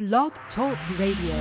Blog Talk Radio.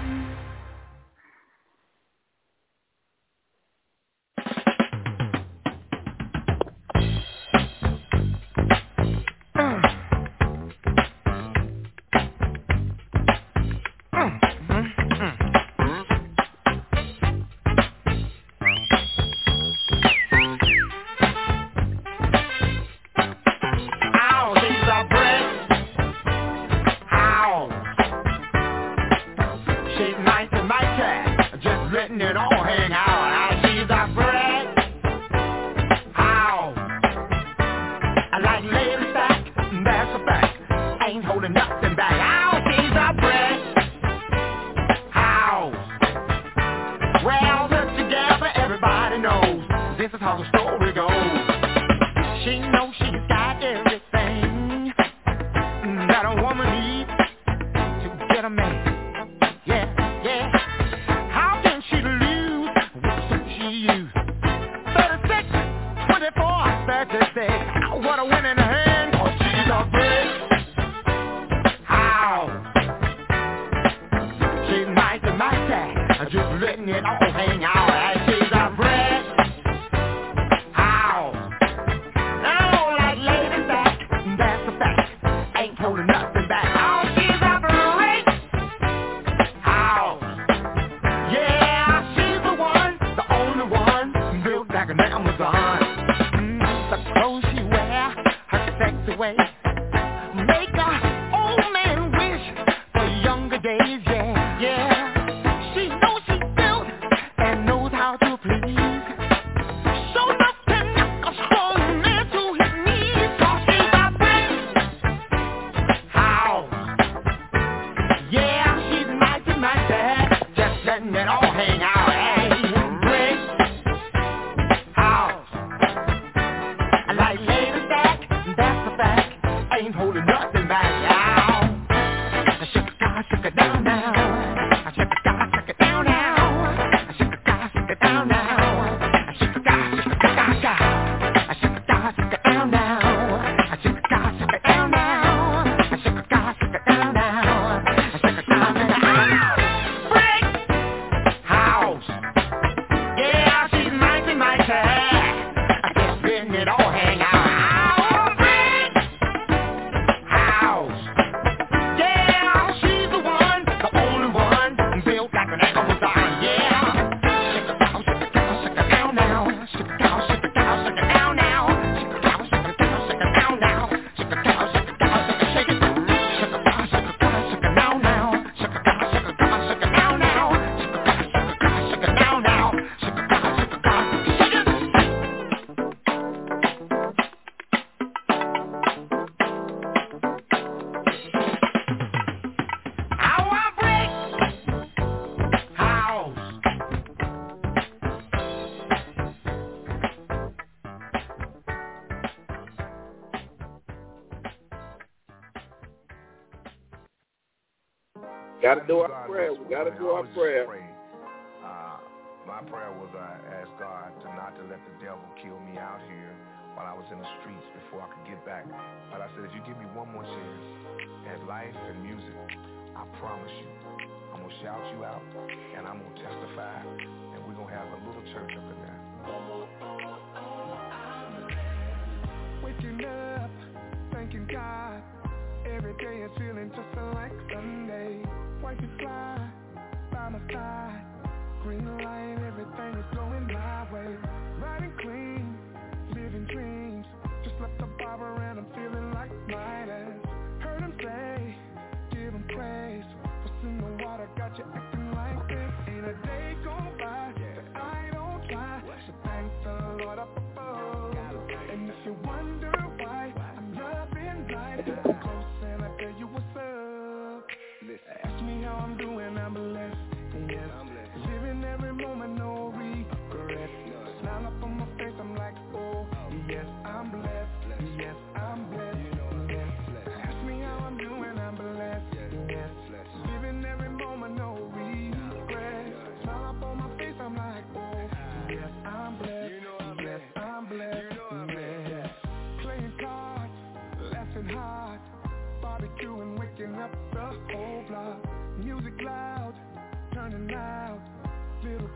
Gotta do our prayer. We gotta do our prayer. My prayer was I asked God not to let the devil kill me out here while I was in the streets before I could get back. But I said, if you give me one more chance at life and music, I promise you, I'm going to shout you out and I'm going to testify and we're going to have a little church up in there. Waking up, thanking God. Every day is feeling just like Sunday. Wife is fly by my side. Green light, everything is going my way. Riding clean, living dreams. Just left the barber and I'm feeling like Midas. Heard him say, give him praise. What's in the water got you acting like this? Ain't a day go by that I don't try. So thank the Lord up above. And if you wonder why I'm loving life, I'm close and I tell you what's up.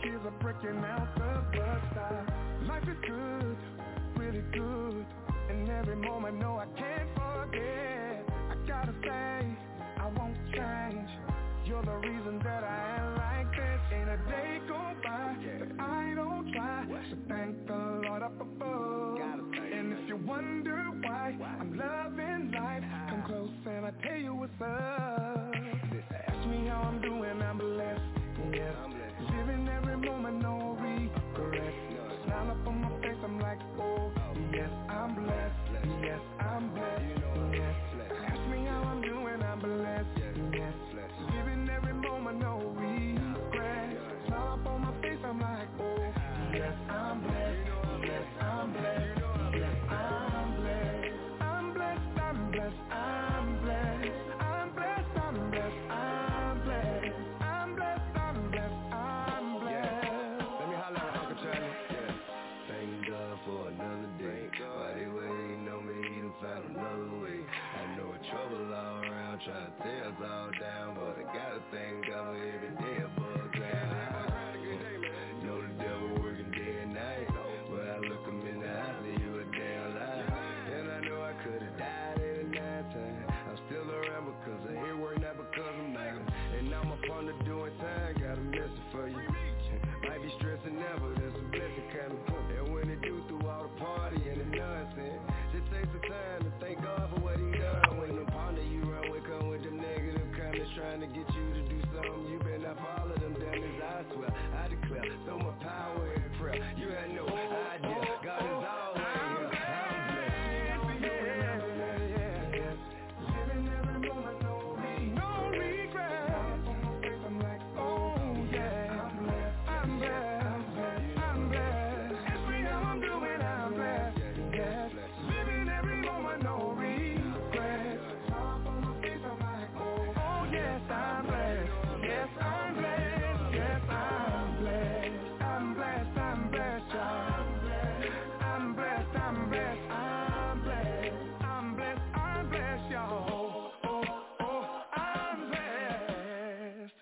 kids are breaking out the bus stop. Life is good, really good. And every moment, no, I can't forget. I gotta say, I won't change. You're the reason that I am like this. Ain't a day go by that I don't try to thank the Lord up above. And if you wonder why I'm loving life, come close and I tell you what's up. Ask me how I'm doing, I'm blessed. Yes, living every moment, no regret. Smile up on my face, I'm like, oh, yes, I'm blessed. Yes, I'm blessed. Yes, ask me how I'm doing, I'm blessed. Yes, living every moment, no regret. Smile up on my face, I'm like, oh, yes, I'm blessed. Yes, I'm blessed. Yes, I'm blessed. I'm blessed. I'm blessed. I'm blessed. I'm blessed. I'm blessed. I'm blessed. I'm blessed. I'm blessed. I'm blessed. Let me holler at Uncle Charlie. Thank God for another day. Why they waiting on me to find another way? I know trouble all around, trying to tear us all down, but I gotta thank God for every day above ground. Know the devil working day and night, but I look him in the eye, say you a damn lie. And I know I could've died at a night time. I'm still around because of his work, not because of mine. And I'm up on the doing time, got a message for you. Might be stressing now, but there's a blessing coming. And when it do through all the party and the nonsense, just take some time to thank God for what he done. When the partner you run with come with them negative comments trying to get you to do something, you better not follow them damn. I swear, I declare, throw my power in prayer. You had no idea, God is always here. I'm blessed. Living every moment, no regret. I'm like, oh yeah, I'm blessed. I'm blessed. I'm blessed. Ask me how I'm doing, I'm blessed. Yes, living every moment, no regret. Smile on my face, I'm like, oh yes, I'm blessed. Yes, I'm blessed. Yes, I'm blessed. I'm blessed. I'm blessed, y'all. I'm blessed. I'm blessed. I'm blessed. I'm blessed. I'm blessed, y'all. I'm blessed.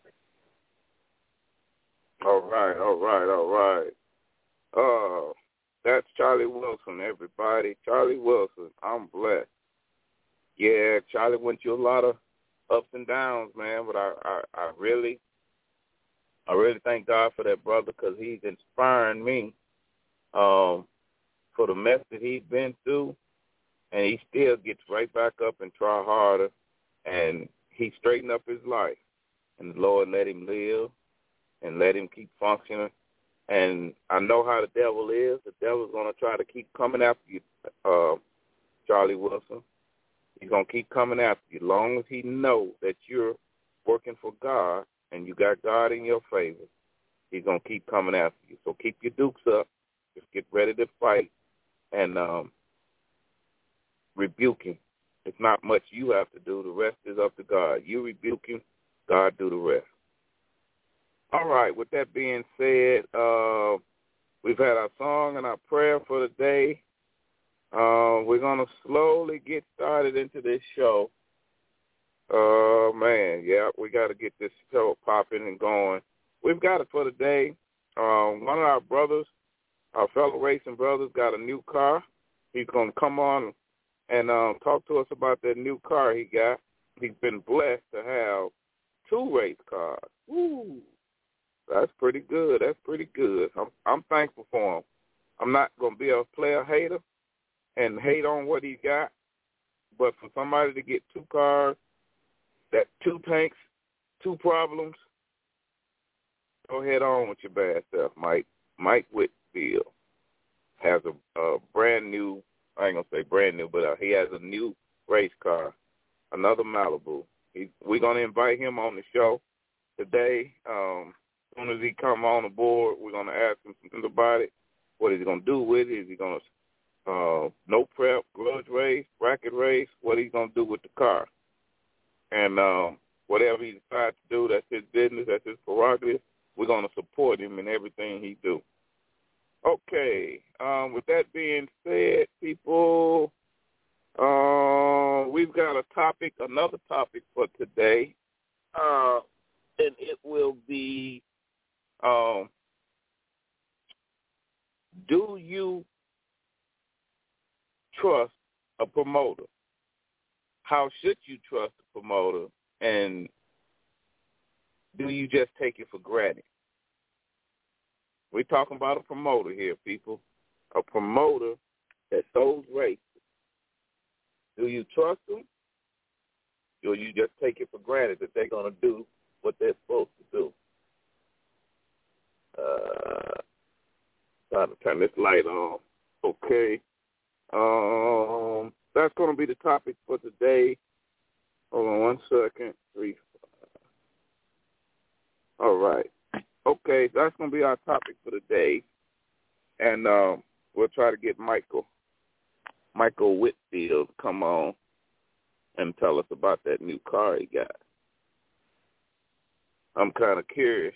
All right. That's Charlie Wilson, everybody. Charlie Wilson, I'm blessed. Yeah, Charlie went through a lot of ups and downs, man, but I really thank God for that brother because he's inspiring me for the mess that he's been through, and he still gets right back up and try harder, and he straightened up his life, and the Lord let him live and let him keep functioning. And I know how the devil is. The devil's going to try to keep coming after you, Charlie Wilson. He's going to keep coming after you. As long as he knows that you're working for God and you got God in your favor, he's going to keep coming after you. So keep your dukes up. Just get ready to fight and rebuke him. It's not much you have to do. The rest is up to God. You rebuke him, God do the rest. All right, with that being said, we've had our song and our prayer for the day. We're going to slowly get started into this show. Man, yeah, we got to get this show popping and going. We've got it for the day. One of our brothers, our fellow racing brothers, got a new car. He's going to come on and talk to us about that new car he got. He's been blessed to have 2 race cars. Woo! That's pretty good. I'm thankful for him. I'm not going to be a player hater and hate on what he got, but for somebody to get 2 cars, that 2 tanks, 2 problems, go head on with your bad stuff. Mike Whitfield has a brand new, I ain't going to say brand new, but he has a new race car, another Malibu. We're going to invite him on the show today. As soon as he come on the board, we're going to ask him something about it. What is he going to do with it? Is he going to no prep, grudge race, bracket race? What he's going to do with the car? And whatever he decides to do, that's his business, that's his prerogative. We're going to support him in everything he do. Okay, with that being said, people, we've got another topic for today, and it will be Do you trust a promoter? How should you trust a promoter? And do you just take it for granted? We're talking about a promoter here, people. A promoter that throws races. Do you trust them? Or you just take it for granted that they're going to do what they're supposed to do? Trying to turn this light on. Okay. That's going to be the topic for today. Hold on 1 second. 3, 5. All right. Okay, that's going to be our topic for today. And we'll try to get Michael Whitfield to come on and tell us about that new car he got. I'm kind of curious.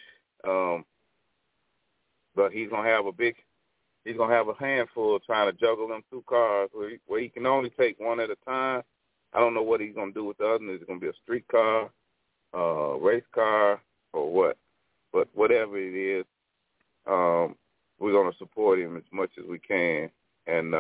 But he's going to have a handful trying to juggle them 2 cars where he can only take one at a time. I don't know what he's going to do with the other. Is it going to be a street car, race car, or what? But whatever it is, we're going to support him as much as we can. And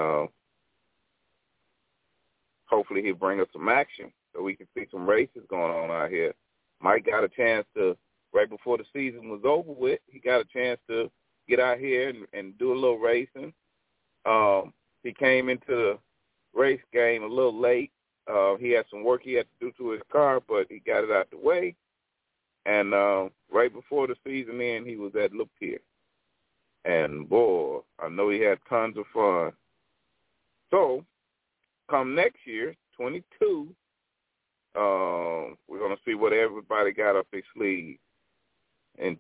hopefully he'll bring us some action so we can see some races going on out here. Mike got a chance to, right before the season was over with, he got a chance to get out here and do a little racing. He came into the race game a little late. He had some work he had to do to his car, but he got it out the way. And right before the season end, he was at Lapeer. And, boy, I know he had tons of fun. So, come next year, 22, we're going to see what everybody got up their sleeve. In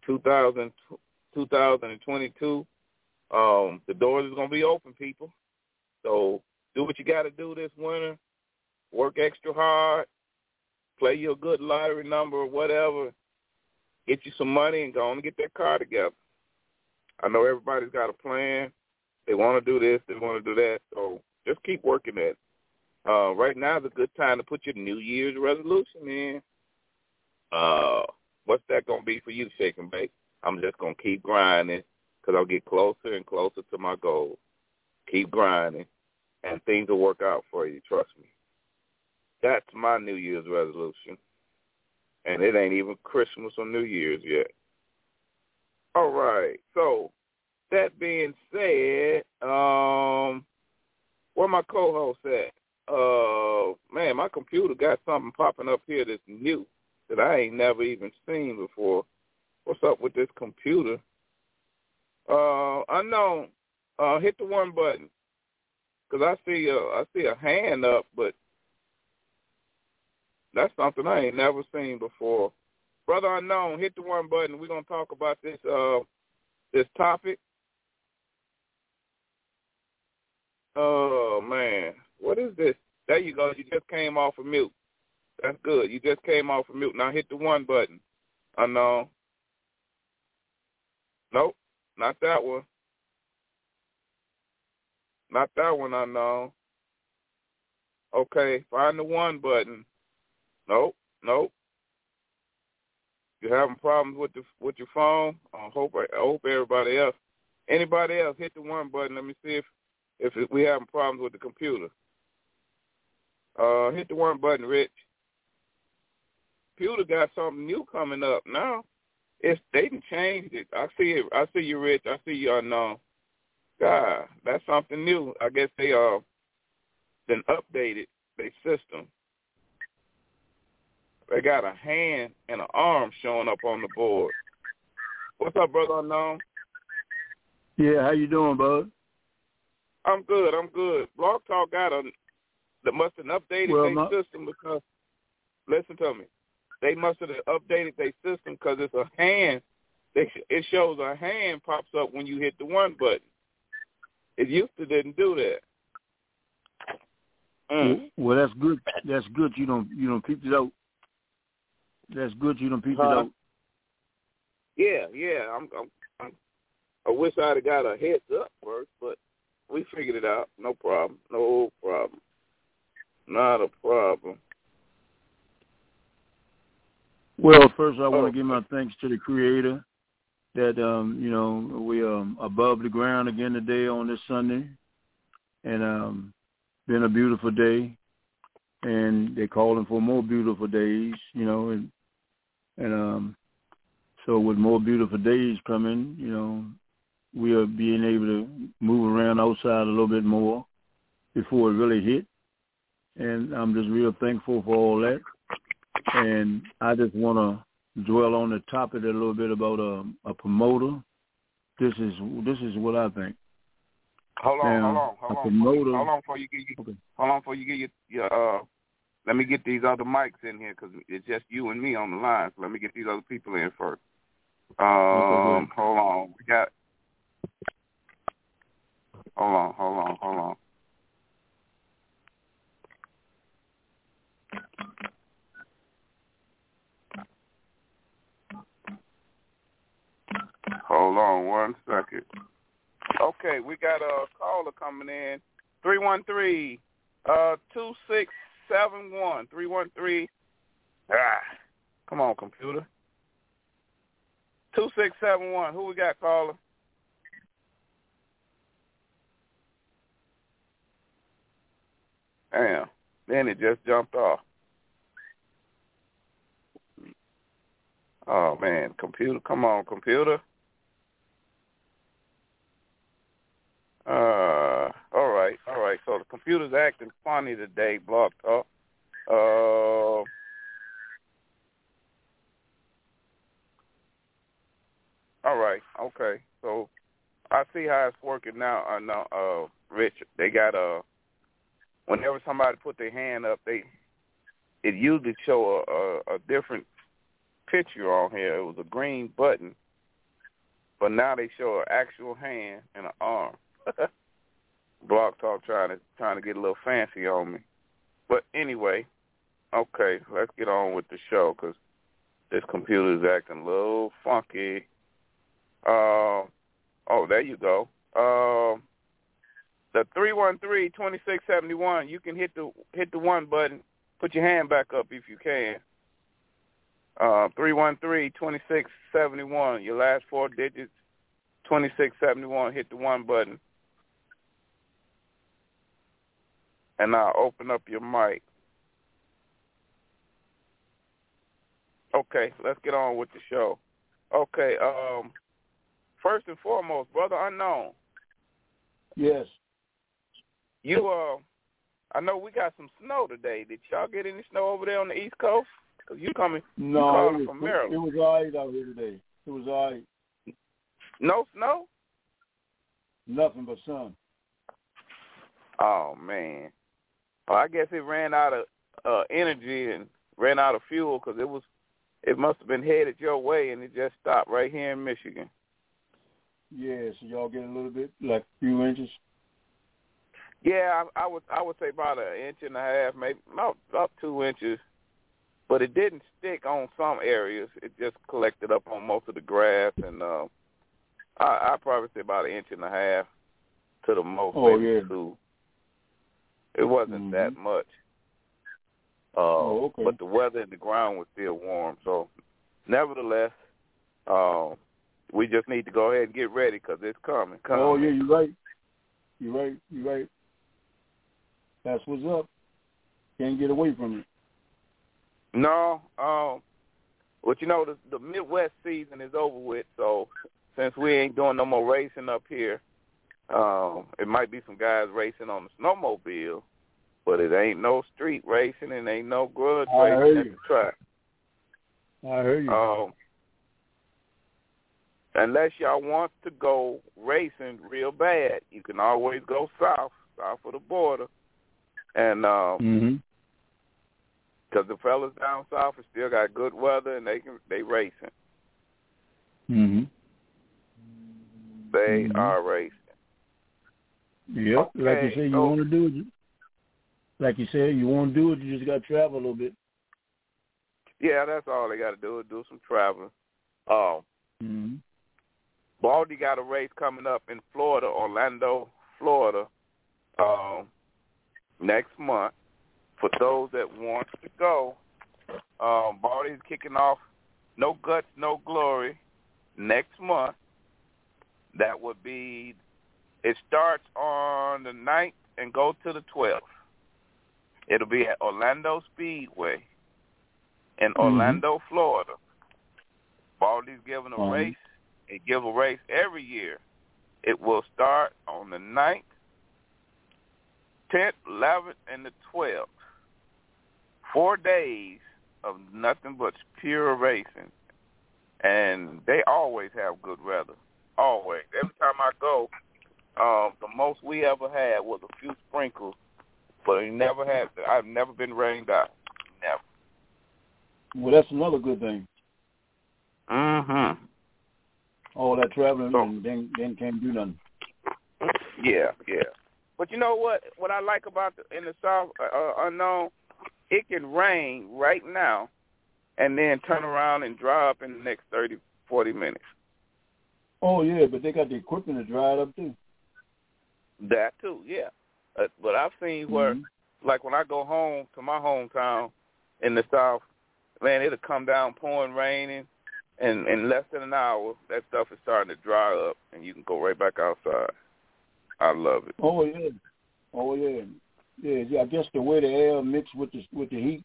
2022, the doors is going to be open, people. So do what you got to do this winter. Work extra hard. Play your good lottery number or whatever. Get you some money and go on and get that car together. I know everybody's got a plan. They want to do this. They want to do that. So just keep working at it. Right now is a good time to put your New Year's resolution in. What's that going to be for you, Shake and Bake? I'm just going to keep grinding because I'll get closer and closer to my goal. Keep grinding, and things will work out for you, trust me. That's my New Year's resolution, and it ain't even Christmas or New Year's yet. All right, so that being said, where my co-host at? Man, my computer got something popping up here that's new that I ain't never even seen before. What's up with this computer? Unknown. Hit the 1 button, cause I see a hand up, but that's something I ain't never seen before. Brother Unknown, hit the 1 button. We're gonna talk about this topic. Oh man, what is this? There you go. You just came off of mute. That's good. You just came off of mute. Now hit the 1 button. Unknown. Nope, not that one. Not that one, Unknown. Okay, find the 1 button. Nope. You having problems with your phone? I hope everybody else. Anybody else hit the 1 button? Let me see if we having problems with the computer. Hit the 1 button, Rich. Computer got something new coming up now. They done changed it. I see it. I see you, Rich. I see you, Unknown. God, that's something new. I guess they then updated their system. They got a hand and an arm showing up on the board. What's up, Brother Unknown? Yeah, how you doing, bud? I'm good. Blog Talk must have updated their system because, listen to me, they must have updated their system because it's a hand. It shows a hand pops up when you hit the 1 button. It used to didn't do that. Well, that's good. That's good. You don't peep it out. That's good. You don't peep it out. Yeah. I wish I'd have got a heads up first, but we figured it out. No problem. Not a problem. Well, first I want to give my thanks to the Creator that we above the ground again today on this Sunday, and been a beautiful day, and they're calling for more beautiful days, and so with more beautiful days coming, we are being able to move around outside a little bit more before it really hit, and I'm just real thankful for all that. And I just want to dwell on the topic a little bit about a promoter. This is what I think. Hold on before you get your let me get these other mics in here because it's just you and me on the line. So let me get these other people in first. Hold on. We got. Hold on. Hold on 1 second. Okay, we got a caller coming in. 313-2671. 313. Come on, computer. 2671. Who we got, caller? Damn. Then it just jumped off. Oh, man. Computer. Come on, computer. All right. So the computer's acting funny today, Blog Talk. All right. Okay. So I see how it's working now. Richard, they got whenever somebody put their hand up, it usually show a different picture on here. It was a green button, but now they show an actual hand and an arm. Blog Talk trying to get a little fancy on me. But anyway, okay, let's get on with the show because this computer is acting a little funky. There you go. The 313-2671, you can hit the one button. Put your hand back up if you can. 313-2671, your last 4 digits, 2671, hit the one button. And I'll open up your mic. Okay, let's get on with the show. Okay, first and foremost, Brother Unknown. Yes. I know we got some snow today. Did y'all get any snow over there on the East Coast? Because you calling from Maryland. It was all right out here today. It was all right. No snow? Nothing but sun. Oh, man. Well, I guess it ran out of energy and ran out of fuel because it must have been headed your way and it just stopped right here in Michigan. Yeah, so y'all get a little bit, like a few inches? Yeah, I would say about 1.5 inches, maybe about 2 inches. But it didn't stick on some areas. It just collected up on most of the grass, and I'd probably say about 1.5 inches to the most, maybe 2. It wasn't that much. Okay. But the weather and the ground was still warm. So, nevertheless, we just need to go ahead and get ready because it's coming. Oh, yeah, you're right. You're right. That's what's up. Can't get away from it. No. But, the Midwest season is over with, so since we ain't doing no more racing up here, it might be some guys racing on the snowmobile, but it ain't no street racing and ain't no grudge racing at the track. I hear you. Unless y'all want to go racing real bad, you can always go south of the border, and because the fellas down south have still got good weather and they racing. They are racing. Yep. Okay, like you said, you want to do it. Like you said, you want to do it. You just got to travel a little bit. Yeah, that's all they got to do is do some traveling. Baldy got a race coming up in Florida, Orlando, Florida, next month. For those that want to go, Baldy's kicking off No Guts, No Glory next month. That would be, it starts on the 9th and goes to the 12th. It'll be at Orlando Speedway in Orlando, Florida. Baldy's giving a race. They give a race every year. It will start on the 9th, 10th, 11th, and the 12th. 4 days of nothing but pure racing. And they always have good weather. Always. Every time I go, the most we ever had was a few sprinkles, but I've never been rained out. Never. Well, that's another good thing. Mm-hmm. All that traveling and then can't do nothing. Yeah. But you know what? What I like about in the South, Unknown, it can rain right now and then turn around and dry up in the next 30, 40 minutes. Oh, yeah, but they got the equipment to dry it up, too. That, too, yeah. But I've seen where, like when I go home to my hometown in the South, man, it'll come down pouring raining, and in less than an hour, that stuff is starting to dry up, and you can go right back outside. I love it. Oh, yeah. Yeah, I guess the way the air mixed with the heat.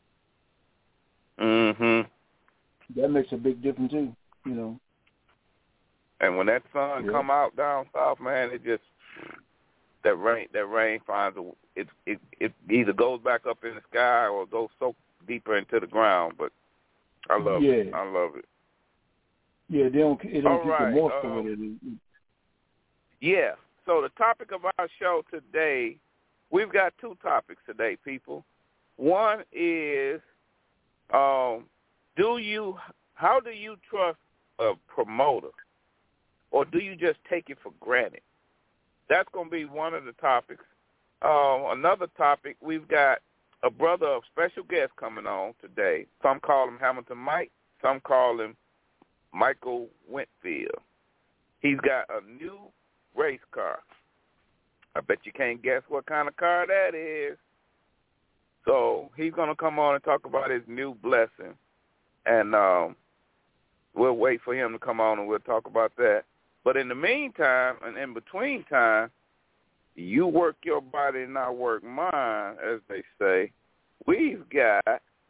Mm-hmm. That makes a big difference, too, you know. And when that sun come out down south, man, it just that rain finds it either goes back up in the sky or goes so deeper into the ground. But I love it. I love it. Yeah, it don't keep the moisture with it. Yeah. So the topic of our show today, we've got 2 topics today, people. One is, how do you trust a promoter? Or do you just take it for granted? That's going to be one of the topics. Another topic, we've got a brother of special guest coming on today. Some call him Hamilton Mike. Some call him Michael Whitfield. He's got a new race car. I bet you can't guess what kind of car that is. So he's going to come on and talk about his new blessing. And we'll wait for him to come on and we'll talk about that. But in the meantime, and in between time, you work your body and I work mine, as they say. We've got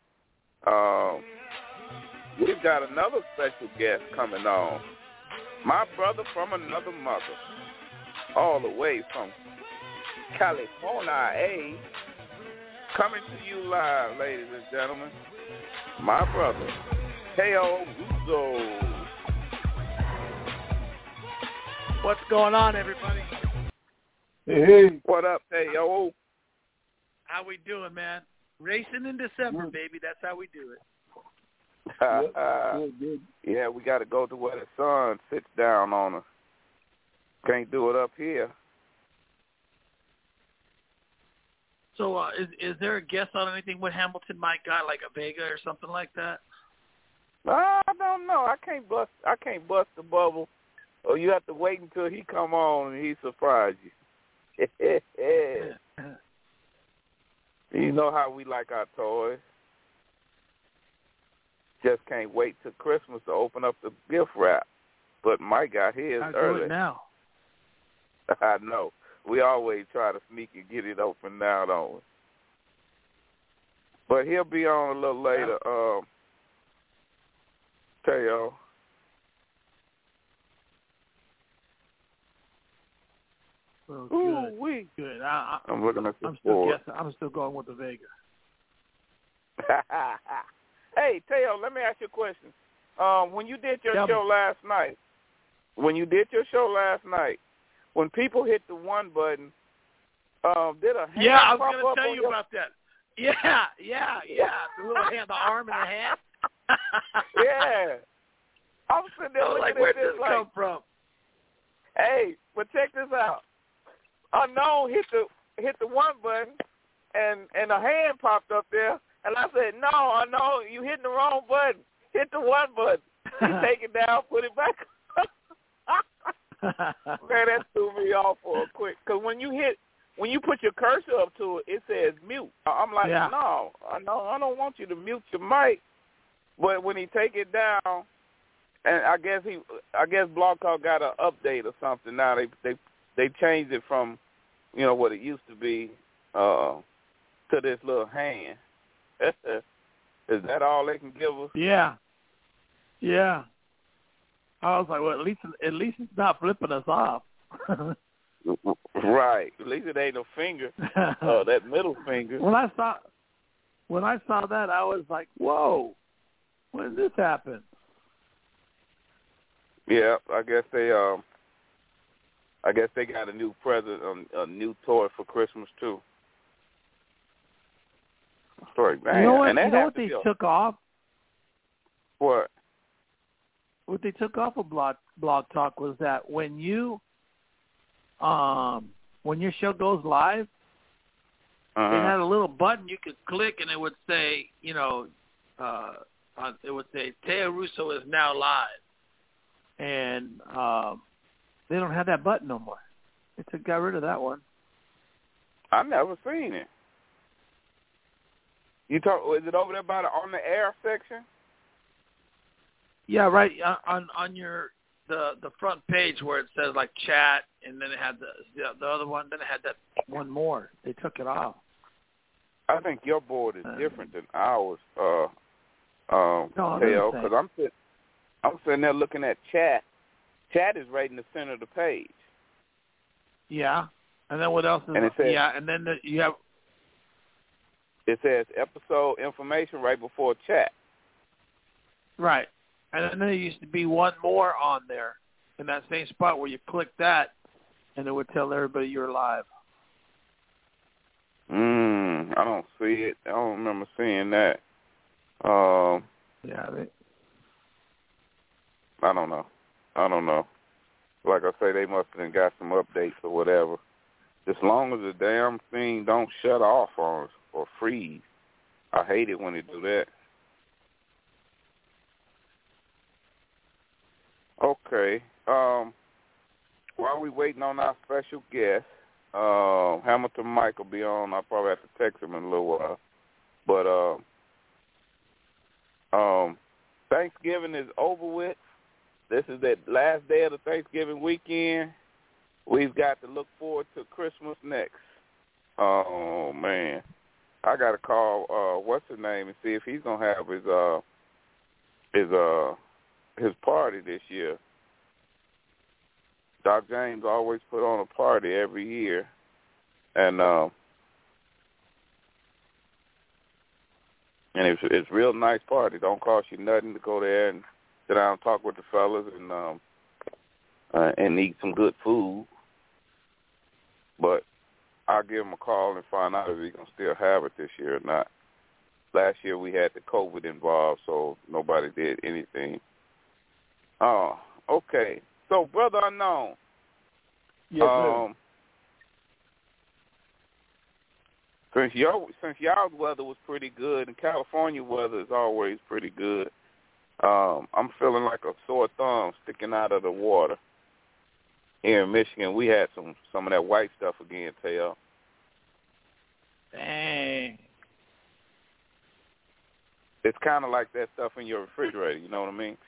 another special guest coming on. My brother from another mother, all the way from California, coming to you live, ladies and gentlemen. My brother, Teo Russo. What's going on, everybody? Hey. What up, Teo? How we doing, man? Racing in December, baby. That's how we do it. Good. Yeah, we got to go to where the sun sits down on us. Can't do it up here. So is there a guess on anything what Hamilton might got, like a Vega or something like that? I don't know. I can't bust the bubble. Or you have to wait until he come on and he surprise you. You know how we like our toys. Just can't wait till Christmas to open up the gift wrap. But Mike got his early. Do it now. I know. We always try to sneak and get it open now, don't we? But he'll be on a little later. Teo. Well, good. I'm looking at the I'm still guessing. I'm still going with the Vega. Hey, Teo, let me ask you a question. When you did your show last night, when people hit the one button, did a hand I was going to tell you about that. Yeah. The little hand, the arm and the hand. Yeah. I'm sitting there looking at where'd this this come from? Hey, but check this out. Unknown hit the one button, and a hand popped up there, and I said, no, Unknown, you hitting the wrong button. Hit the one button. He take it down, put it back up. Man, that threw me off for a quick. Because when you put your cursor up to it, it says mute. I'm like, no, I don't want you to mute your mic. But when he take it down, And I guess Blog Talk got an update or something now. They changed it from, what it used to be to this little hand. Is that all they can give us? Yeah. I was like, well, at least it's not flipping us off. Right. At least it ain't no finger. That middle finger. When I saw that, I was like, whoa, when did this happen? Yeah, I guess they got a new present, a new toy for Christmas too. Sorry, man. You know what? And You know what they took off? What? What they took off of Blog Talk was that when your show goes live, it had a little button you could click, and it would say, it would say Teo Russo is now live, and they don't have that button no more. They got rid of that one. I never seen it. Is it over there by on the air section? Yeah, right on your the front page where it says like chat, and then it had the other one. Then it had that one more. They took it off. I think your board is different than ours, no, Teo, because I'm sitting there looking at chat. Chat is right in the center of the page. Yeah, and then what else is? And it says, and then you have. It says episode information right before chat. Right. And then there used to be one more on there in that same spot where you click that, and it would tell everybody you're live. I don't see it. I don't remember seeing that. Yeah. I don't know. Like I say, they must have got some updates or whatever. As long as the damn thing don't shut off on us or freeze. I hate it when they do that. Okay. While we waiting on our special guest, Hamilton Mike will be on. I'll probably have to text him in a little while. But Thanksgiving is over with. This is the last day of the Thanksgiving weekend. We've got to look forward to Christmas next. Oh man, I got to call what's his name and see if he's gonna have his party this year. Doc James always put on a party every year, and it's a real nice party. Don't cost you nothing to go there and sit down and talk with the fellas and eat some good food. But I'll give him a call and find out if he's going to still have it this year or not. Last year we had the COVID involved, so nobody did anything. Oh, okay. So, Brother Unknown. Yes, since y'all's weather was pretty good, and California weather is always pretty good, I'm feeling like a sore thumb sticking out of the water. Here in Michigan, we had some of that white stuff again, Teo. Dang. It's kind of like that stuff in your refrigerator, you know what I mean?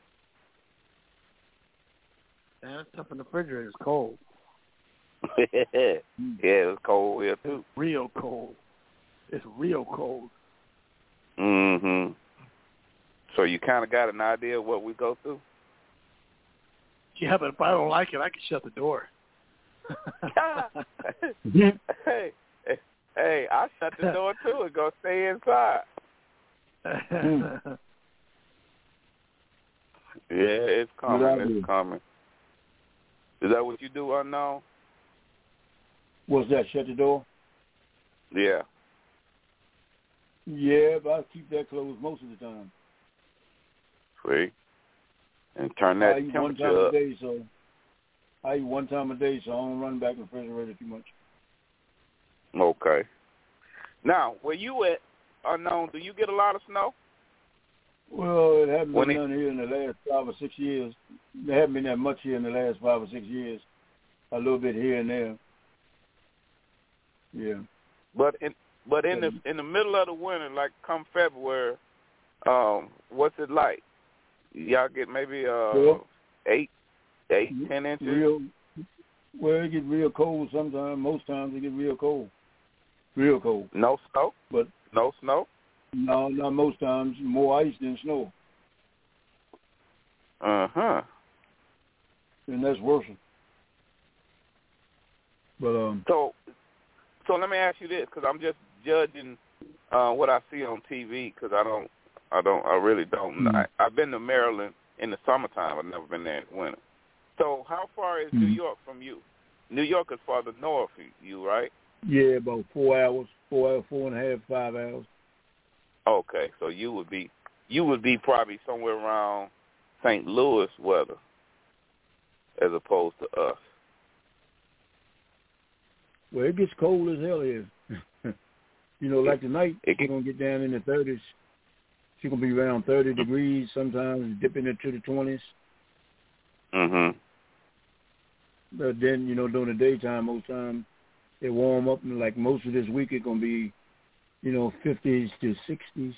That stuff in the refrigerator is cold. Yeah, it's cold here, too. It's real cold. It's real cold. Mm-hmm. So you kind of got an idea of what we go through? Yeah, but if I don't like it, I can shut the door. Hey, I shut the door, too, and go stay inside. Yeah, it's coming. It's coming. Is that what you do, Unknown? What's that, shut the door? Yeah. Yeah, but I keep that closed most of the time. Sweet. And turn that temperature up. I eat one time a day, so I don't run back in the refrigerator too much. Okay. Now, where you at, Unknown, do you get a lot of snow? Well, it hasn't been done here in the last 5 or 6 years. There hasn't been that much here in the last 5 or 6 years. A little bit here and there. Yeah. But in the middle of the winter, like come February, what's it like? Y'all get maybe 8, 10 inches? It gets real cold sometimes. Most times it gets real cold. Real cold. No snow? But no snow? No, not most times. More ice than snow. Uh-huh. And that's worse. But So let me ask you this, because I'm just judging what I see on TV, because I really don't. Mm-hmm. I've been to Maryland in the summertime. I've never been there in the winter. So how far is New York from you? New York is farther north of you, right? Yeah, about 4 hours, 4.5, 5 hours. Okay, so you would be probably somewhere around St. Louis weather, as opposed to us. Well, it gets cold as hell here. Like tonight, it's going to get down in the 30s. It's going to be around 30 degrees, sometimes dipping into the 20s. Mm-hmm. But then, during the daytime, most times, it warm up, and like most of this week, it's going to be, 50s to 60s.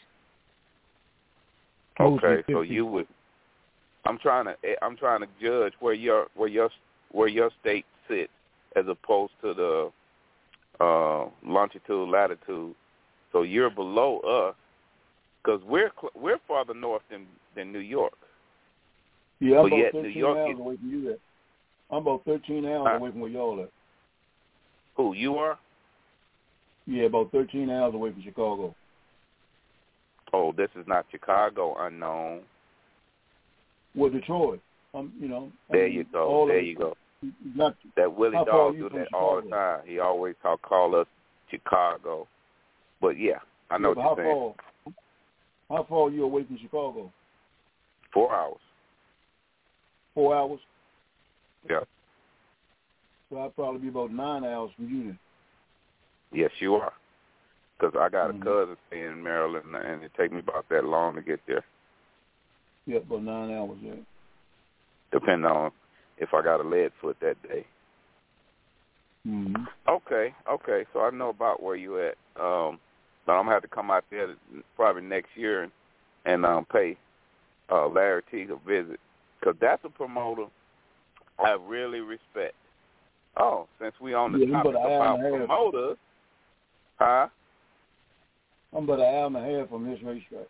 Okay, so you would. I'm trying to judge where your state sits as opposed to the longitude, latitude. So you're below us, because we're farther north than New York. Yeah, I'm about 13 hours away from you. I'm about 13 hours away from where y'all at. Who, you are? Yeah, about 13 hours away from Chicago. Oh, this is not Chicago, unknown. Well, Detroit. There you go. There you go. That Willie Dawg do that all the time. He always call us Chicago. But yeah, I know what you're saying. How far are you away from Chicago? 4 hours. 4 hours? Yeah. So I'd probably be about 9 hours from you then. Yes, you are. Because I got a cousin staying in Maryland, and it take me about that long to get there. Yeah, about 9 hours, yeah. Depending on if I got a lead foot that day. Mm-hmm. Okay. So I know about where you at. But I'm going to have to come out there probably next year and pay Larry Teague a visit. Because that's a promoter I really respect. Oh, since we on the topic about promoters, huh? I'm about an hour and a half from his racetrack.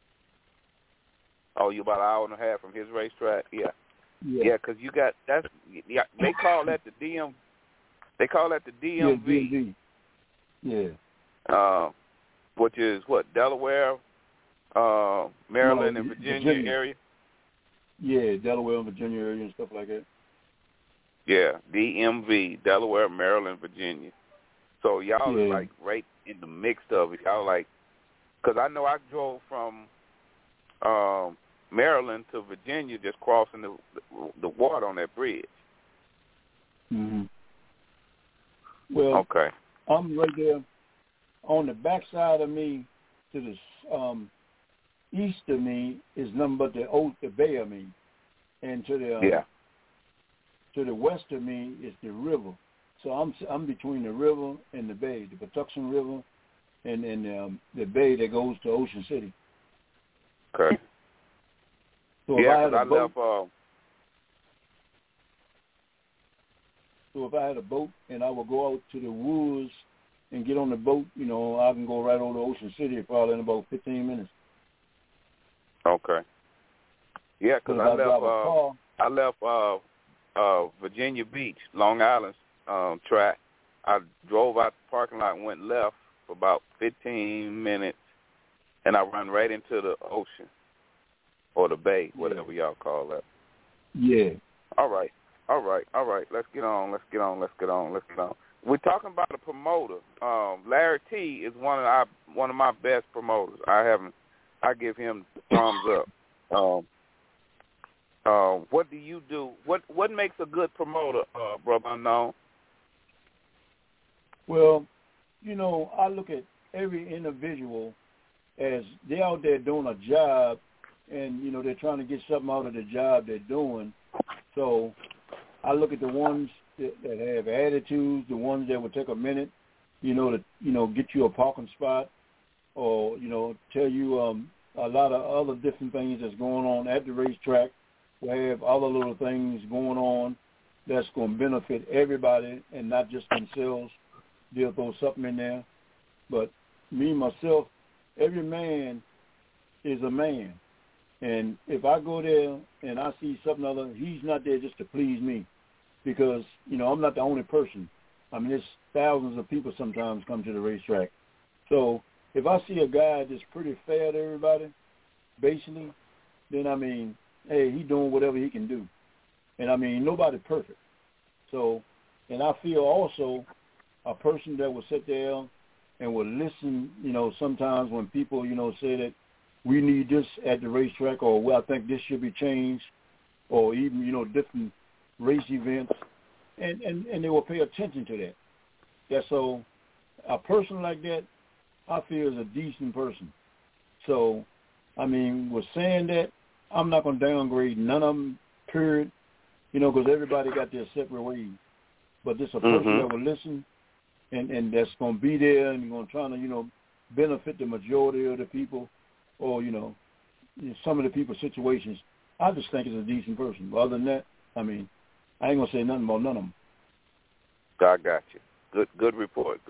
Oh, you about an hour and a half from his racetrack? Yeah. Yeah, because you got they call that the DM. They call that the DMV. Yeah. Which is what, Delaware, Maryland, and Virginia area. Yeah, Delaware and Virginia area and stuff like that. Yeah, DMV, Delaware, Maryland, Virginia. So y'all are like right in the mix of it. Y'all like, because I know I drove from Maryland to Virginia, just crossing the water on that bridge. Mm-hmm. Well, okay. I'm right there on the backside of me, to the east of me is nothing but the bay of me, and to the west of me is the river. So I'm between the river and the bay, the Patuxent River, and the bay that goes to Ocean City. Okay. So if I had a boat and I would go out to the woods and get on the boat, I can go right over to Ocean City probably in about 15 minutes. Okay. Yeah, because I left Virginia Beach, Long Island track. I drove out the parking lot and went left for about 15 minutes, and I run right into the ocean or the bay, whatever y'all call that. Yeah. All right. Let's get on. We're talking about a promoter. Larry T is one of my best promoters. I give him thumbs up. What do you do? What makes a good promoter, Brother Unknown? Well, I look at every individual as they're out there doing a job, and they're trying to get something out of the job they're doing. So I look at the ones that have attitudes, the ones that will take a minute, to get you a parking spot, or tell you a lot of other different things that's going on at the racetrack. We have other little things going on that's going to benefit everybody and not just themselves. They'll throw something in there. But me, myself, every man is a man. And if I go there and I see something other, he's not there just to please me because, I'm not the only person. I mean, there's thousands of people sometimes come to the racetrack. So if I see a guy that's pretty fair to everybody, basically, then, hey, he's doing whatever he can do. And, nobody's perfect. So, and I feel also a person that will sit there and will listen, sometimes when people, say that we need this at the racetrack or, well, I think this should be changed or even, different race events, and they will pay attention to that. Yeah, so a person like that, I feel is a decent person. So, with saying that, I'm not going to downgrade none of them, period, because everybody got their separate ways. But this a person that will listen and that's going to be there and going to try to, benefit the majority of the people or, some of the people's situations. I just think it's a decent person. But other than that, I ain't going to say nothing about none of them. I got you. Good report.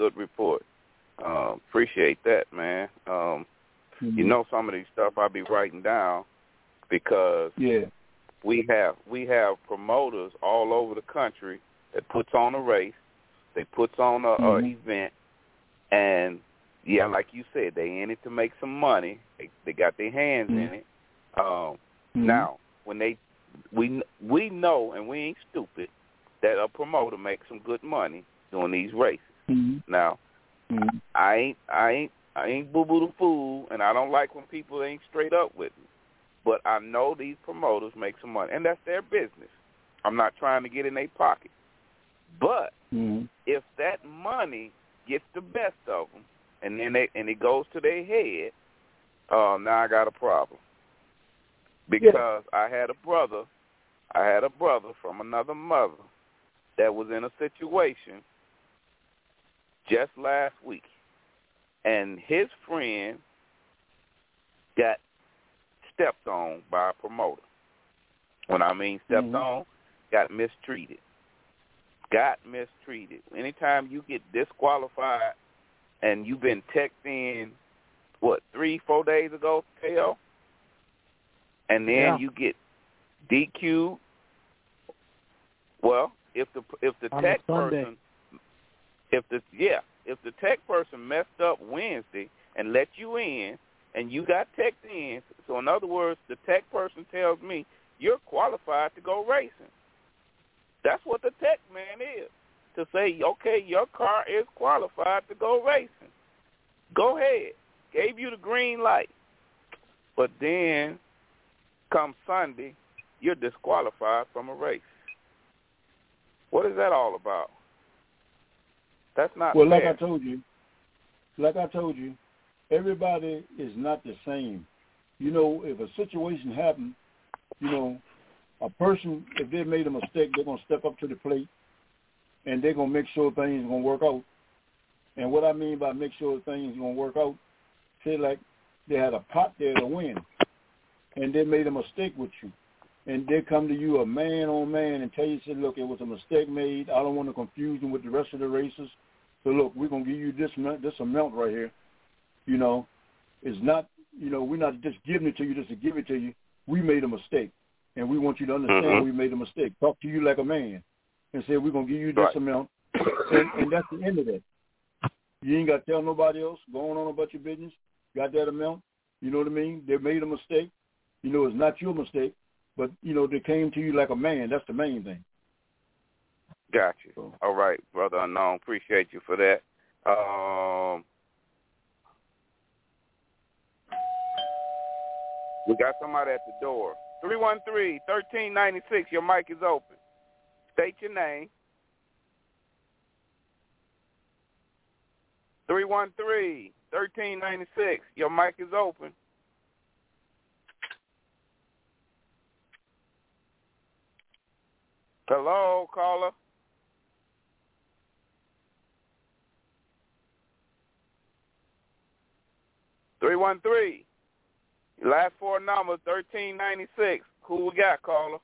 Appreciate that, man. Some of these stuff I'll be writing down because we have promoters all over the country that puts on a race, they puts on a event, and like you said, they in it to make some money. They got their hands in it. Now, when we know, and we ain't stupid, that a promoter makes some good money doing these races. Now, I ain't boo-boo the fool, and I don't like when people ain't straight up with me. But I know these promoters make some money, and that's their business. I'm not trying to get in their pocket. But if that money gets the best of them, and then it goes to their head, now I got a problem. Because I had a brother from another mother that was in a situation just last week, and his friend got stepped on by a promoter. When I mean stepped on, got mistreated. Anytime you get disqualified and you've been teched in, 3-4 days ago, KO? And then you get DQ'd. Well, if the tech person if the tech person messed up Wednesday and let you in and you got teched in, so in other words, the tech person tells me you're qualified to go racing. That's what the tech man is, to say, okay, your car is qualified to go racing. Go ahead. Gave you the green light. But then come Sunday, you're disqualified from a race. What is that all about? That's not fair. Like I told you, everybody is not the same. If a situation happens, a person, if they made a mistake, they're going to step up to the plate and they're going to make sure things are going to work out. And what I mean by make sure things are going to work out, say like they had a pot there to win and they made a mistake with you. And they come to you a man on man and tell you, say, look, it was a mistake made. I don't want to confuse them with the rest of the racers. So, look, we're going to give you this amount right here. It's not, we're not just giving it to you just to give it to you. We made a mistake, and we want you to understand we made a mistake. Talk to you like a man and say, we're going to give you this amount, and that's the end of it. You ain't got to tell nobody else. Going on about your business. Got that amount. You know what I mean? They made a mistake. It's not your mistake. But, they came to you like a man. That's the main thing. Got you. So. All right, Brother Unknown. Appreciate you for that. We got somebody at the door. 313-1396. Your mic is open. State your name. 313-1396. Your mic is open. Hello, caller. Last four numbers, 1396. Who we got, caller?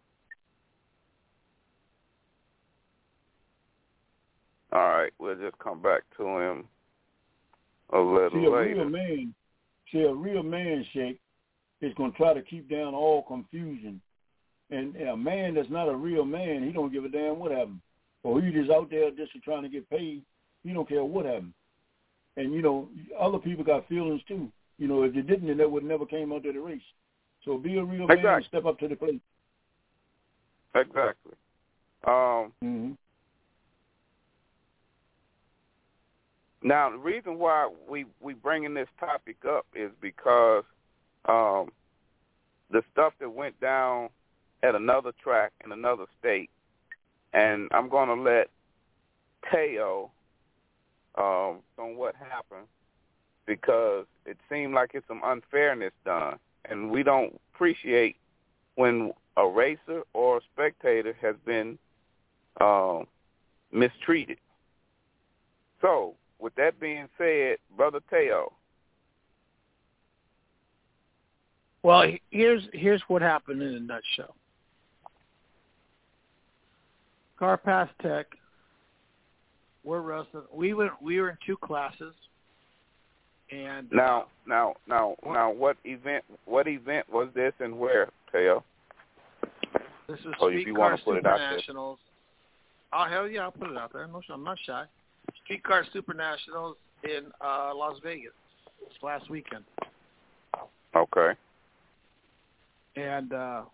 All right, we'll just come back to him a little later. A real man, Sheikh, is going to try to keep down all confusion. And a man that's not a real man, he don't give a damn what happened. Or he just out there just trying to get paid. He don't care what happened. And, you know, other people got feelings too. You know, if they didn't, then they would never came out to the race. So be a real man and step up to the plate. Exactly. Now, the reason why we bringing this topic up is because the stuff that went down at another track in another state, and I'm going to let Teo on what happened, because it seemed like it's some unfairness done, and we don't appreciate when a racer or a spectator has been mistreated. So, with that being said, Brother Teo. Well, here's what happened in a nutshell. Car Pass Tech, we're wrestling. We were in two classes, and now, what event was this, and where, Teo? This was Streetcar Super Nationals. Oh, hell yeah, I'll put it out there. No, I'm not shy. Streetcar Super Nationals in Las Vegas this last weekend. Okay. And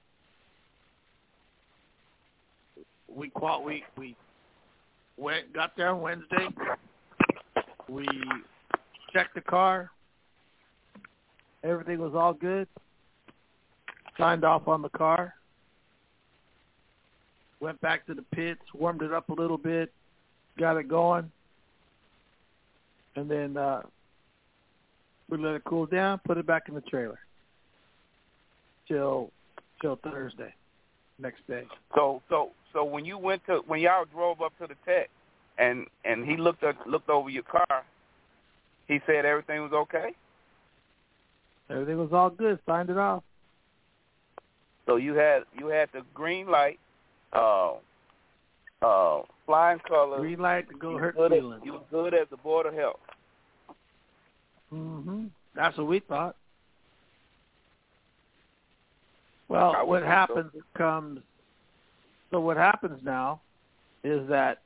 we got there on Wednesday. We checked the car. Everything was all good. Signed off on the car. Went back to the pits, warmed it up a little bit, got it going. And then we let it cool down, put it back in the trailer till Thursday, next day. So when y'all drove up to the tech, and he looked over your car, he said everything was okay? Everything was all good. Signed it off. So you had the green light, flying colors. Green light to go hurt feelings. You was good as the Board of Health. That's what we thought. Well, what happens now is that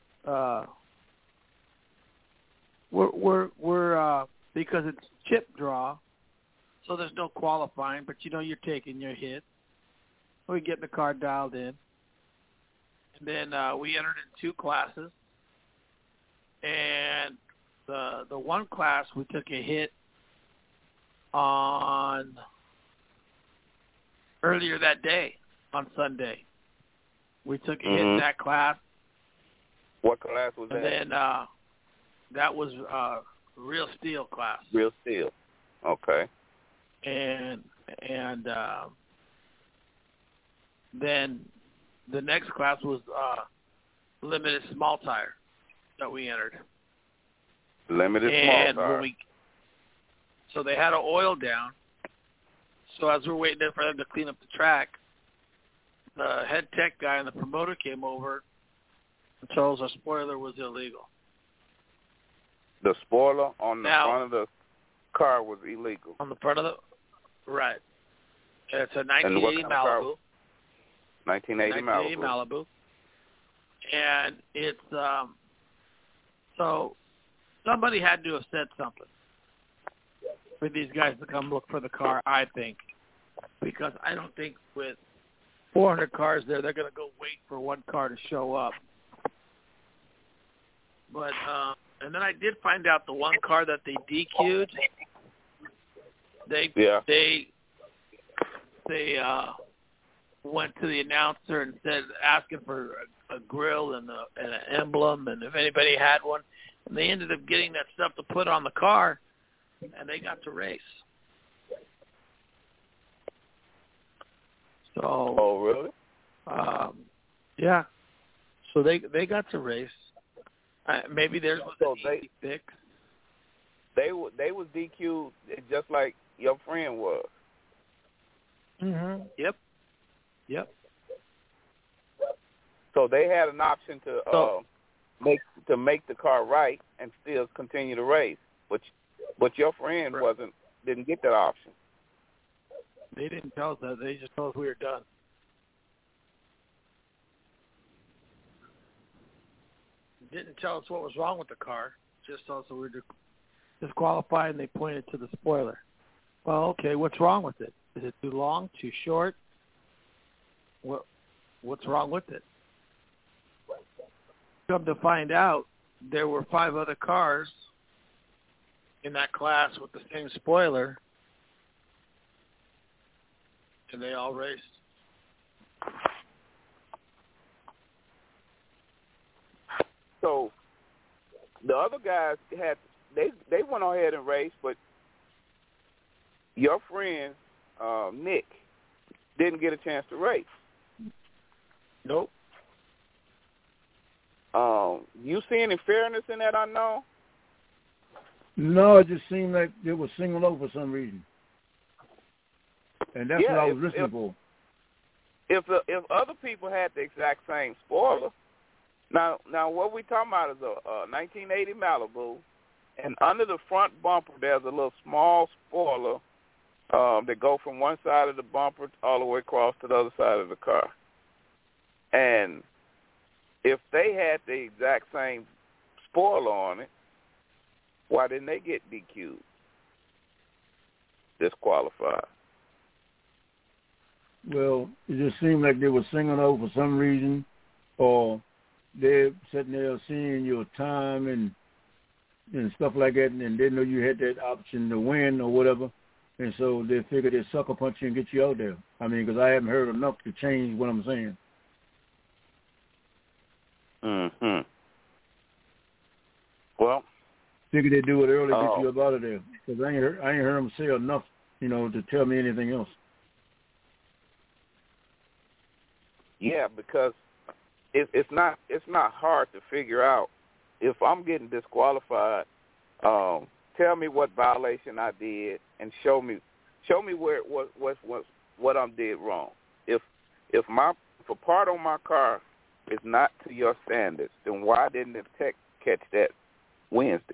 we're because it's chip draw, so there's no qualifying, but you know you're taking your hit. We get the car dialed in. And then we entered in two classes. And the one class, we took a hit on earlier that day, on Sunday. We took a hit in that class. What class was that? And then that was Real Steel class. Real Steel. Okay. And then the next class was limited small tire that we entered. Limited small tire. So they had an oil down. So as we're waiting for them to clean up the track, the head tech guy and the promoter came over and told us our spoiler was illegal. The spoiler on the front of the car was illegal. On the front of right. It's a 1980 Malibu. 1980 Malibu. And it's so somebody had to have said something for these guys to come look for the car, I think, because I don't think with 400 cars there, they're going to go wait for one car to show up. But and then I did find out the one car that they DQ'd, they went to the announcer and said, asking for a grill and an emblem, and if anybody had one, and they ended up getting that stuff to put on the car, and they got to race. So. Oh, really? Yeah. So they got to race. Maybe theirs was an easy fix. They was DQ'd just like your friend was. Mhm. Yep. So they had an option to make the car right and still continue to race, but your friend didn't get that option. They didn't tell us that. They just told us we were done. Didn't tell us what was wrong with the car. Just told us we were disqualified, and they pointed to the spoiler. Well, okay, what's wrong with it? Is it too long, too short? What's wrong with it? Come to find out, there were 5 other cars in that class with the same spoiler, and they all raced. So the other guys they went ahead and raced, but your friend Nick didn't get a chance to race. Nope. You see any fairness in that unknown? No, it just seemed like it was singled out for some reason, and that's what I was listening for. If other people had the exact same spoiler, now what we talking about is a 1980 Malibu, and under the front bumper there's a little small spoiler that go from one side of the bumper all the way across to the other side of the car, and if they had the exact same spoiler on it, why didn't they get DQ'd? Disqualified. Well, it just seemed like they were singling out for some reason, or they're sitting there seeing your time and stuff like that, and didn't know you had that option to win or whatever, and so they figured they'd sucker punch you and get you out there. I mean, because I haven't heard enough to change what I'm saying. Mm-hmm. Well, figured they'd do it early, get you up out of there. Because I ain't heard them say enough, to tell me anything else. Yeah, because it's not hard to figure out. If I'm getting disqualified, tell me what violation I did and show me where what I did wrong. If a part on my car is not to your standards, then why didn't the tech catch that Wednesday?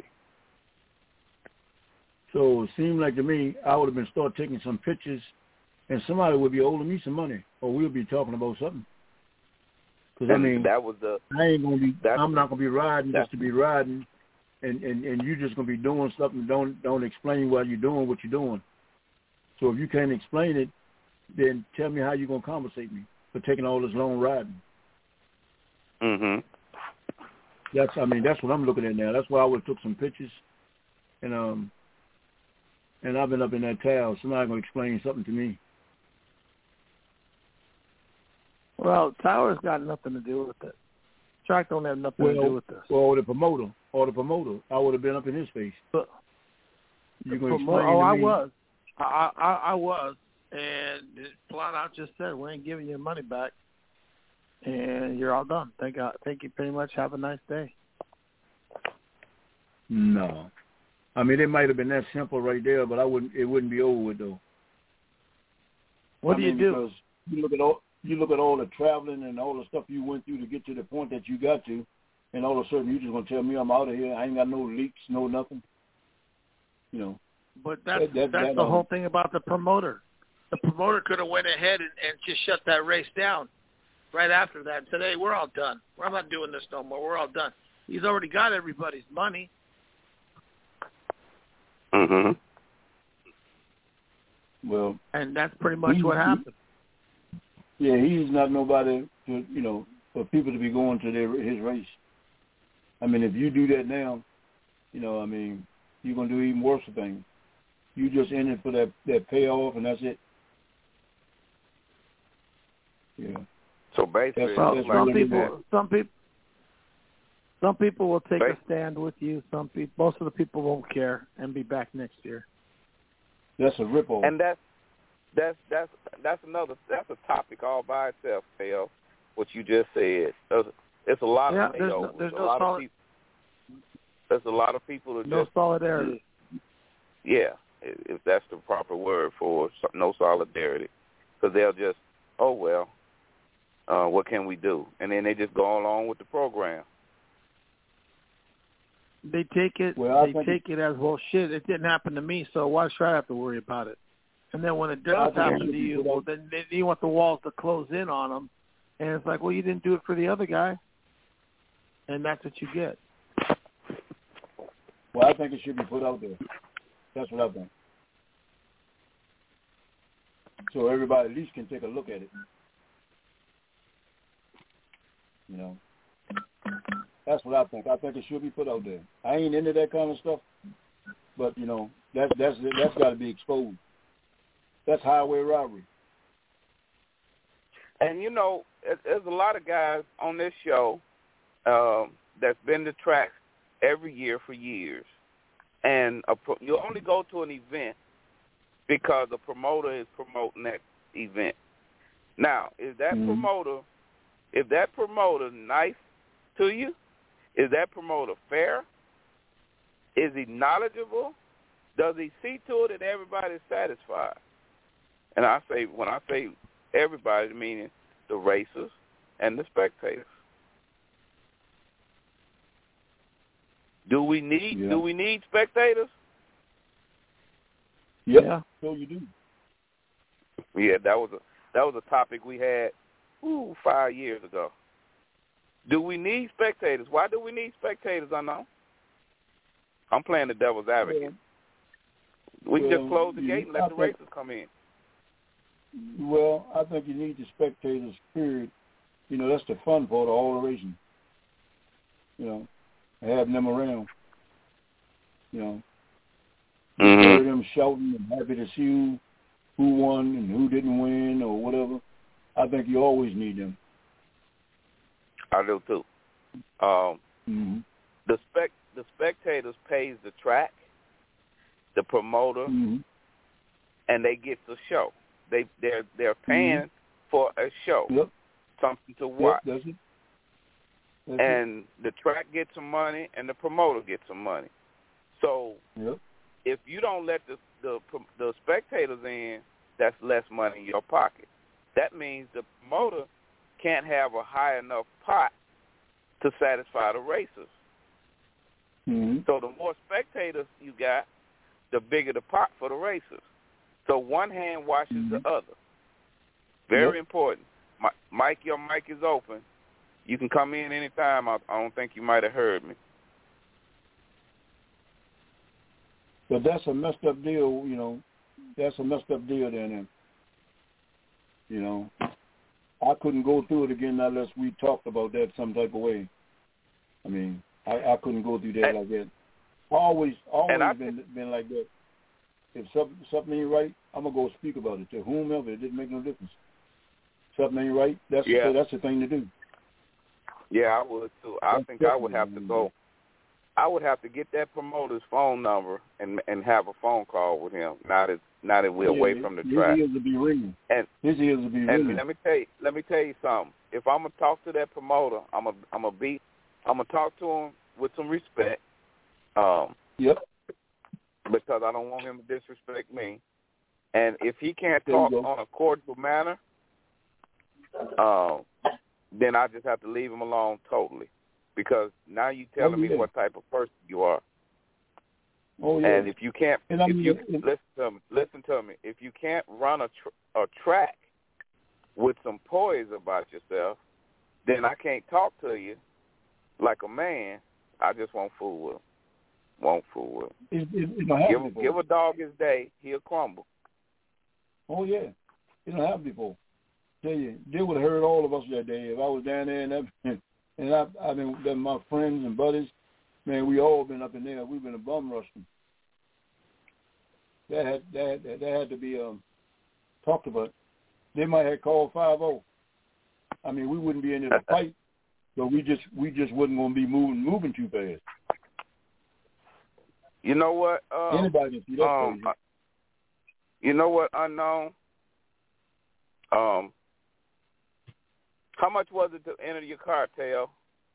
So it seemed like to me I would have been start taking some pictures, and somebody would be owing me some money, or we'll be talking about something. Because I mean, I'm not gonna be riding just to be riding, and you're just gonna be doing something. Don't explain why you're doing what you're doing. So if you can't explain it, then tell me how you're gonna compensate me for taking all this long riding. Mhm. That's what I'm looking at now. That's why I would have took some pictures, and I've been up in that town. Somebody gonna explain something to me. Well, Tower's got nothing to do with it. Track don't have nothing to do with this. Well, the promoter, I would have been up in his face. But you gonna explain to me? I was, and flat out just said we ain't giving you your money back, and you're all done. Thank you pretty much. Have a nice day. No, I mean it might have been that simple right there, but it wouldn't be over with though. What do you do? Because you look at all the traveling and all the stuff you went through to get to the point that you got to, and all of a sudden you just gonna tell me I'm out of here. I ain't got no leaks, no nothing. But that's the whole thing about the promoter. The promoter could have went ahead and just shut that race down right after that and said, hey, we're all done. I'm not doing this no more. We're all done. He's already got everybody's money. Mm-hmm. Well, and that's pretty much what happened. Yeah, he's not nobody to, for people to be going to his race. I mean, if you do that now, you're going to do even worse things. You just in it for that payoff, and that's it. Yeah. So basically, some people will take a stand with you. Most of the people won't care and be back next year. That's a ripoff. And that's a topic all by itself, Theo. What you just said. It's a lot of there's a lot of people who no solidarity. Yeah, if that's the proper word for no solidarity, because they'll just, oh, well, what can we do? And then they just go along with the program. They take it. Take it as, well, shit. It didn't happen to me, so why should I have to worry about it? And then when it does happen to you, well, then you want the walls to close in on them, and it's like, well, you didn't do it for the other guy, and that's what you get. Well, I think it should be put out there. That's what I think. So everybody at least can take a look at it. You know. That's what I think. I think it should be put out there. I ain't into that kind of stuff, but you know that's got to be exposed. That's highway robbery. And you know, there's a lot of guys on this show that's been to tracks every year for years, and you only go to an event because the promoter is promoting that event. Now, is that promoter nice to you? Is that promoter fair? Is he knowledgeable? Does he see to it that everybody's satisfied? And when I say everybody, meaning the racers and the spectators. Do we need spectators? Yeah. So you do. Yeah, that was a topic we had 5 years ago. Do we need spectators? Why do we need spectators? I know. I'm playing the devil's advocate. We can just close the gate and let the racers come in. Well, I think you need the spectators, period. You know, that's the fun part of all the racing. You know, having them around. You know, hear them shouting and happy to see who won and who didn't win or whatever. I think you always need them. I do too. The spectators pays the track, the promoter, and they get the show. They're paying for a show, something to watch. Yep, that's and the track gets some money, and the promoter gets some money. So if you don't let the spectators in, that's less money in your pocket. That means the promoter can't have a high enough pot to satisfy the racers. So the more spectators you got, the bigger the pot for the racers. So one hand washes the other. Very important. Mike, your mic is open. You can come in anytime. I don't think you might have heard me. But that's a messed up deal, you know. That's a messed up deal down there. You know, I couldn't go through it again unless we talked about that some type of way. I mean, I couldn't go through that like that. Always been like that. If something ain't right, I'm going to go speak about it to whomever. It didn't make no difference. Something ain't right, that's the thing to do. Yeah, I would too. I think I would have to go. I would have to get that promoter's phone number and have a phone call with him. Now that we're away from the track. His ears will be ringing. His ears will be ringing. And let me tell you something. If I'm gonna talk to that promoter, I'm gonna talk to him with some respect. Because I don't want him to disrespect me. And if he can't talk on a cordial manner, then I just have to leave him alone totally. Because now you're telling me what type of person you are. And if you can't, listen to me. If you can't run a track with some poise about yourself, then I can't talk to you like a man. I just won't fool with him. Give a dog his day, he'll crumble. Oh yeah, it don't happen before. Tell you, they would have heard all of us that day if I was down there and I've been my friends and buddies. Man, we all been up in there. We've been a bum rushing. That had to be talked about. They might have called 5-0. I mean, we wouldn't be in there to fight, but we just wasn't going to be moving too fast. You know what? Anybody can see that crazy. You know what? Unknown. How much was it to enter your car, Teo?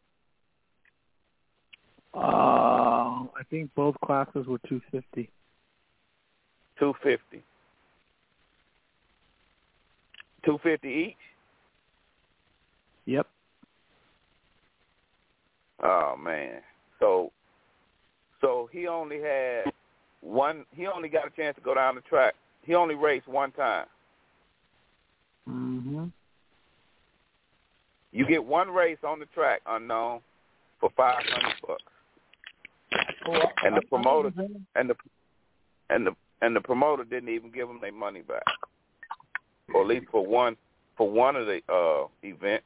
I think both classes were $250. $250. $250 each. Yep. Oh man. So he only had one. He only got a chance to go down the track. He only raced one time. Mhm. You get one race on the track, unknown, for $500. And the promoter and the promoter didn't even give them their money back, or at least for one of the events.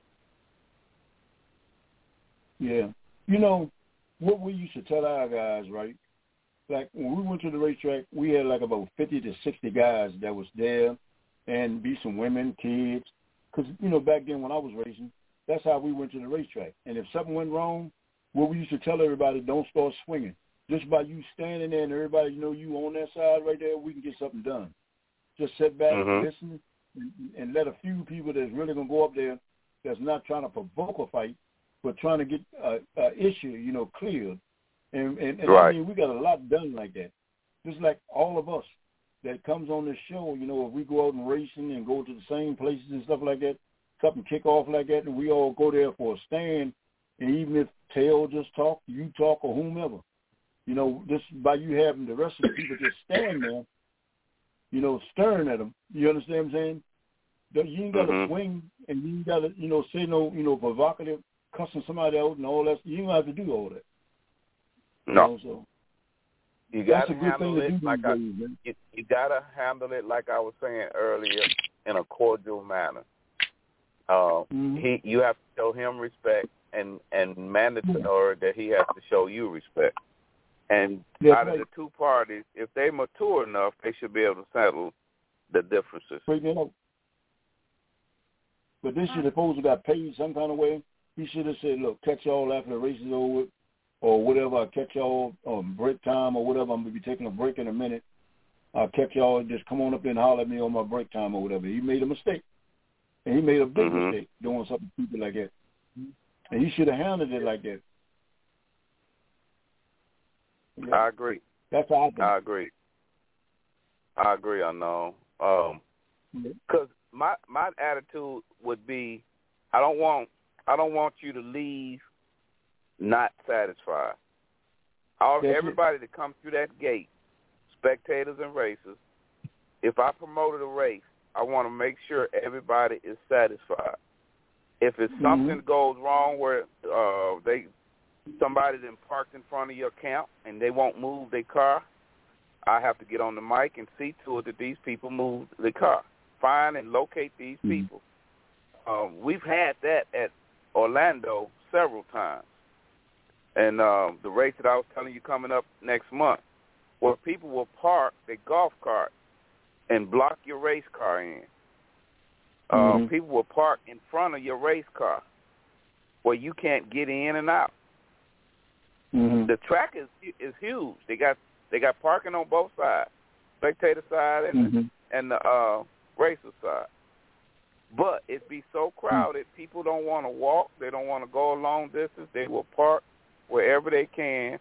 Yeah. You know, what we used to tell our guys, right? Like, when we went to the racetrack, we had like about 50 to 60 guys that was there, and be some women, kids. Because, you know, back then when I was racing, that's how we went to the racetrack. And if something went wrong, what we used to tell everybody, don't start swinging. Just by you standing there and everybody know you on that side right there, we can get something done. Just sit back and listen and let a few people that's really going to go up there that's not trying to provoke a fight, but trying to get an issue, you know, cleared. And right. I mean, we got a lot done like that. Just like all of us that comes on this show, you know, if we go out and racing and go to the same places and stuff like that, something kick off like that, and we all go there for a stand, and even if Tail just talk, you talk, or whomever, you know, just by you having the rest of the people just stand there, you know, staring at them, you understand what I'm saying? You ain't got to swing, and you ain't got to, you know, say no, you know, provocative, cussing somebody out and all that. You don't have to do all that. No. You know, so you got to handle it like you got to handle it like I was saying earlier, in a cordial manner. You have to show him respect, and mandatory that he has to show you respect. And out of the two parties, if they mature enough, they should be able to settle the differences. But this should have supposed to got paid some kind of way. He should have said, look, catch y'all after the race is over, or whatever. I'll catch y'all break time or whatever. I'm going to be taking a break in a minute. I'll catch y'all and just come on up there and holler at me on my break time or whatever. He made a mistake. And he made a big mistake doing something stupid like that. And he should have handled it like that. Yeah. I agree. That's how I think. I agree, I know. Because my attitude would be, I don't want you to leave not satisfied. Everybody that comes through that gate, spectators and racers, if I promoted a race, I want to make sure everybody is satisfied. If it's something goes wrong where somebody then parked in front of your camp and they won't move their car, I have to get on the mic and see to it that these people move the car. Find and locate these people. We've had that at Orlando several times. And the race that I was telling you coming up next month, where people will park their golf cart and block your race car in. People will park in front of your race car where you can't get in and out. The track is huge. They got parking on both sides, spectator side and the racer side. But it be so crowded, people don't want to walk. They don't want to go a long distance. They will park wherever they can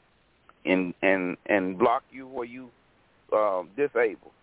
and block you where you disabled.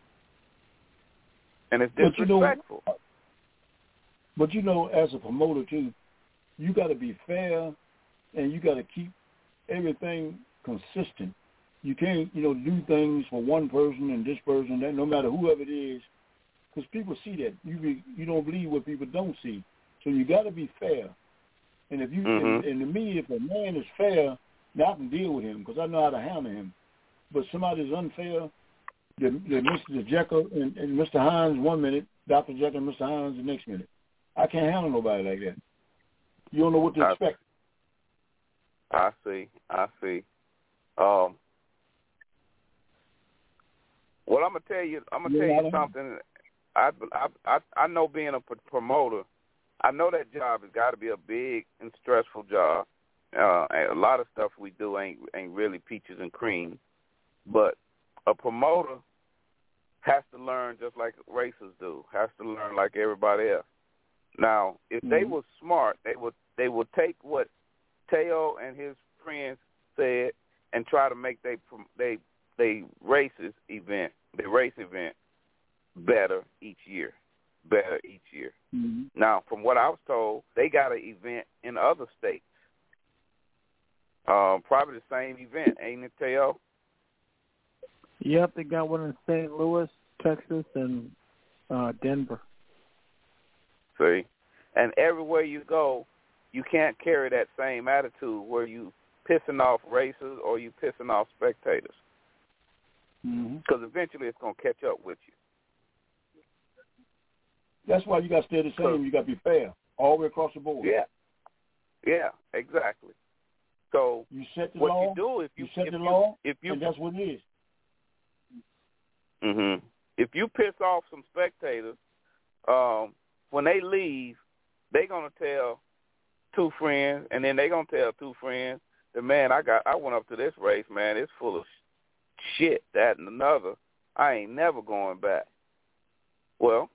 And it's disrespectful. But you know, as a promoter too, you got to be fair, and you got to keep everything consistent. You can't, you know, do things for one person and this person, that no matter whoever it is, because people see that. You don't believe what people don't see. So you got to be fair. And if you and to me, if a man is fair, now I can deal with him because I know how to handle him. But somebody's unfair. Mr. Jekyll and Mr. Hines 1 minute, Dr. Jekyll and Mr. Hines the next minute. I can't handle nobody like that. You don't know what to expect. I see. Well, I'm gonna tell you something. I know being a promoter, I know that job has got to be a big and stressful job. A lot of stuff we do ain't really peaches and cream, but a promoter has to learn just like racers do. Has to learn like everybody else. Now, if they were smart, they would take what Teo and his friends said and try to make they race event better each year. better each year. Mm-hmm. Now, from what I was told, they got an event in other states. Probably the same event, ain't it, Teo? Yep, they got one in St. Louis, Texas, and Denver. See? And everywhere you go, you can't carry that same attitude where you pissing off racers or you pissing off spectators. Because eventually it's going to catch up with you. That's why you got to stay the same. You got to be fair all the way across the board. Yeah, exactly. So you set the what law, you do you set the law, and that's what it is. If you piss off some spectators, when they leave, they're going to tell two friends, and then they're going to tell two friends that, man, I went up to this race, man, it's full of shit, that and another. I ain't never going back. Well,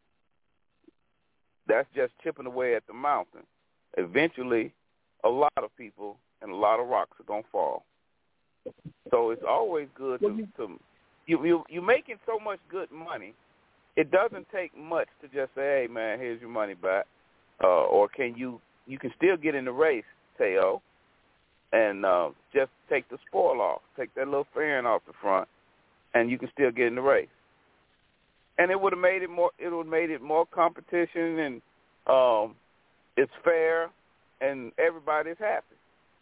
that's just chipping away at the mountain. Eventually, a lot of people and a lot of rocks are going to fall. So it's always good you're making so much good money, it doesn't take much to just say, hey, man, here's your money back. Or you can still get in the race, Teo, and just take the spoil off, take that little fairing off the front, and you can still get in the race. And it would have made it more. It would have made it more competition, and it's fair, and everybody's happy.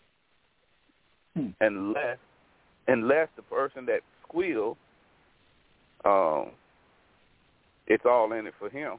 Unless the person that squealed, it's all in it for him.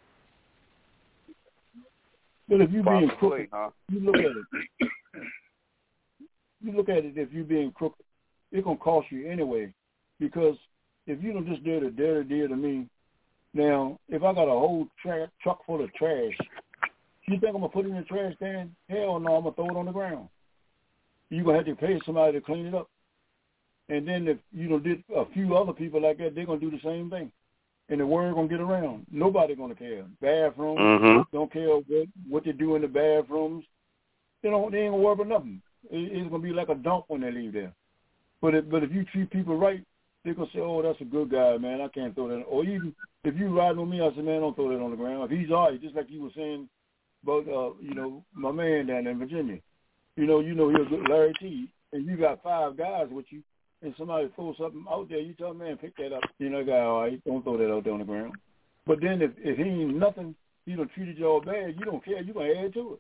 But if you're being crooked, you look at it. You look at it. If you're being crooked, it's gonna cost you anyway. Because if you don't just did a dirty deal to me, now if I got a whole truck full of trash, you think I'm gonna put it in the trash can? Hell no, I'm gonna throw it on the ground. You're gonna have to pay somebody to clean it up. And then if you don't did a few other people like that, they're gonna do the same thing. And the word gonna get around. Nobody gonna care. Bathrooms don't care what they do in the bathrooms. They ain't gonna worry about nothing. It's gonna be like a dump when they leave there. But if you treat people right, they're gonna say, oh, that's a good guy, man. I can't throw that. Or even if you riding with me, I say, man, don't throw that on the ground. If he's all right, just like you were saying about my man down in Virginia. He's a good Larry T. And you got 5 guys with you. And somebody throws something out there, you tell them, man, pick that up. Guy, all right, don't throw that out there on the ground. But then if he ain't nothing, he done treated you all bad, you don't care, you're going to add to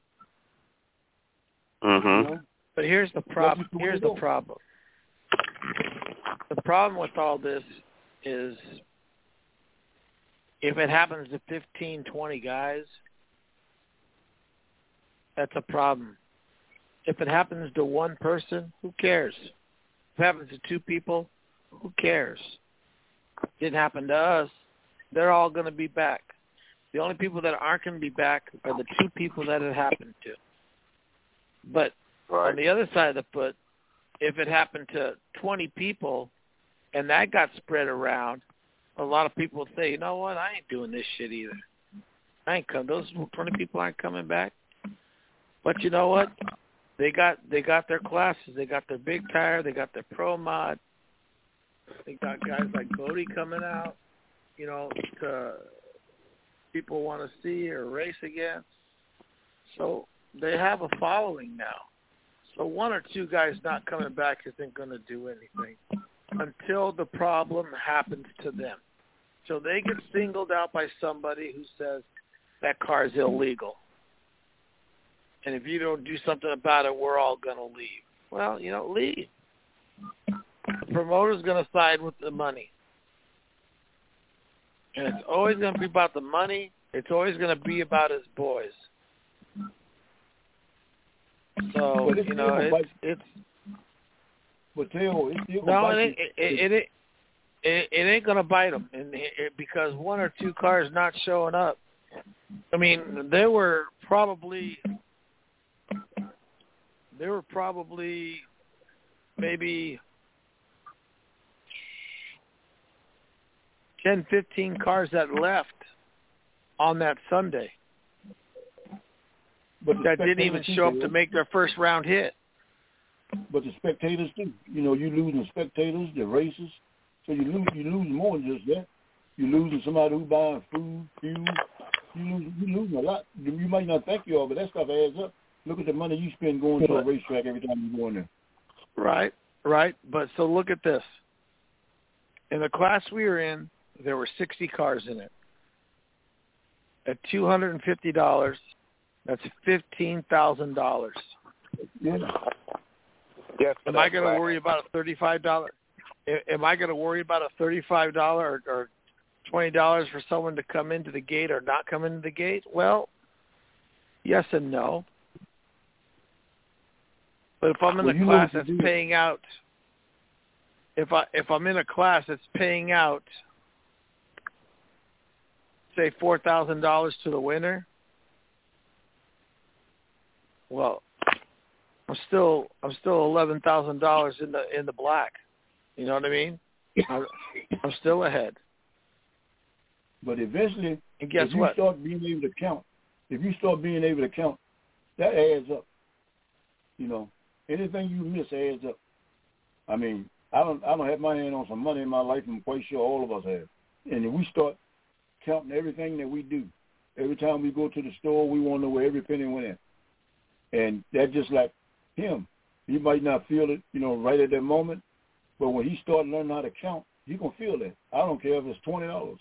it. But here's the problem. The problem with all this is if it happens to 15, 20 guys, that's a problem. If it happens to one person, who cares? If it happens to 2 people, who cares? It didn't happen to us. They're all going to be back. The only people that aren't going to be back are the 2 people that it happened to. But on the other side of the foot, if it happened to 20 people and that got spread around, a lot of people would say, you know what, I ain't doing this shit either. Those 20 people aren't coming back. But you know what? They got their classes. They got their big tire. They got their pro mod. They got guys like Bodie coming out, to people want to see or race against. So they have a following now. So 1 or 2 guys not coming back isn't going to do anything until the problem happens to them. So they get singled out by somebody who says that car is illegal. And if you don't do something about it, we're all going to leave. Well, leave. The promoter's going to side with the money. And it's always going to be about the money. It's always going to be about his boys. So, it's But Theo, it ain't going to bite them. Because 1 or 2 cars not showing up. I mean, there were probably maybe 10, 15 cars that left on that Sunday that didn't even show up to make their first round hit. But the spectators too. You losing the spectators, the races. So you lose more than just that. You're losing somebody who's buying food, fuel. You're losing a lot. You might not think you are, but that stuff adds up. Look at the money you spend going to a racetrack every time you go in there. Right. But so look at this. In the class we were in, there were 60 cars in it. At $250, that's $15,000. Yeah. Yes. Am I going to worry about a $35? Am I going to worry about a $35 or $20 for someone to come into the gate or not come into the gate? Well, yes and no. But if I'm in a class that's paying out, if I'm in a class that's paying out, say $4,000 to the winner, well, I'm still $11,000 in the black. You know what I mean? I'm still ahead. But eventually, and guess if you what? start being able to count, that adds up. You know, anything you miss adds up. I mean, I don't have my hand on some money in my life. I'm quite sure all of us have. And if we start counting everything that we do, every time we go to the store, we want to know where every penny went in. And that's just like him. He might not feel it, right at that moment, but when he starts learning how to count, he's going to feel that. I don't care if it's $20.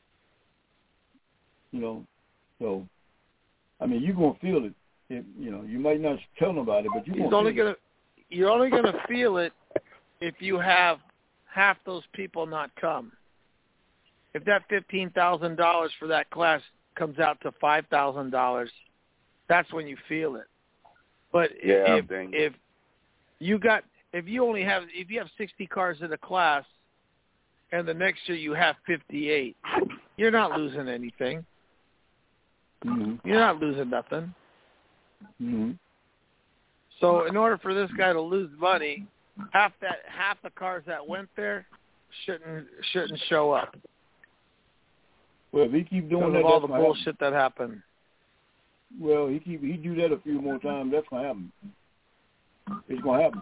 So, I mean, you're going to feel it. You might not tell nobody, but you're only going to feel it if you have half those people not come. If that $15,000 for that class comes out to $5,000, that's when you feel it. But if you have 60 cars in a class and the next year you have 58, you're not losing anything. Mm-hmm. You're not losing nothing. Mm-hmm. So in order for this guy to lose money, half the cars that went there shouldn't show up. Well, if he keep doing that, all the bullshit that happened. Well, he do that a few more times, that's gonna happen. It's gonna happen.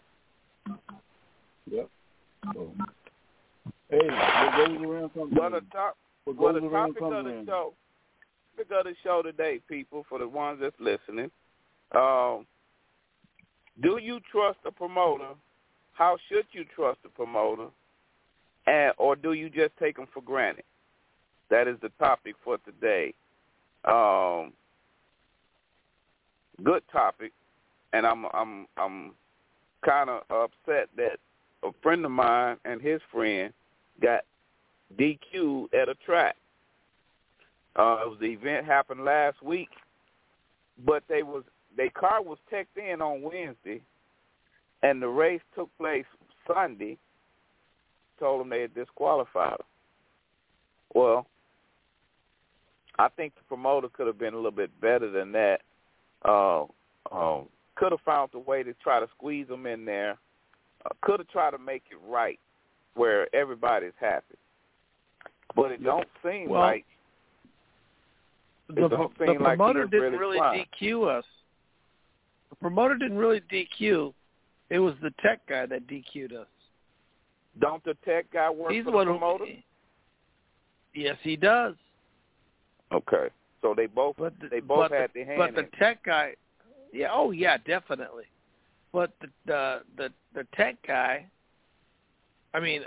Yep. So, hey, what goes around comes around. The topic of the show today, people, for the ones that's listening, do you trust a promoter? How should you trust a promoter? Or do you just take them for granted? That is the topic for today. Good topic, and I'm kind of upset that a friend of mine and his friend got DQ'd at a track. The event happened last week, but their car was checked in on Wednesday, and the race took place Sunday. Told them they had disqualified them. Well, I think the promoter could have been a little bit better than that. Could have found a way to try to squeeze them in there. Could have tried to make it right where everybody's happy. But it don't seem like the promoter didn't really DQ us. The promoter didn't really DQ. It was the tech guy that DQ'd us. Don't the tech guy work for the promoter? Yes, he does. Okay. So they both had their hand But the tech guy, definitely. But the tech guy, I mean,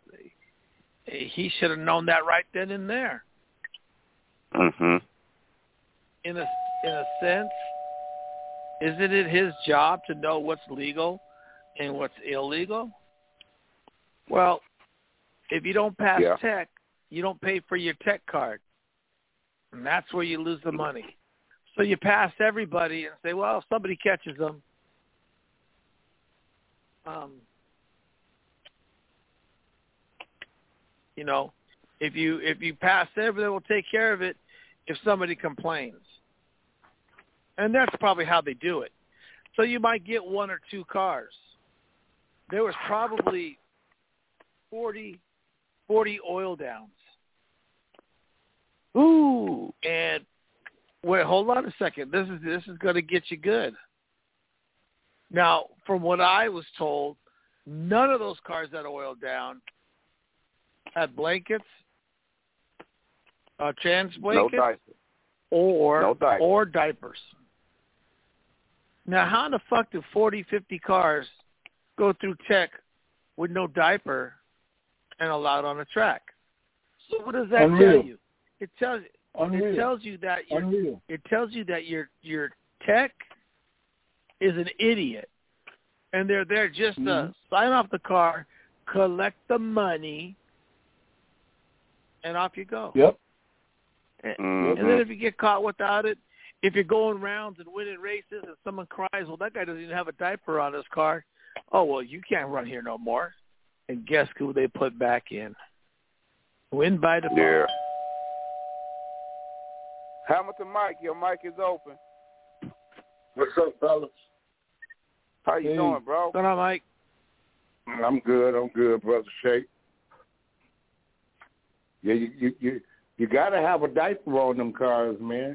he should have known that right then and there. Mm-hmm. In a sense, isn't it his job to know what's legal and what's illegal? Well, if you don't pass tech, you don't pay for your tech card. And that's where you lose the money. So you pass everybody and say, well, if somebody catches them, if you pass everybody, will take care of it if somebody complains. And that's probably how they do it. So you might get one or two cars. There was probably 40 oil downs. Ooh, and wait, hold on a second. This is going to get you good. Now, from what I was told, none of those cars that oiled down had blankets trans No blankets diapers. or diapers. Now, how in the fuck do 40, 50 cars go through check with no diaper and allowed on the track? So what does that tell you? It tells you that your tech is an idiot, and they're there just to sign off the car, collect the money, and off you go. Yep. And then if you get caught without it, if you're going rounds and winning races and someone cries, well, that guy doesn't even have a diaper on his car. Oh, well, you can't run here no more. And guess who they put back in? Win by default. Yeah. Hamilton Mike, your mic is open. What's up, fellas? How you doing, bro? What's going on, Mike? I'm good, Brother Shake. Yeah, you gotta have a diaper on them cars, man.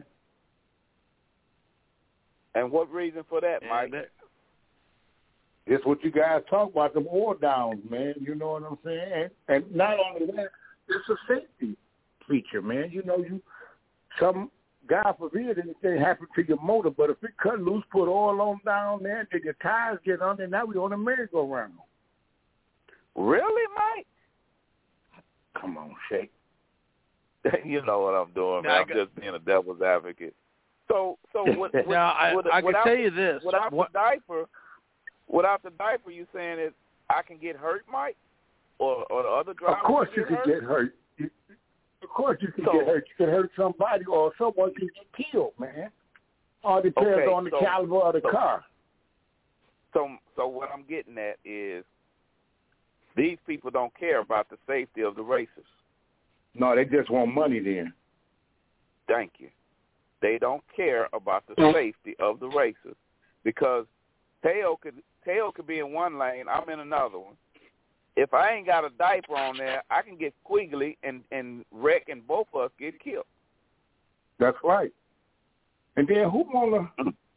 And what reason for that, Mike? It's what you guys talk about, them oil downs, man. You know what I'm saying? And not only that, it's a safety feature, man. You know, God forbid anything happen to your motor, but if it cut loose, put oil on down there, then your tires get under, now we on a merry-go-round. Really, Mike? Come on, Shake. You know what I'm doing, man. I'm just being a devil's advocate. So now, I can tell you this. Without the diaper, you saying is I can get hurt, Mike? Or the other drivers? Of course you can get hurt. Of course you can get hurt. You can hurt somebody or someone can get killed, man. All depends on the caliber of the car. So what I'm getting at is these people don't care about the safety of the racers. No, they just want money then. Thank you. They don't care about the safety of the racers because Teo could be in one lane, I'm in another one. If I ain't got a diaper on there, I can get squiggly and wreck and both of us get killed. That's right. And then who wanna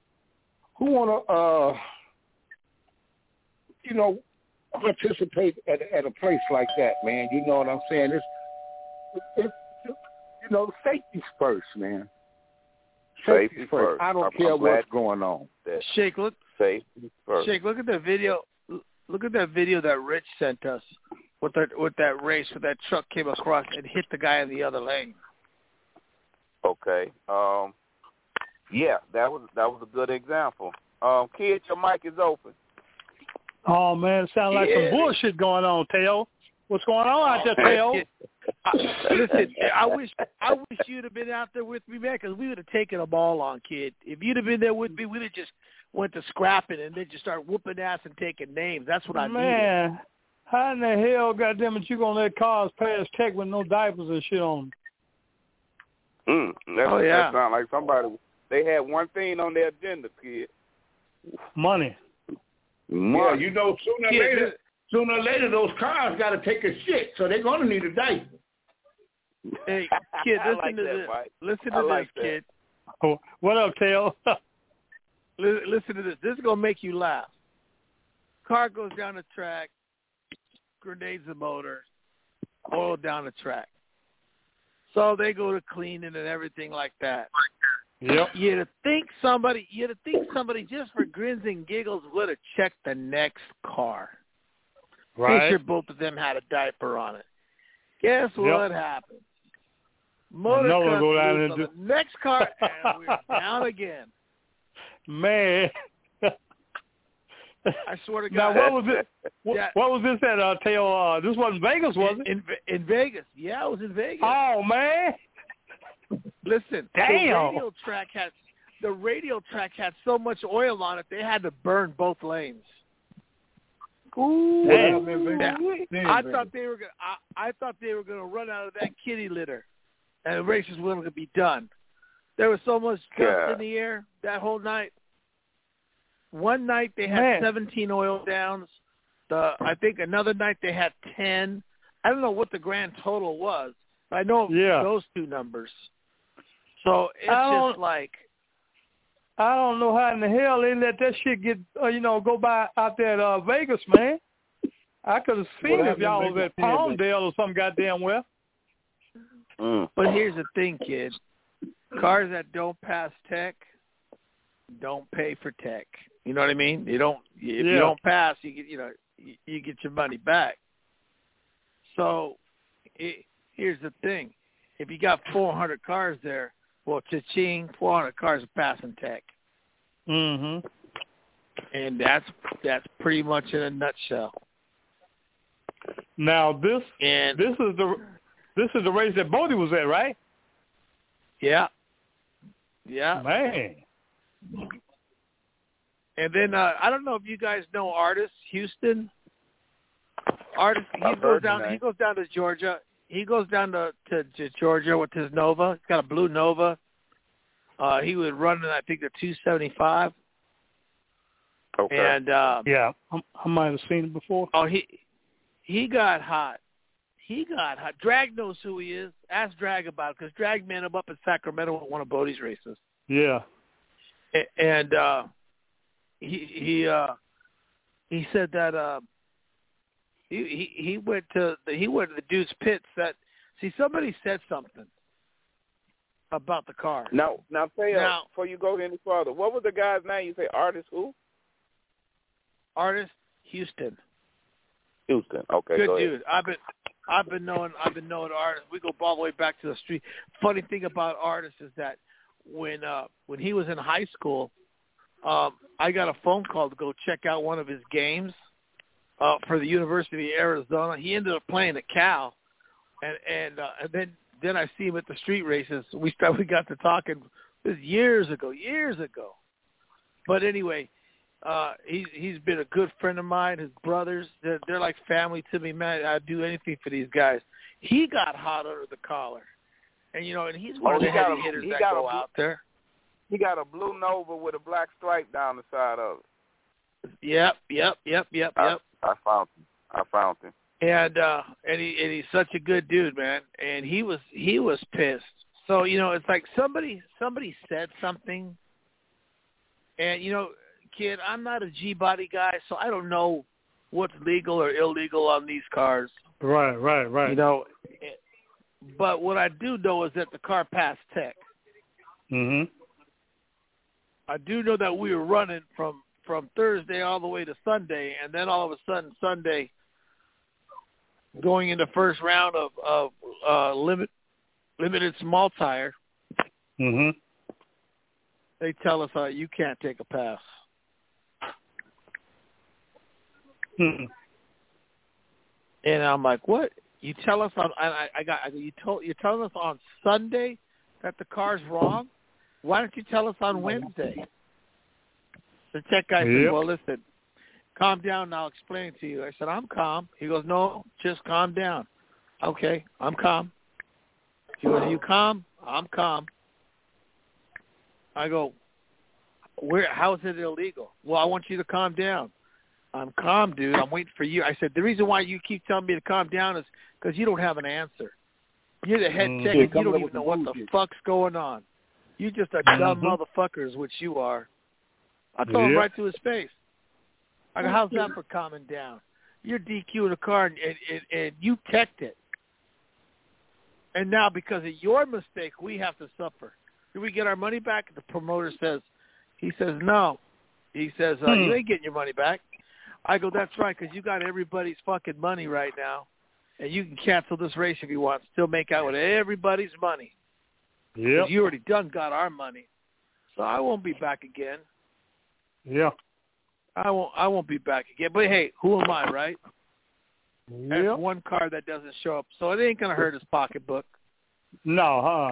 participate at a place like that, man? You know what I'm saying? It's safety's first, man. Safety first. I don't care what's going on. Shake, look. Safety first. Shake, look at that video. Look at that video that Rich sent us with that race where that truck came across and hit the guy in the other lane. Okay. Yeah, that was a good example. Kid, your mic is open. Oh man, it sounds like some bullshit going on, Teo. What's going on out there, Teo? Listen, I wish you'd have been out there with me, man, because we would have taken a ball on, kid. If you'd have been there with me, we'd have just went to scrapping and then just start whooping ass and taking names. That's what I needed. Man, how in the hell, goddamn it, you gonna let cars pass check with no diapers and shit on them? That sounds like somebody. They had one thing on their agenda, kid. Money. Yeah, you know, sooner or later, those cars got to take a shit, so they're going to need a diaper. Hey, kid, listen to this. Listen to this, kid. Oh, what up, Teo? Listen to this. This is going to make you laugh. Car goes down the track, grenades the motor, oil down the track. So they go to cleaning and everything like that. Yep. You'd think somebody just for grins and giggles would have checked the next car. Right. Make sure both of them had a diaper on it. Guess what happens? Motor cuts go down loose on the next car, and we're down again. Man. I swear to God. Now, what was it? What was this at, Teo? This wasn't Vegas, was it? In Vegas. Yeah, it was in Vegas. Oh, man. Listen, damn. The radio track had so much oil on it, they had to burn both lanes. Ooh, I thought they were gonna run out of that kitty litter, and the race was going to be done. There was so much dust in the air that whole night. One night they had 17 oil downs. I think another night they had 10. I don't know what the grand total was, but I know those two numbers. So it's just like, I don't know how in the hell they let that shit get, go by out there at Vegas, man. I could have seen if y'all was at Palmdale or some goddamn well. But here's the thing, kid. Cars that don't pass tech don't pay for tech. You know what I mean? You don't. If you don't pass, you get you get your money back. So here's the thing: if you got 400 cars there, well, cha-ching, 400 cars are passing tech. Mm-hmm. And that's pretty much in a nutshell. Now this is the race that Bodie was at, right? Yeah. Yeah. Man. And then I don't know if you guys know Artis Houston. Artis, he goes down to Georgia. He goes down to Georgia with his Nova. He's got a blue Nova. He was running, I think, the 275. Okay. And yeah, I might have seen it before. Oh, he got hot. He got hot. Drag knows who he is. Ask Drag about it, because Drag met him up in Sacramento at one of Bodie's races. Yeah. And he said that he went to the dude's pits. That somebody said something about the car. Now, Theo, before you go any further, what was the guy's name? You say Artis who? Artis Houston. Houston. Okay. Good go dude. ahead. I've been knowing Artis. We go all the way back to the street. Funny thing about Artis is that when he was in high school, I got a phone call to go check out one of his games for the University of Arizona. He ended up playing at Cal, and then I see him at the street races. We got to talking. This was years ago. But anyway, he's been a good friend of mine. His brothers, they're like family to me, man. I'd do anything for these guys. He got hot under the collar, and and he's one of the heavy hitters that go out there. He got a blue Nova with a black stripe down the side of it. Yep. I found him. And he's such a good dude, man. And he was pissed. So it's like somebody said something, and kid, I'm not a G-body guy, so I don't know what's legal or illegal on these cars. Right. But what I do know is that the car passed tech. Mm-hmm. I do know that we were running from Thursday all the way to Sunday, and then all of a sudden Sunday, going into first round of limited small tire, mm-hmm. they tell us you can't take a pass. Mm-hmm. And I'm like, what? You tell us on? You're telling us on Sunday that the car's wrong? Why don't you tell us on Wednesday? The tech guy said, well, listen, calm down and I'll explain it to you. I said, I'm calm. He goes, no, just calm down. Okay, I'm calm. He goes, are you calm? I'm calm. I go, how is it illegal? Well, I want you to calm down. I'm calm, dude. I'm waiting for you. I said, the reason why you keep telling me to calm down is because you don't have an answer. You're the head tech and you don't even know what the fuck's going on. You just a dumb motherfucker is what you are. I told him right to his face. I go, how's that for calming down? You're DQing a car and you teched it. And now because of your mistake, we have to suffer. Do we get our money back? The promoter says, no. He says, you ain't getting your money back. I go, that's right, because you got everybody's fucking money right now, and you can cancel this race if you want, still make out with everybody's money. Yeah. You already got our money. So I won't be back again. Yeah. I won't be back again. But hey, who am I, right? Yeah. That's one car that doesn't show up. So it ain't gonna hurt his pocketbook. No,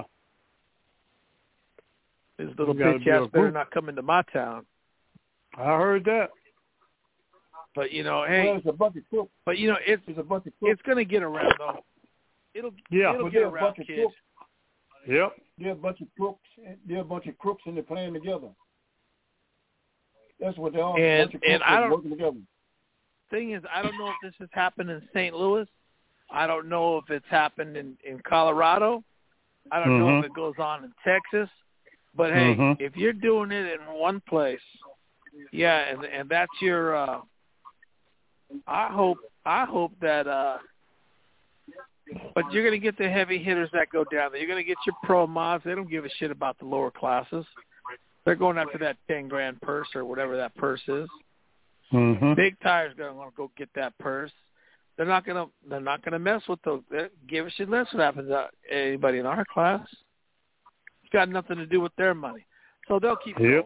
His little bitch ass better not come into my town. I heard that. But hey, well, it's a bunch of crooks. But it's a bunch of crooks. It's gonna get around though. It'll get around, kids. Yep. They're a bunch of crooks. They're a bunch of crooks, and they're playing together. That's what they are. And I don't. Working together. Thing is, I don't know if this has happened in St. Louis. I don't know if it's happened in Colorado. I don't know if it goes on in Texas. But hey, if you're doing it in one place, and that's your. I hope that But you're going to get the heavy hitters that go down there. You're going to get your pro mods. They don't give a shit about the lower classes. They're going after that $10,000 purse or whatever that purse is. Mm-hmm. Big Tire's going to want to go get that purse. They're not going to mess with those. Give a shit less what happens to anybody in our class. It's got nothing to do with their money, so they'll keep going.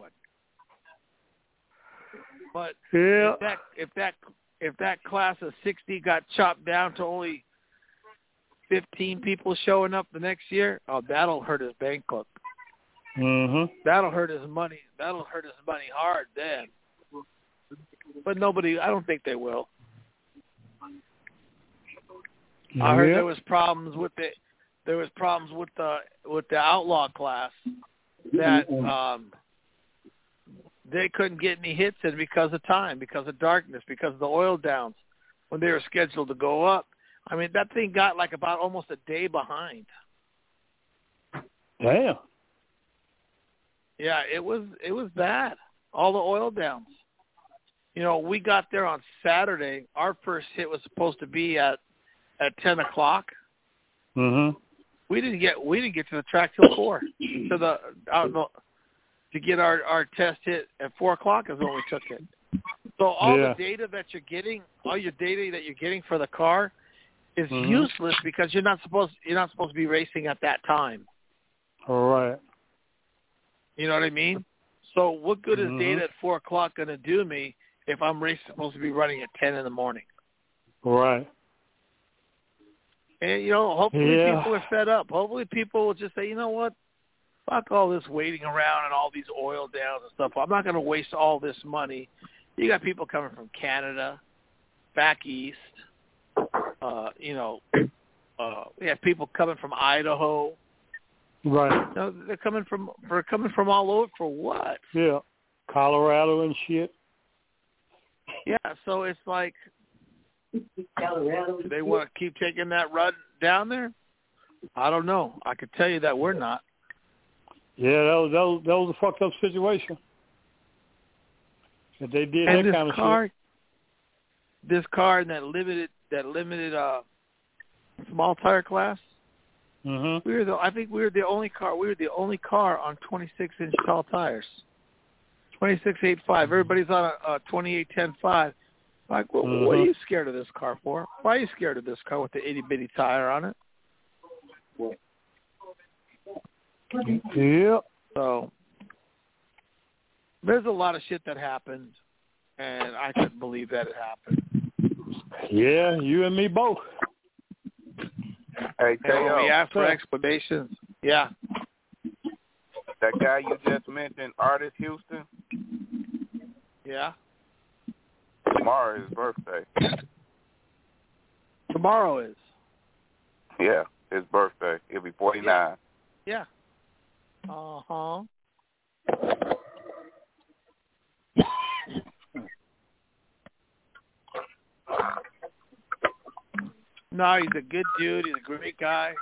But if that class of 60 got chopped down to only 15 people showing up the next year, that'll hurt his bank book. Mm-hmm. That'll hurt his money. That'll hurt his money hard then. But nobody, I don't think they will. I heard there was problems with the outlaw class that they couldn't get any hits in because of time, because of darkness, because of the oil downs when they were scheduled to go up. I mean, that thing got like about almost a day behind. Damn. Yeah, it was bad. All the oil downs. You know, we got there on Saturday. Our first hit was supposed to be at 10 o'clock. Mm-hmm. We didn't get to the track till 4. To get our test hit at 4 o'clock is when we took it. So all the data that you're getting, all your data that you're getting for the car, is useless because you're not supposed to be racing at that time. All right. You know what I mean? So what good is data at 4 o'clock going to do me if I'm supposed to be running at 10 in the morning? Right. And, you know, hopefully people are fed up. Hopefully people will just say, you know what? Fuck all this waiting around and all these oil downs and stuff. I'm not going to waste all this money. You got people coming from Canada, back east. We have people coming from Idaho. Right. You know, they're coming from all over for what? Yeah. Colorado and shit. Yeah, so it's like, do they want to keep taking that run down there? I don't know. I could tell you that we're not. Yeah, that was a fucked up situation. If they did that kind of shit. This car in that limited small tire class. Mm-hmm. I think we were the only car. We were the only car on 26-inch tall tires. 26.85. Everybody's on a 28.10.5. Like, well, what are you scared of this car for? Why are you scared of this car with the itty bitty tire on it? Yeah. So there's a lot of shit that happened, and I couldn't believe that it happened. Yeah, you and me both. Hey, we asked for explanations. Yeah. That guy you just mentioned, Artist Houston. Yeah. Tomorrow is his birthday. Tomorrow is. Yeah, his birthday. He'll be 49. Yeah. Uh-huh. No, he's a good dude. He's a great guy.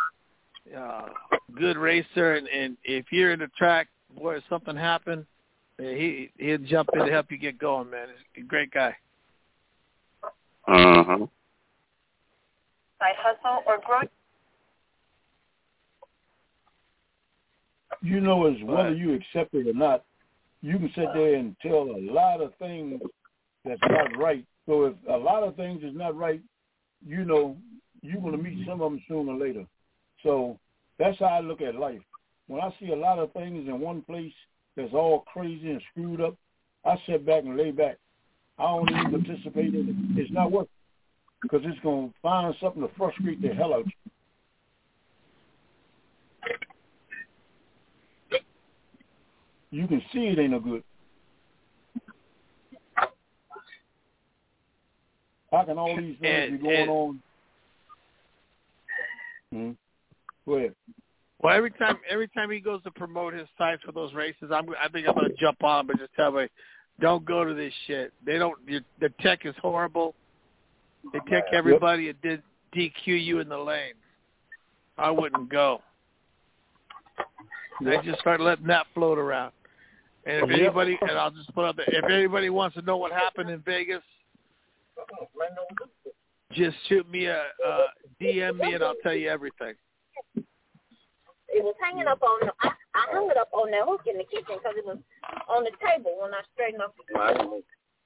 Good racer. And if you're in the track, boy, if something happened, he'll jump in to help you get going, man. He's a great guy. Mm-hmm. Side hustle or growth? You know, as whether you accept it or not, you can sit there and tell a lot of things that's not right. So if a lot of things is not right, you know, you're going to meet some of them sooner or later. So that's how I look at life. When I see a lot of things in one place that's all crazy and screwed up, I sit back and lay back. I don't even participate in it. It's not working because it's going to find something to frustrate the hell out of you. You can see it ain't no good. How can all these things be going on? Go ahead. Well, every time he goes to promote his sites for those races, I think I'm going to jump on but just tell me, don't go to this shit. They don't. The tech is horrible. They take everybody and did DQ you in the lane. I wouldn't go. They just start letting that float around. And if anybody, and I'll just put up there, if anybody wants to know what happened in Vegas, Just shoot me a DM me and I'll tell you everything. It was hanging up on the, I hung it up on that hook in the kitchen because it was on the table when I straightened up the kitchen.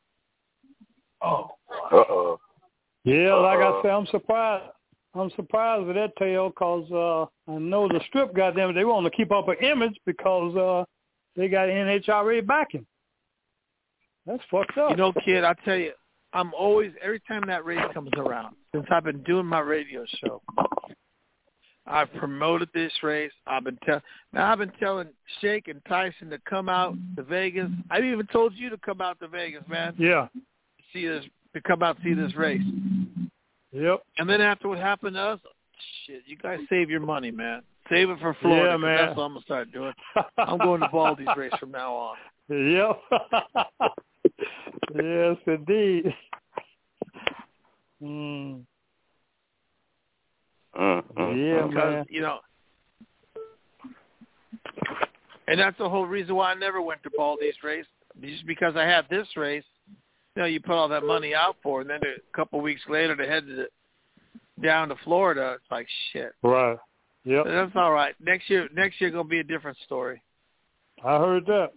Uh-oh. Yeah, like I said, I'm surprised. I'm surprised with that tale because I know the Strip, goddamn it, they want to keep up an image because they got NHRA backing. That's fucked up. You know, kid, I tell you, I'm always, every time that race comes around, since I've been doing my radio show, I've promoted this race. I've been telling Shake and Tyson to come out to Vegas. I've even told you to come out to Vegas, man. Yeah. To come out and see this race. Yep. And then after what happened to us, shit, you guys save your money, man. Save it for Florida. Yeah, man. That's what I'm going to start doing. I'm going to Baldy's race from now on. Yep. Yes, indeed. Yeah, because, man. You know, and that's the whole reason why I never went to Baldy's race, just because I had this race. You know, you put all that money out for, and then a couple of weeks later to head down to Florida. It's like shit. Right. Yep. But that's all right. Next year gonna be a different story. I heard that.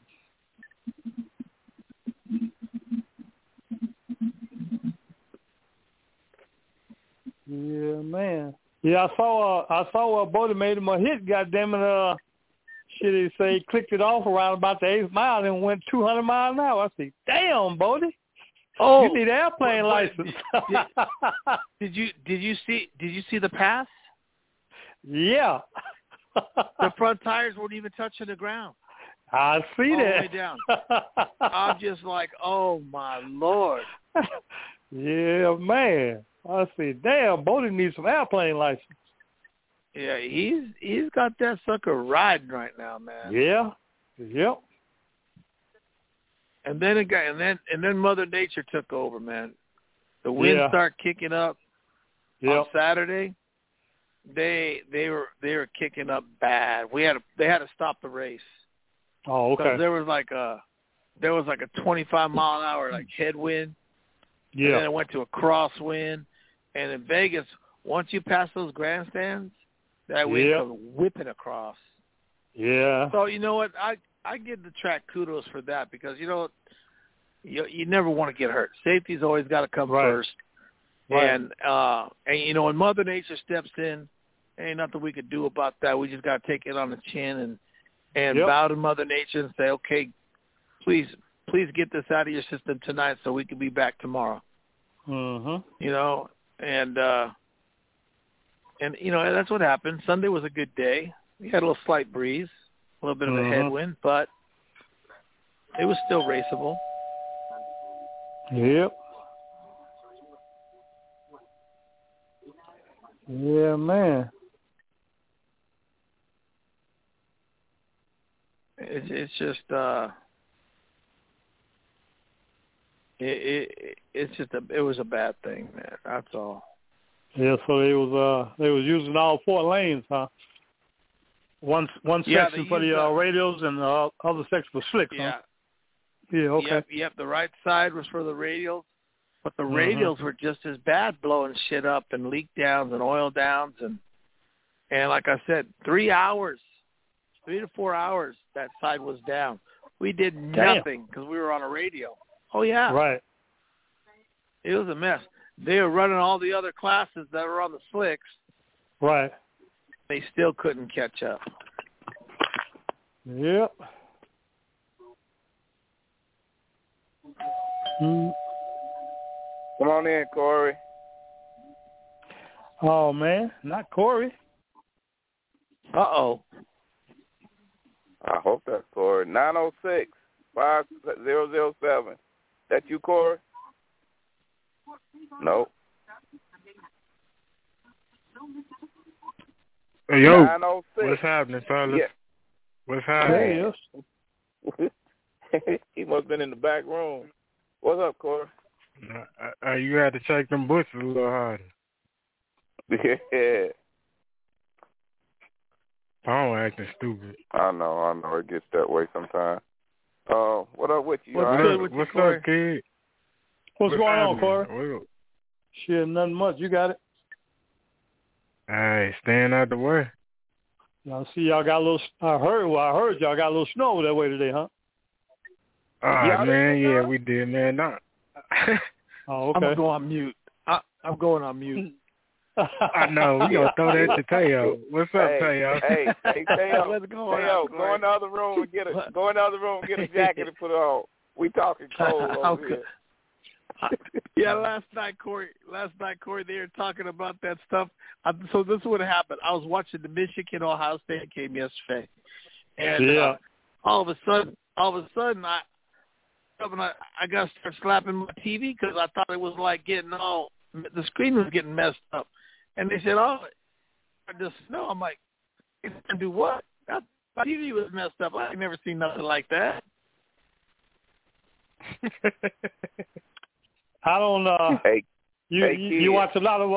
Yeah, man. Yeah, I saw Bodie made him a hit. Goddamn it! Shit, he say he clicked it off around about the 8th mile and went 200 miles an hour. I said, "Damn, Bodie, you need an airplane license." Did you see the pass? Yeah. The front tires weren't even touching the ground. I see all that. the way down. I'm just like, oh my Lord. Yeah, man. I see. Damn, Bodie needs some airplane license. Yeah, he's got that sucker riding right now, man. Yeah. Yep. And then Mother Nature took over, man. The wind started kicking up on Saturday. They were kicking up bad. They had to stop the race. Oh, okay. There was like a 25 mile an hour like headwind. Yeah. And then it went to a crosswind. And in Vegas, once you pass those grandstands, that wind comes whipping across. Yeah. So you know what? I give the track kudos for that because you never want to get hurt. Safety's always got to come first. Right. And you know when Mother Nature steps in, ain't nothing we could do about that. We just got to take it on the chin and bow to Mother Nature and say, okay, please get this out of your system tonight so we can be back tomorrow. Mhm. You know, and you know that's what happened. Sunday was a good day. We had a little slight breeze, a little bit of a headwind, but it was still raceable. Yep. Yeah, man. It's just it was a bad thing, man. That's all. Yeah, so they was using all 4 lanes, huh? One section for the radials and the other section for slicks, huh? Yeah, okay. Yep, the right side was for the radials, but the radials were just as bad, blowing shit up and leak downs and oil downs and like I said, 3 to 4 hours that side was down. We did nothing because we were on a radio. Oh yeah, right. It was a mess. They were running all the other classes that were on the slicks. Right. They still couldn't catch up. Yep. Come on in, Corey. Oh, man. Not Corey. Uh-oh. I hope that's Corey. 906-5007. That you, Corey? Nope. Hey, yo. 906. What's happening, fellas? Yeah. What's happening? Hey, he must have been in the back room. What's up, Corey? You had to check them bushes a little harder. Yeah. Phone acting stupid. I know. It gets that way sometimes. What up with you? What's good with you, What's Corey? up, kid? What's going on, Corey? Shit, nothing much. You got it? Hey, staying out the way. I see y'all got a little. I heard y'all got a little snow over that way today, huh? Man, yeah, we did, man. Nah. Oh, okay. I'm gonna go on mute. I'm going on mute. I know. We gonna throw that to Teo. What's up, Teo? Hey, Teo. Let's go on. Teo, go in the other room and get a jacket and put it on. We talking cold over here. Yeah, last night, Corey, they were talking about that stuff. So this is what happened. I was watching the Michigan-Ohio State game yesterday, and all of a sudden, I got to start slapping my TV because I thought it was like the screen was getting messed up. And they said, the snow. I'm like, do what? My TV was messed up. I've never seen nothing like that. I don't. You watch a lot of.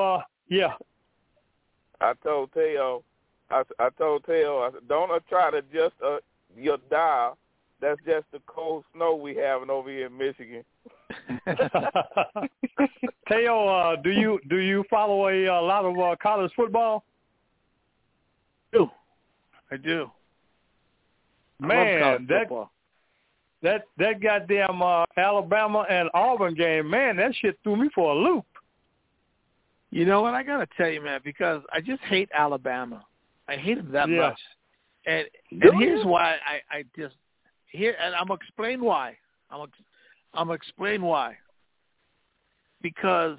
I told Teo, I said, don't try to adjust your dial. That's just the cold snow we having over here in Michigan. Teo, do you follow a lot of college football? I do. Man, that goddamn Alabama and Auburn game, man, that shit threw me for a loop. You know what? I got to tell you, man, because I just hate Alabama. I hate them that much. And here's why I just – and I'm going to explain why. I'm going to explain why. Because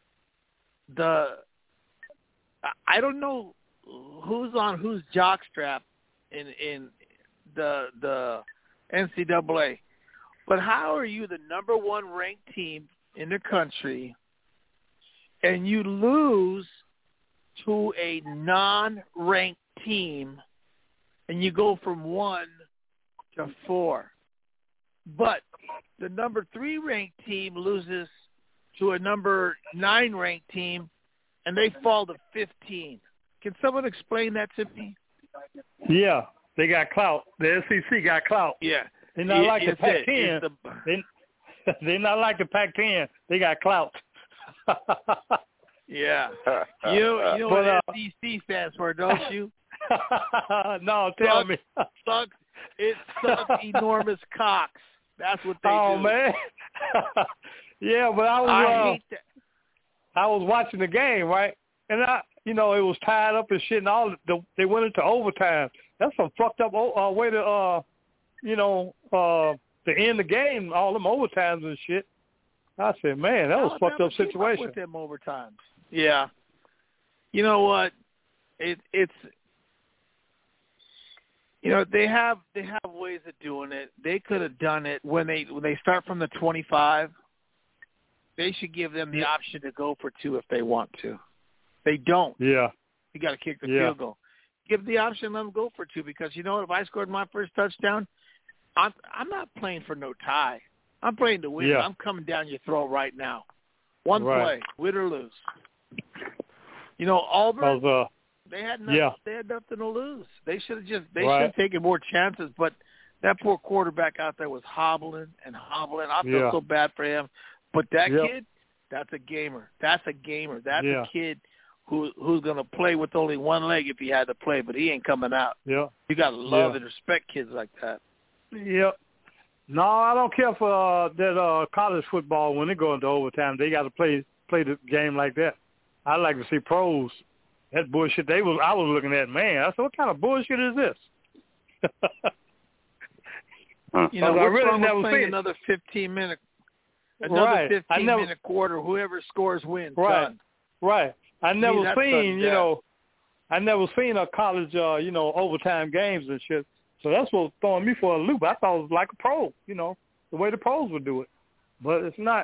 I don't know who's on whose jockstrap in the NCAA, but how are you the number one ranked team in the country and you lose to a non-ranked team and you go from 1 to 4? But the number 3 ranked team loses to a number 9 ranked team and they fall to 15. Can someone explain that to me? Yeah, they got clout. The SEC got clout. Yeah. They're not like the Pac-10. They're not like the Pac-10. They got clout. Yeah. You know what SEC stands for, don't you? No, tell me. It sucks enormous cocks. That's what they do. Oh, man. Yeah, but I hate that. I was watching the game, right? And it was tied up and shit, and they went into overtime. That's some fucked up way to, to end the game. All them overtimes and shit. I said, man, that was a fucked up situation. With them overtimes. Yeah. You know what? It's. They have ways of doing it. They could have done it when they start from the 25. They should give them the option to go for 2 if they want to. They don't. Yeah. You got to kick the field goal. Give the option, let them go for 2 because you know what? If I scored my first touchdown, I'm not playing for no tie. I'm playing to win. Yeah. I'm coming down your throat right now. One play, win or lose. Auburn. They had nothing. They had nothing to lose. They should have taken more chances. But that poor quarterback out there was hobbling and hobbling. I feel so bad for him. But that kid, that's a gamer. That's a kid who's gonna play with only one leg if he had to play. But he ain't coming out. Yeah. You gotta love and respect kids like that. Yep. No, I don't care for that college football when they go into overtime. They got to play the game like that. I like to see pros. That bullshit I was looking at, man. I said, what kind of bullshit is this? What's wrong with playing another 15-minute quarter? Whoever scores wins. Right. Done. Right. I never seen a college, overtime games and shit. So that's what's throwing me for a loop. I thought it was like a pro, the way the pros would do it. But it's not.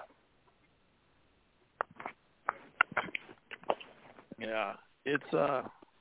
Yeah. It's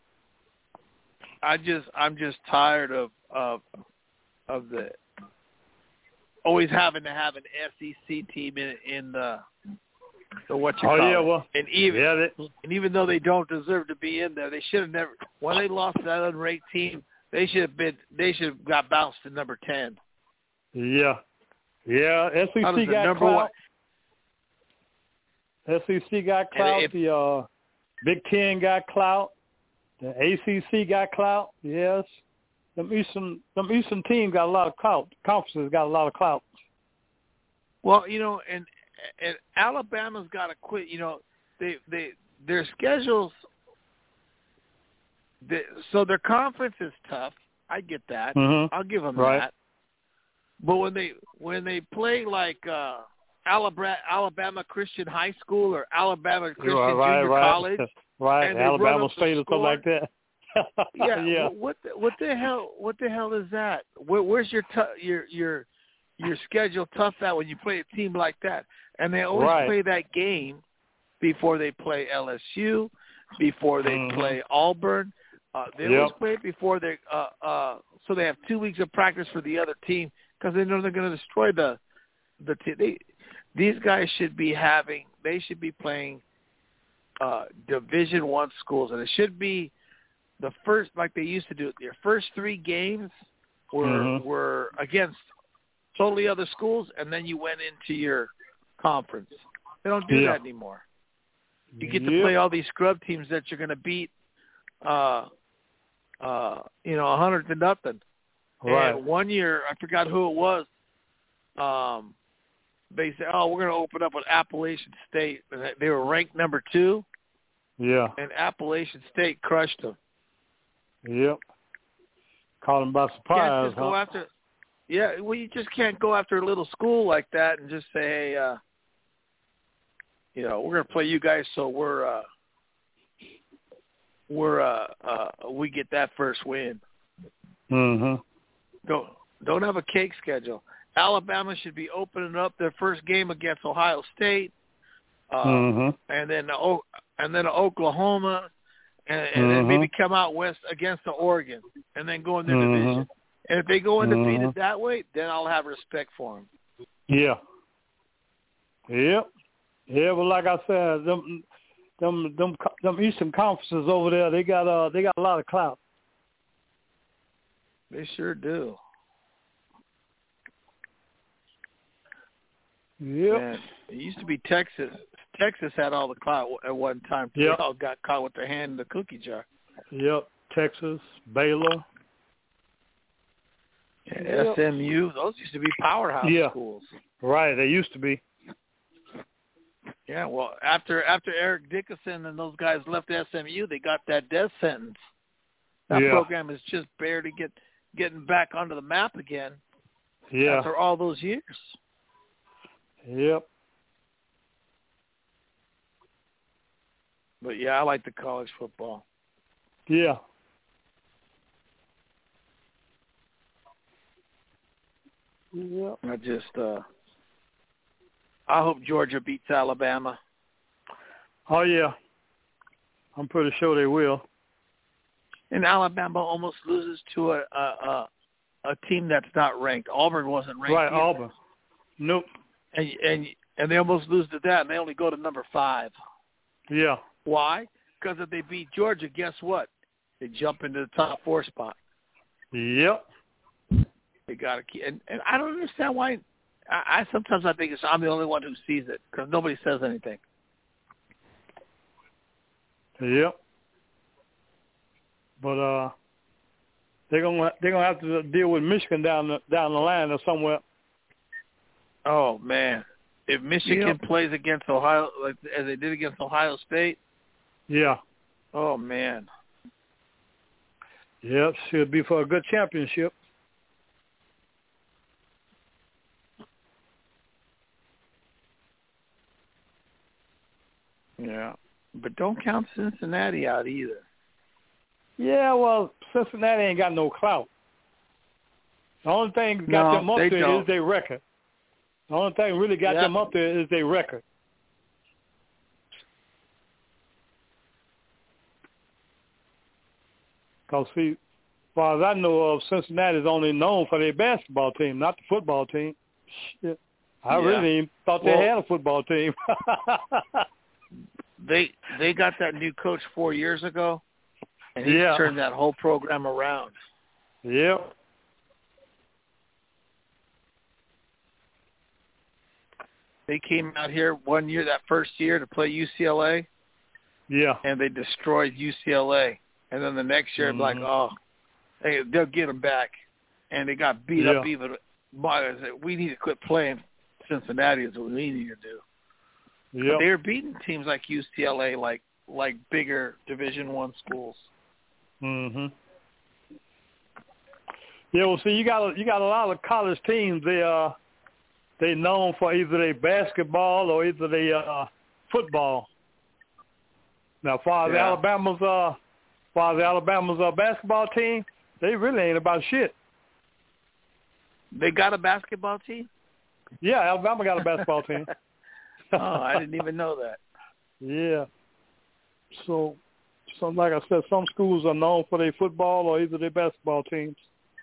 I'm just tired of the always having to have an SEC team in the what you call it. Well, and even though they don't deserve to be in there, they should have never. When they lost to that unranked team, they should have got bounced to number 10. Yeah. SEC got number one. SEC got clout. The Big Ten got clout. The ACC got clout. Yes. Them Eastern teams got a lot of clout. Conferences got a lot of clout. Well, and Alabama's got to quit. Their schedules. So their conference is tough. I get that. Mm-hmm. I'll give them right. that. But when they play like Alabama Christian High School or Alabama Christian Junior College, right? And Alabama State or something like that. yeah. What the hell is that? Where's your schedule tough at when you play a team like that? And they always play that game before they play LSU, before they play Auburn. They always play it before they so they have 2 weeks of practice for the other team because they know they're going to destroy the team. These guys should be playing Division I schools, and it should be the first, like they used to do it. Their first 3 games were against totally other schools, and then you went into your conference. They don't do that anymore. You get to play all these scrub teams that you're going to beat, 100-0. Right. And one year, I forgot who it was. They said, we're going to open up with Appalachian State. And they were ranked number 2. Yeah. And Appalachian State crushed them. Yep. Caught them by surprise, go after. Yeah, well, you just can't go after a little school like that and just say, hey, we're going to play you guys, so we get that first win. Mm-hmm. Don't have a cake schedule. Alabama should be opening up their first game against Ohio State, and then Oklahoma, and then maybe come out west against the Oregon, and then go in their division. And if they go undefeated that way, then I'll have respect for them. Yeah. Yep. Yeah, but like I said, them Eastern conferences over there, they got a lot of clout. They sure do. Yep. Man, it used to be Texas. Texas had all the clout at one time. They all got caught with their hand in the cookie jar. Yep. Texas, Baylor. And SMU. Those used to be powerhouse schools. Right. They used to be. Yeah, well, after Eric Dickerson and those guys left SMU, they got that death sentence. That program is just barely getting back onto the map again. Yeah. After all those years. Yep. But I like the college football. Yeah. Yep. I hope Georgia beats Alabama. Oh, yeah. I'm pretty sure they will. And Alabama almost loses to a team that's not ranked. Auburn wasn't ranked. Right, either. Auburn. Nope. And they almost lose to that, and they only go to number 5. Yeah. Why? Because if they beat Georgia, guess what? They jump into the top 4 spot. Yep. They got to keep, and I don't understand why. I sometimes I think I'm the only one who sees it because nobody says anything. Yep. But they're gonna have to deal with Michigan down the line or somewhere. Oh man, if Michigan plays against Ohio like as they did against Ohio State. Yeah. Oh man. Yep, should be for a good championship. Yeah, but don't count Cincinnati out either. Yeah, well, Cincinnati ain't got no clout. The only thing got them up there is their record. The only thing really got them up there is their record. Because, see, as far as I know of, Cincinnati is only known for their basketball team, not the football team. Shit. I really even thought they had a football team. They got that new coach 4 years ago, and he turned that whole program around. Yep. They came out here one year, that first year, to play UCLA. Yeah. And they destroyed UCLA. And then the next year, like, oh, they'll get them back. And they got beat up even. We need to quit playing Cincinnati is what we need to do. Yep. They were beating teams like UCLA, like bigger Division I schools. Mhm. Yeah, well, see, you got a lot of college teams. They known for either their basketball or either their football. Now, as far as Alabama's basketball team, they really ain't about shit. They got a basketball team? Yeah, Alabama got a basketball team. Oh, I didn't even know that. Yeah. So, like I said, some schools are known for their football or either their basketball teams.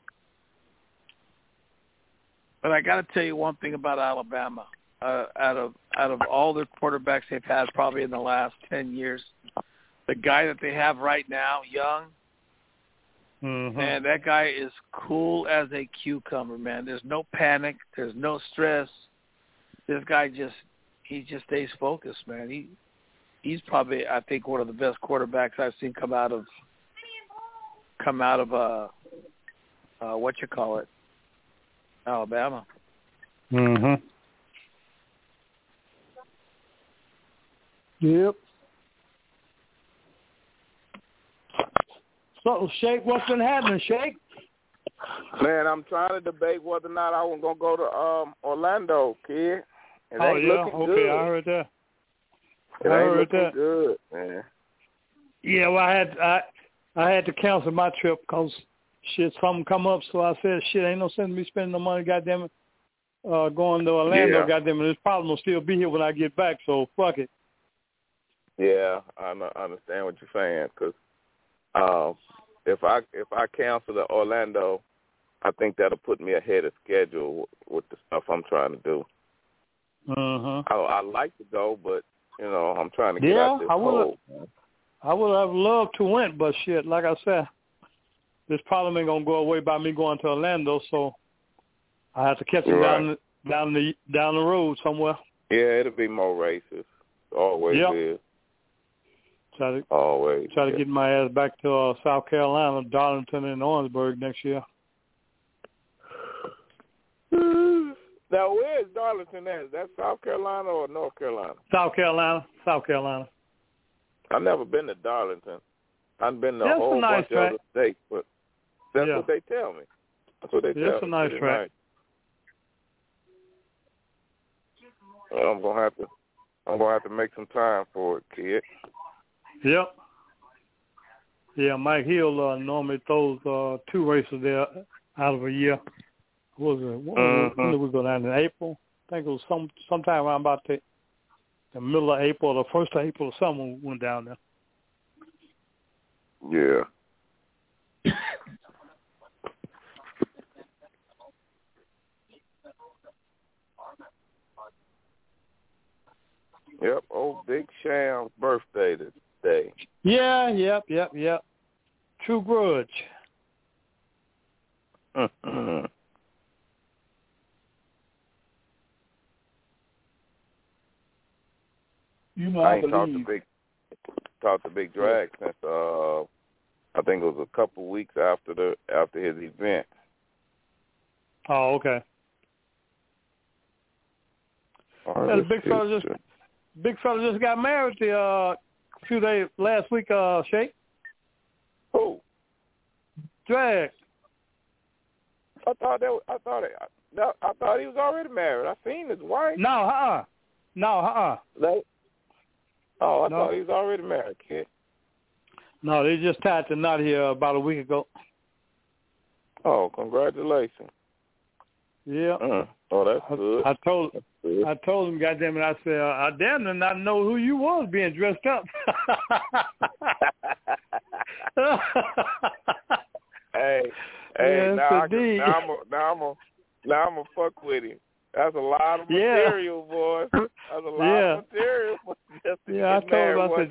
But I got to tell you one thing about Alabama. Out of all the quarterbacks they've had probably in the last 10 years, the guy that they have right now, Young, man, that guy is cool as a cucumber, man. There's no panic. There's no stress. This guy he just stays focused, man. He's probably, I think, one of the best quarterbacks I've seen come out of Alabama. Mhm. Yep. So, Shake, what's been happening, Shake? Man, I'm trying to debate whether or not I was gonna go to Orlando, kid. It ain't looking okay, good. I heard that. It ain't looking good, man. Yeah, well, I had to cancel my trip because shit, something come up. So I said, shit, ain't no sense in me spending no money, goddamn it, going to Orlando, goddamn it. This problem will still be here when I get back. So fuck it. Yeah, I understand what you're saying. Cause if I cancel the Orlando, I think that'll put me ahead of schedule with the stuff I'm trying to do. I like to go, but I'm trying to get out this hole. I would have loved to win, but shit, like I said, this problem ain't gonna go away by me going to Orlando, so I have to catch it down the road somewhere. Yeah, it'll be more races. Always is. Try to get my ass back to South Carolina, Darlington, and Orangeburg next year. Now, where is Darlington at? Is that South Carolina or North Carolina? South Carolina. I've never been to Darlington. I've been to a whole bunch of other states, but that's what they tell me. That's what they tell me. It's a nice track. Well, I'm gonna have to make some time for it, kid. Yep. Yeah, Mike Hill normally throws 2 races there out of a year. What was it? When did we go down in April? I think it was sometime around about the middle of April, or the first of April or something we went down there. Yeah. Yep, old Big Sham's birthday today. Yeah, yep. True Grudge. I ain't talked to Big Drag since I think it was a couple weeks after his event. Oh, okay. The big fella just got married a few days last week. Shake. Who? Drag. I thought he was already married. I seen his wife. No. Oh, I thought he was already married, kid. No, they just tied the knot here about a week ago. Oh, congratulations. Yeah. Oh, that's good. I told him, goddamn it, I said, I damn near not know who you was being dressed up. Hey, yes, now I'm gonna fuck with him. That's a lot of material, boy. That's a lot of material for just to I told him, I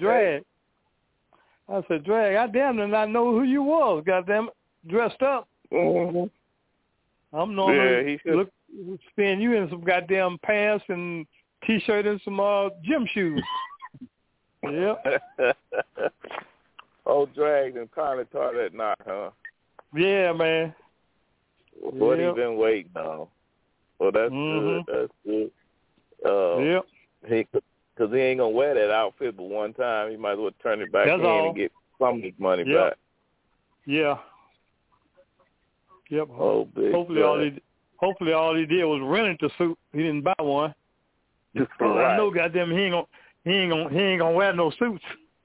said, Drag, I damn near not know who you was, goddamn it, dressed up. I'm normally seeing you in some goddamn pants and T-shirt and some gym shoes. Yep. Old Drag and finally taught that knot, huh? Yeah, man. What he been waiting on? Well, that's good. That's good. Yep. Because he ain't going to wear that outfit but one time. He might as well turn it back and get some of his money back. Yeah. Yep. Oh, big hopefully all he did was rent the suit. He didn't buy one. Right. I know, goddamn, he ain't gonna wear no suits.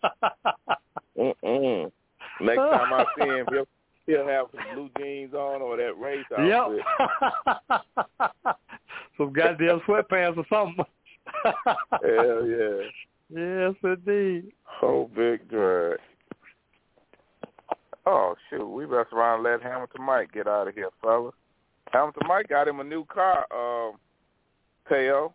Next time I see him, he'll have some blue jeans on or that race outfit. Yep. Some goddamn sweatpants or something. Hell yeah. Yes, indeed. Oh, big drag. Oh, shoot. We best around and let Hamilton Mike get out of here, fellas. Hamilton Mike got him a new car, Teo.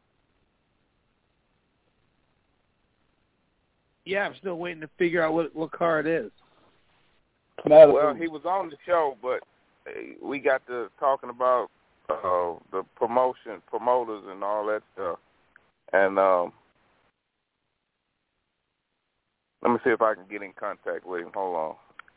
Yeah, I'm still waiting to figure out what car it is. Well, he was on the show, but we got to talking about the promoters and all that stuff. And let me see if I can get in contact with him. Hold on.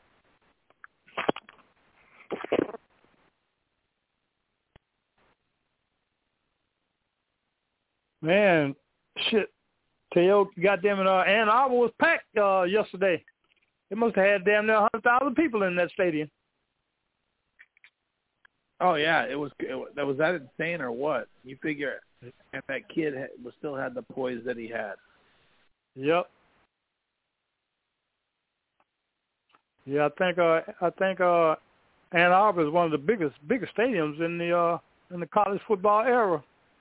Man, shit. Teo, goddamn it, Ann Arbor was packed yesterday. They must have had damn near 100,000 people in that stadium. Oh yeah, was that insane or what? You figure if that kid still had the poise that he had. Yep. Yeah, I think Ann Arbor is one of the biggest stadiums in the college football era.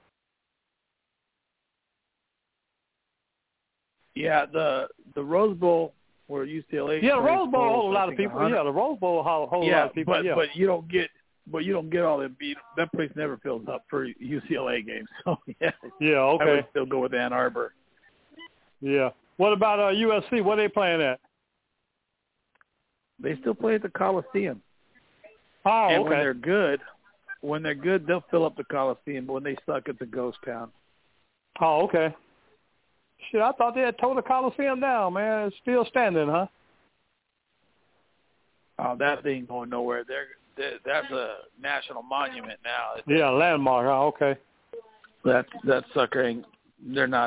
Yeah, the Rose Bowl where UCLA. Yeah, the Rose Bowl holds a lot of people. Yeah, the Rose Bowl holds a lot of people. But you don't get all that beat. That place never fills up for UCLA games. So yeah. Yeah, okay. I would still go with Ann Arbor. Yeah. What about USC? What are they playing at? They still play at the Coliseum. Oh, and okay. When they're good, they'll fill up the Coliseum. But when they suck, it's a ghost town. Oh, okay. Shit, I thought they had tore the Coliseum down, man. It's still standing, huh? Oh, that thing going nowhere. That's a national monument now. Yeah, landmark. Oh, okay. That sucker ain't. They're not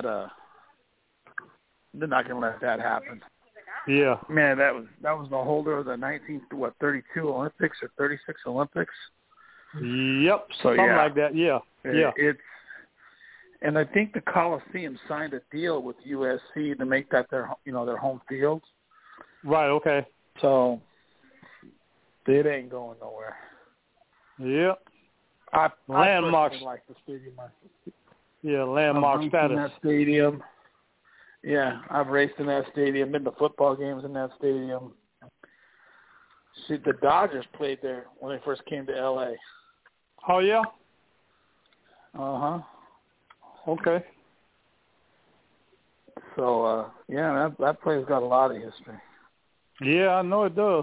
gonna let that happen. Yeah. Man, that was the holder of the 32 Olympics or 36 Olympics. Yep. So something like that. Yeah. Yeah. And I think the Coliseum signed a deal with USC to make that their home field. Right. Okay. So it ain't going nowhere. Yep. I landmark. like the stadium. Yeah, landmark status. In that stadium. Yeah, I've raced in that stadium. Been to football games in that stadium. See, the Dodgers played there when they first came to LA. Oh yeah. Okay. So, that place got a lot of history. Yeah, I know it does.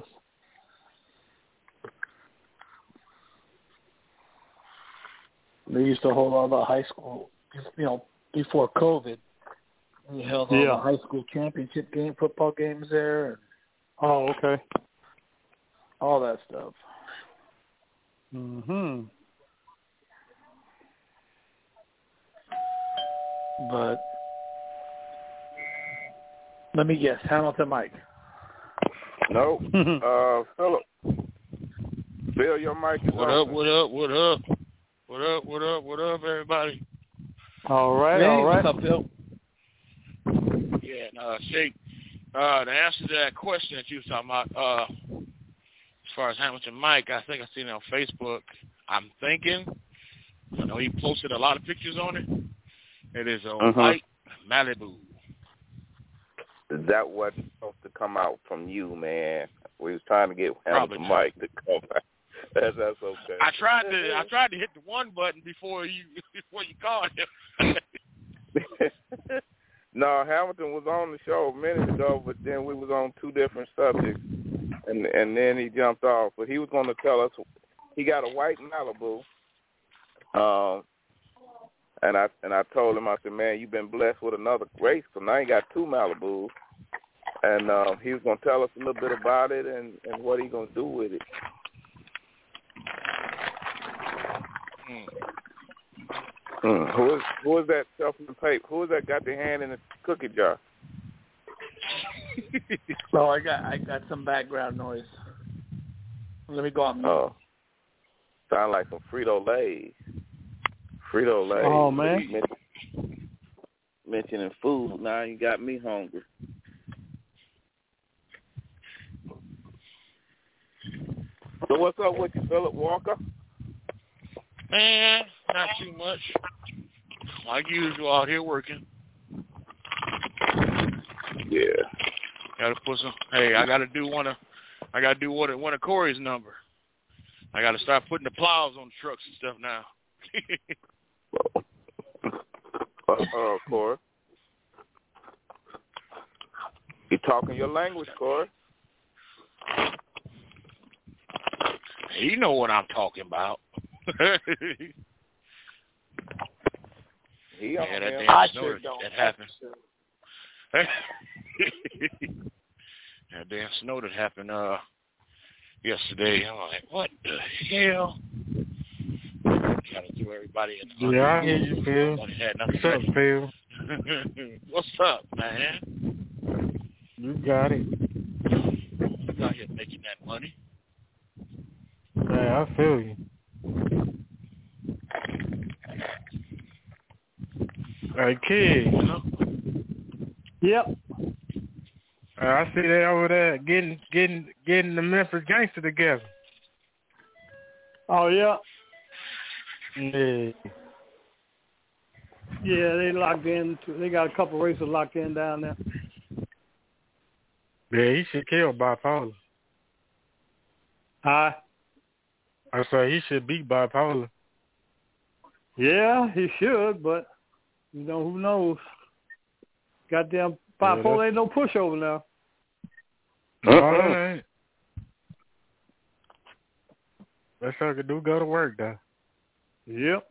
They used to hold all the high school, before COVID. We held all the high school championship football games there. Oh, okay. All that stuff. Mhm. But let me guess, Hamilton Mike. No. Philip. Bill, your mic is open. What up, everybody? All right, hey, all right. What's up, Bill? Yeah, Shake, to answer that question that you were talking about, as far as Hamilton Mike, I think I seen it on Facebook. I'm thinking, I know he posted a lot of pictures on it. It is a white Malibu. That wasn't supposed to come out from you, man. We was trying to get Hamilton Mike to come out. That's okay. I tried to hit the one button before you called him. No, Hamilton was on the show a minute ago, but then we was on two different subjects, and then he jumped off. But he was going to tell us he got a white Malibu, And I told him, I said, man, you've been blessed with another race, so now you got 2 Malibus. And he was going to tell us a little bit about it and what he's going to do with it. Who is that shuffling paper? Who is that got their hand in the cookie jar? Oh, I got some background noise. Let me go on mute. Oh, sound like some Frito-Lay. Frito-Lay. Oh, man. Mentioning food. Now you got me hungry. So what's up with you, Philip Walker? Man, not too much. Like usual, out here working. Yeah. Gotta put some. Hey, I gotta do one of Corey's number. I gotta start putting the plows on the trucks and stuff now. Corey. You talking your language, Corey? You know what I'm talking about. That damn snow that happened. That damn snow that happened yesterday. I'm like, what the hell? Gotta do everybody in the I hear you, Phil. What's up, Phil? What's up, man? You got it. You out here making that money. Hey, I feel you. Hey, kid. Yep. I see they over there getting the Memphis Gangster together. Oh, yeah. Yeah. Yeah, they locked in. They got a couple races locked in down there. Yeah, he should kill Bipolar. Huh? I said he should beat Bipolar. Yeah, he should, but who knows? Goddamn Bipolar ain't no pushover now. No, that ain't. That sucker do go to work though. Yep.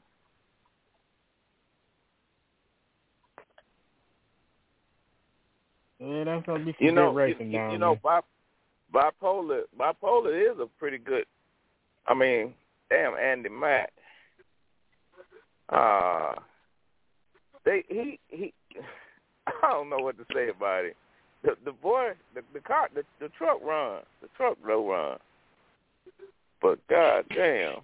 Yeah, that's gonna be some good racing down there. You know, Bipolar is a pretty good. I mean, damn, Andy Mack. He I don't know what to say about it. The boy, the car, the truck runs. The truck will run. But god damn.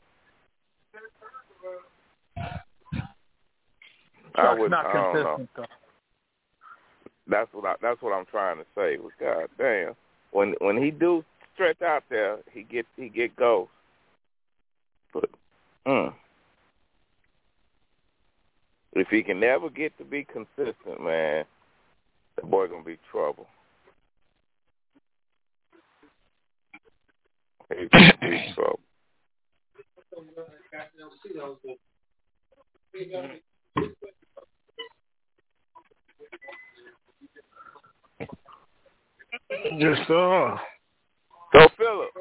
Truck's not consistent though. That's what I'm trying to say. Was god damn. When he do stretch out there, he get ghost. But if he can never get to be consistent, man, the boy gonna be trouble. He's gonna be trouble. Yes, sir. So Philip.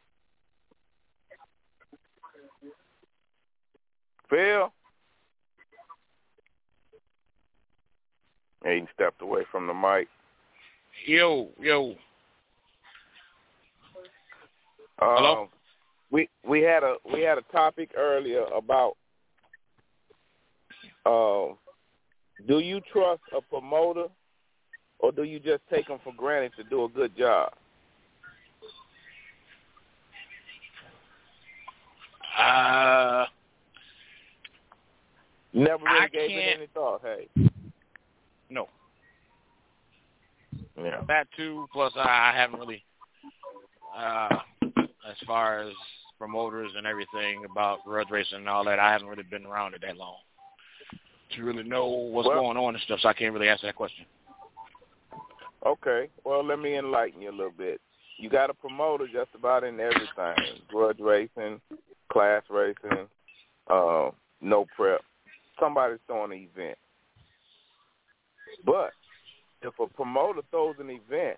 Phil? He stepped away from the mic. Yo. Hello? We had a topic earlier about do you trust a promoter or do you just take them for granted to do a good job? Never really gave it any thought, hey? No. Yeah. That too, plus I haven't really, as far as promoters and everything about road racing and all that, I haven't really been around it that long to really know what's going on and stuff, so I can't really answer that question. Okay. Well, let me enlighten you a little bit. You got a promoter just about in everything. Grudge racing, class racing, no prep. Somebody's throwing an event. But if a promoter throws an event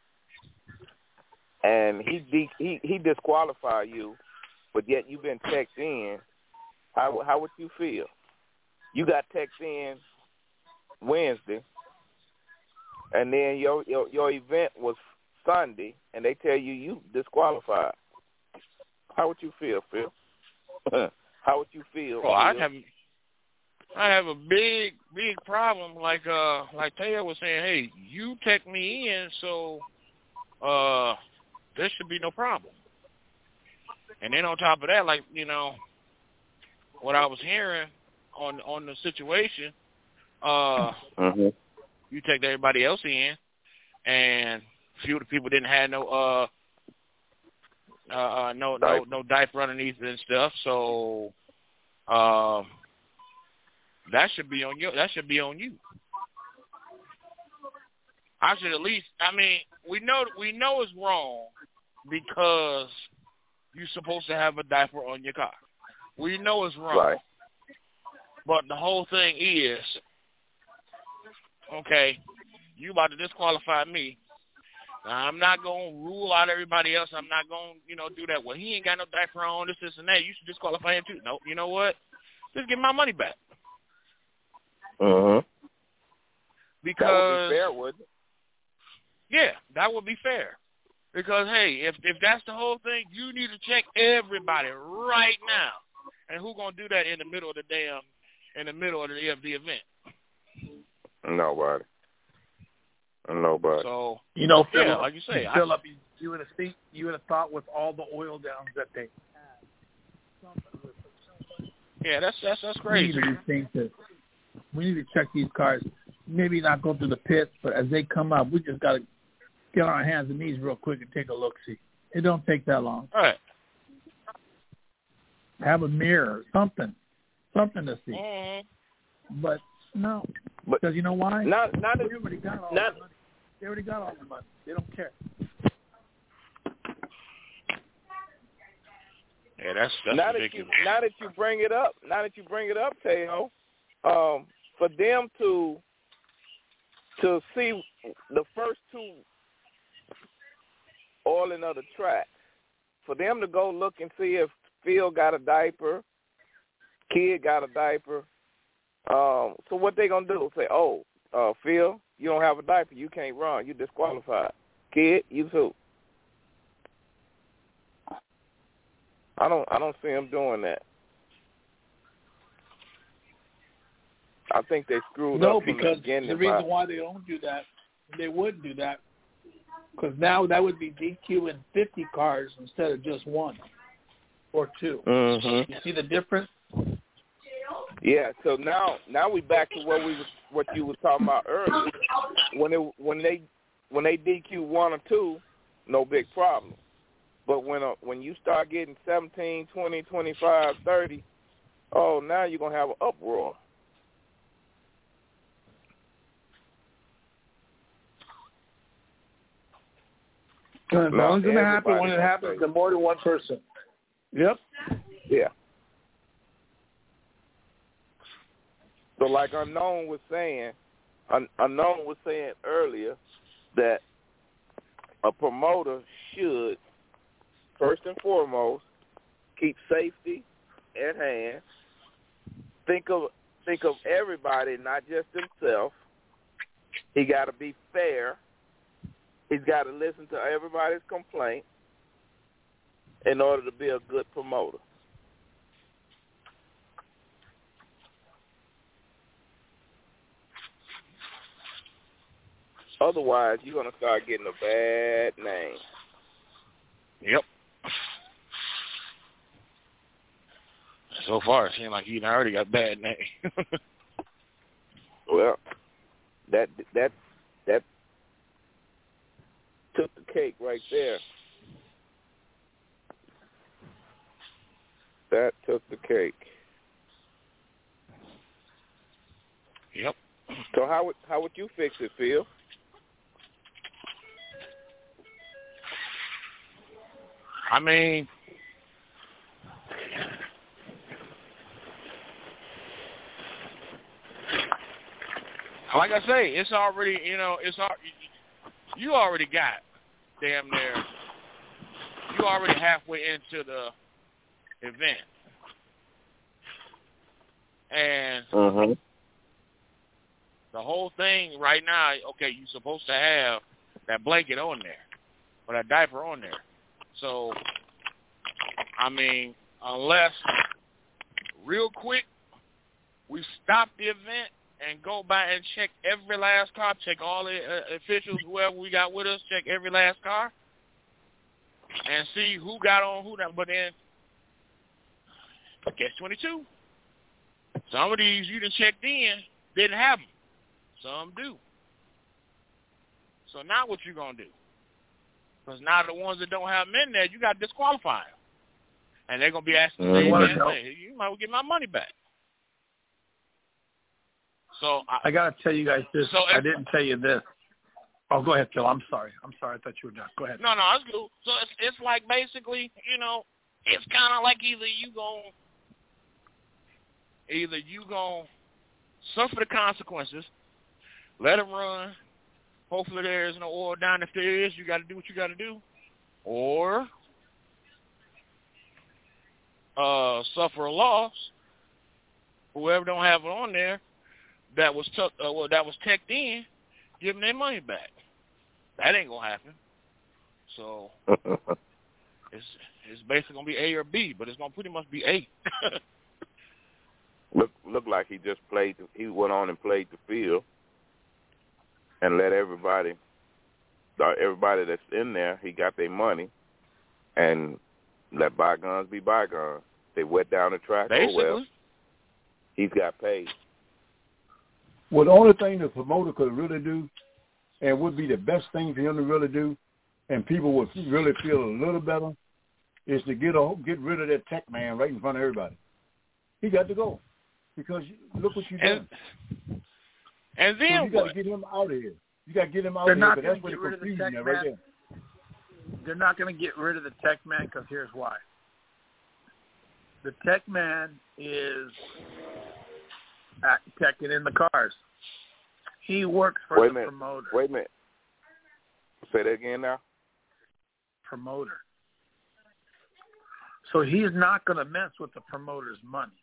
and he disqualify you, but yet you've been checked in, how would you feel? you got text in Wednesday, and then your event was Sunday, and they tell you disqualified. How would you feel, Phil? How would you feel? Well, I have a big problem. Like Taya was saying, hey, you text me in, so there should be no problem. And then on top of that, like, you know, what I was hearing on the situation, you take everybody else in, and a few of the people didn't have no diaper underneath and stuff, so that should be on you. That should be on you. I should at least. I mean, we know it's wrong because you're supposed to have a diaper on your car. We know it's wrong. Right. But the whole thing is, okay, you about to disqualify me. Now, I'm not going to rule out everybody else. I'm not going to, do that. Well, he ain't got no diaper on, this, and that. You should disqualify him too. No, you know what? Just give my money back. Because that would be fair, wouldn't it? Yeah, that would be fair. Because, hey, if that's the whole thing, you need to check everybody right now. And who's going to do that in the middle of the the event? Nobody. So, Philip, yeah, like you say, Philip, you would have thought with all the oil downs that they had. Yeah, that's crazy. We need to check these cars. Maybe not go through the pits, but as they come up, we just got to get on our hands and knees real quick and take a look-see. It don't take that long. All right. Have a mirror, something to see. But no, because you know why? They already got all the money. They already got all the money. They don't care. Yeah, that's ridiculous. Now that you bring it up, Teo, for them to see the first two oiling of the track, for them to go look and see if Phil got a diaper, Kid got a diaper. So what they gonna do? Say, Phil, you don't have a diaper, you can't run, you disqualified. Kid, you too. I don't see them doing that. I think they screwed up from the beginning. The reason why they don't do that, they wouldn't do that, because now that would be DQ in 50 cars instead of just one or two. You see the difference? Yeah. So now we back to what you were talking about earlier. When they DQ one or two, no big problem. But when you start getting 17, 20, 25, 30, now you're gonna have an uproar. It's only going to happen when it happens to more than one person. Yep. Yeah. So like Unknown was saying earlier that a promoter should, first and foremost, keep safety at hand. Think of everybody, not just himself. He got to be fair. He's got to listen to everybody's complaint in order to be a good promoter. Otherwise, you're going to start getting a bad name. Yep. So far, it seems like he already got a bad name. Well, that took the cake right there. That took the cake. Yep. So how would you fix it, Phil? I mean, like I say, it's already, you already got damn near, you already halfway into the event. And the whole thing right now, okay, you're supposed to have that blanket on there or that diaper on there. So, I mean, unless real quick we stop the event and go by and check every last car, check all the officials, whoever we got with us, check every last car and see who got on who. But then, guess 22. Some of these you done checked in didn't have them. Some do. So now what you going to do? Because now the ones that don't have them in there, you got to disqualify them. And they're going to be asking, hey, you might well get my money back. So I got to tell you guys this. I didn't tell you this. Oh, go ahead, Phil. I'm sorry. I thought you were done. Go ahead. No, it's cool. So it's like basically, it's kind of like either you going to suffer the consequences, let them run. Hopefully there is no oil down. If there is, you got to do what you got to do. Or suffer a loss. Whoever don't have it on there that was teched in, give them their money back. That ain't gonna happen. So it's basically gonna be A or B, but it's gonna pretty much be A. Look like he just played. He went on and played the field and let everybody that's in there. He got their money and let bygones be bygones. They wet down the track. Basically. Oh well, he's got paid. Well, the only thing the promoter could really do, and would be the best thing for him to really do, and people would really feel a little better, is to get rid of that tech man right in front of everybody. He got to go because look what you done. And then so you got to get him out of here. You got to get him out of here. But that's where the confusion is right there. They're not going to get rid of the tech man because here's why. The tech man is teching in the cars. He works for the promoter. Wait a minute. Say that again now. Promoter. So he's not going to mess with the promoter's money.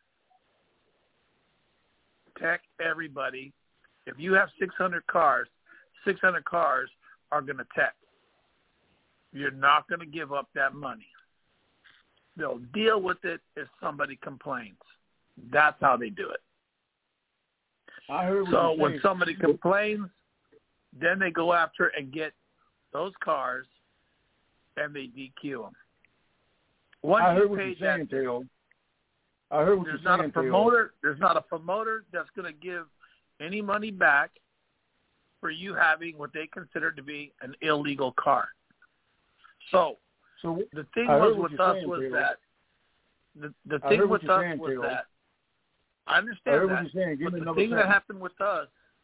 Tech everybody. If you have 600 cars, 600 cars are going to tech. You're not going to give up that money. They'll deal with it if somebody complains. That's how they do it. I heard so when somebody complains, then they go after and get those cars and they DQ them. Once I heard you what pay you're saying, that, Theo. I heard what there's you're not saying, a promoter. There's not a promoter that's going to give any money back for you having what they consider to be an illegal car. So the thing was with us was that the thing with us was that I understand that. But the thing that happened with us,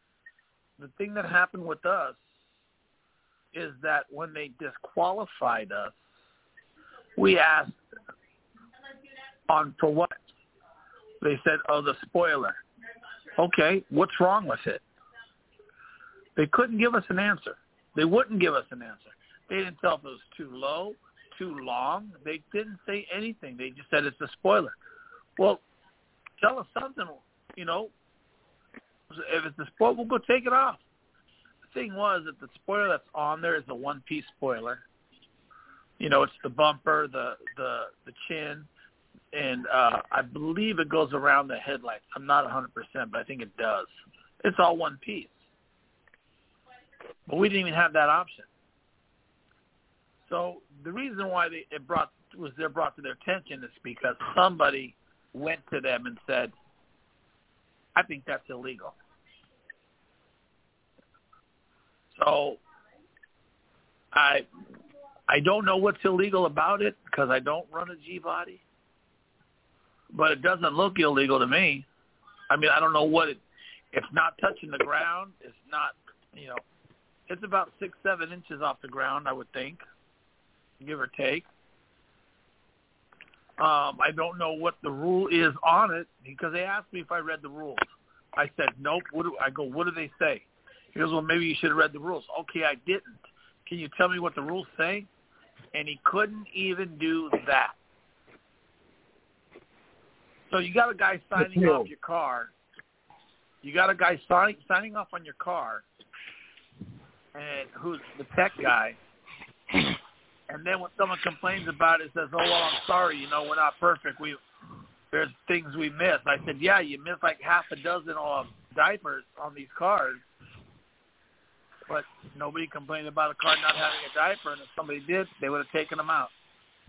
is that when they disqualified us, we asked for what? They said, the spoiler. Okay, what's wrong with it? They couldn't give us an answer. They wouldn't give us an answer. They didn't tell if it was too low, too long. They didn't say anything. They just said it's a spoiler. Well, tell us something, If it's a spoiler, we'll go take it off. The thing was that the spoiler that's on there is a one-piece spoiler. It's the bumper, the chin, and I believe it goes around the headlights. I'm not 100%, but I think it does. It's all one piece. But we didn't even have that option. So the reason why they're brought to their attention is because somebody went to them and said, I think that's illegal. So I don't know what's illegal about it because I don't run a G-body, but it doesn't look illegal to me. I mean, I don't know what it's not touching the ground. It's not, it's about 6-7 inches off the ground, I would think, give or take. I don't know what the rule is on it because they asked me if I read the rules. I said, nope. What do they say? He goes, well, maybe you should have read the rules. Okay, I didn't. Can you tell me what the rules say? And he couldn't even do that. So you got a guy signing off your car. You got a guy signing off on your car, and who's the tech guy. And then when someone complains about it, says, "Oh well, I'm sorry. You know, we're not perfect. There's things we miss." I said, "Yeah, you missed like half a dozen diapers on these cars, but nobody complained about a car not having a diaper. And if somebody did, they would have taken them out."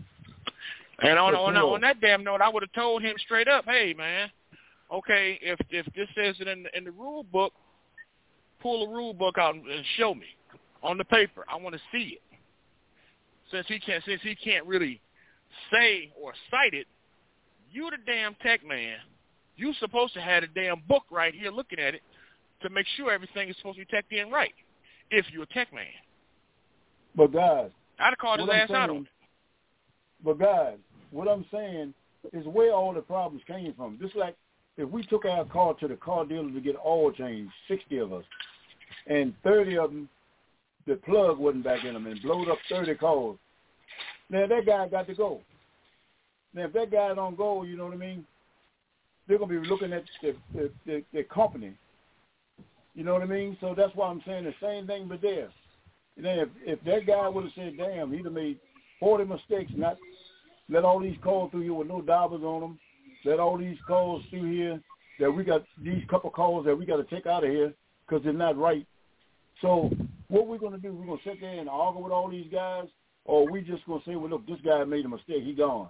And on that damn note, I would have told him straight up, "Hey, man, okay, if this says it in the rule book, pull the rule book out and show me on the paper. I want to see it." Since he can't really say or cite it, you the damn tech man. You supposed to have a damn book right here looking at it to make sure everything is supposed to be teched in right. If you're a tech man. But guys, I'd have called his ass out on it. But guys, what I'm saying is where all the problems came from. Just like if we took our car to the car dealer to get oil changed, 60 of us, and 30 of them, the plug wasn't back in them and blowed up 30 cars. Now, that guy got to go. Now, if that guy don't go, you know what I mean, they're going to be looking at the company. You know what I mean? So that's why I'm saying the same thing but there. You know, if that guy would have said, damn, he'd have made 40 mistakes, not let all these cars through here with no divers on them, let all these cars through here that we got, these couple cars that we got to take out of here because they're not right. So what we're going to do, we're going to sit there and argue with all these guys, or we just going to say, well, look, this guy made a mistake. He gone.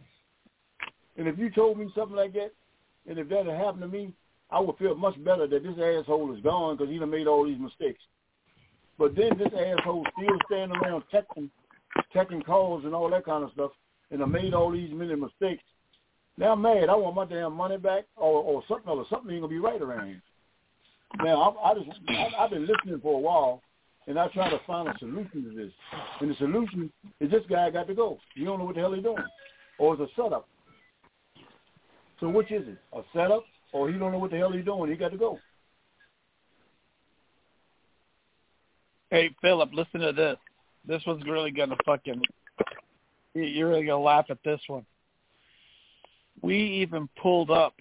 And if you told me something like that, and if that had happened to me, I would feel much better that this asshole is gone because he done made all these mistakes. But then this asshole still standing around checking calls and all that kind of stuff, and I made all these many mistakes. Now I'm mad. I want my damn money back, or something ain't going to be right around here. Now, I've been listening for a while, and I try to find a solution to this. And the solution is this guy got to go. You don't know what the hell he's doing. Or it's a setup. So which is it? A setup, or he don't know what the hell he's doing. He got to go. Hey, Philip, listen to this. This one's really going to you're really going to laugh at this one. We even pulled up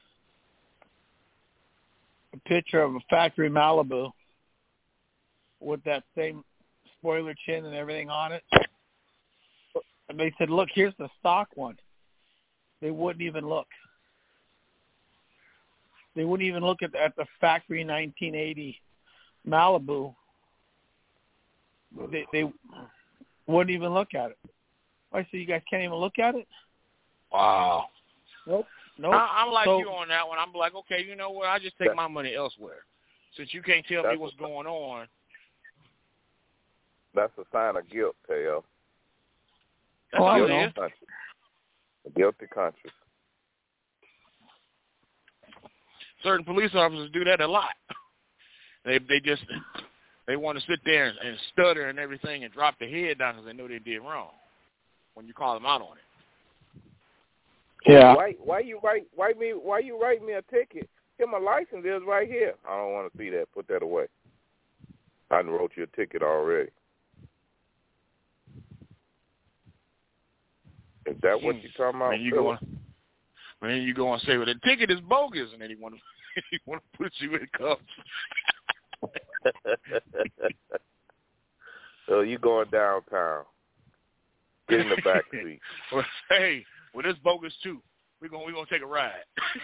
a picture of a factory Malibu with that same spoiler chin and everything on it. And they said, look, here's the stock one. They wouldn't even look. They wouldn't even look at the factory 1980 Malibu. They wouldn't even look at it. Why, so you guys can't even look at it? Wow. Nope. I'm like you on that one. I'm like, okay, you know what? I just take my money elsewhere. Since you can't tell me what's going on. That's a sign of guilt, Teo. That's all it is. A guilty conscience. Certain police officers do that a lot. They want to sit there and stutter and everything and drop their head down because they know they did wrong when you call them out on it. Yeah. Why you write me a ticket? Here, my license is right here. I don't want to see that. Put that away. I done wrote you a ticket already. Is that what you're talking about? Then you go and say, well, the ticket is bogus, and then he want to put you in cuffs. So you going downtown? Get in the back seat. Hey, well, this bogus too. We're gonna take a ride.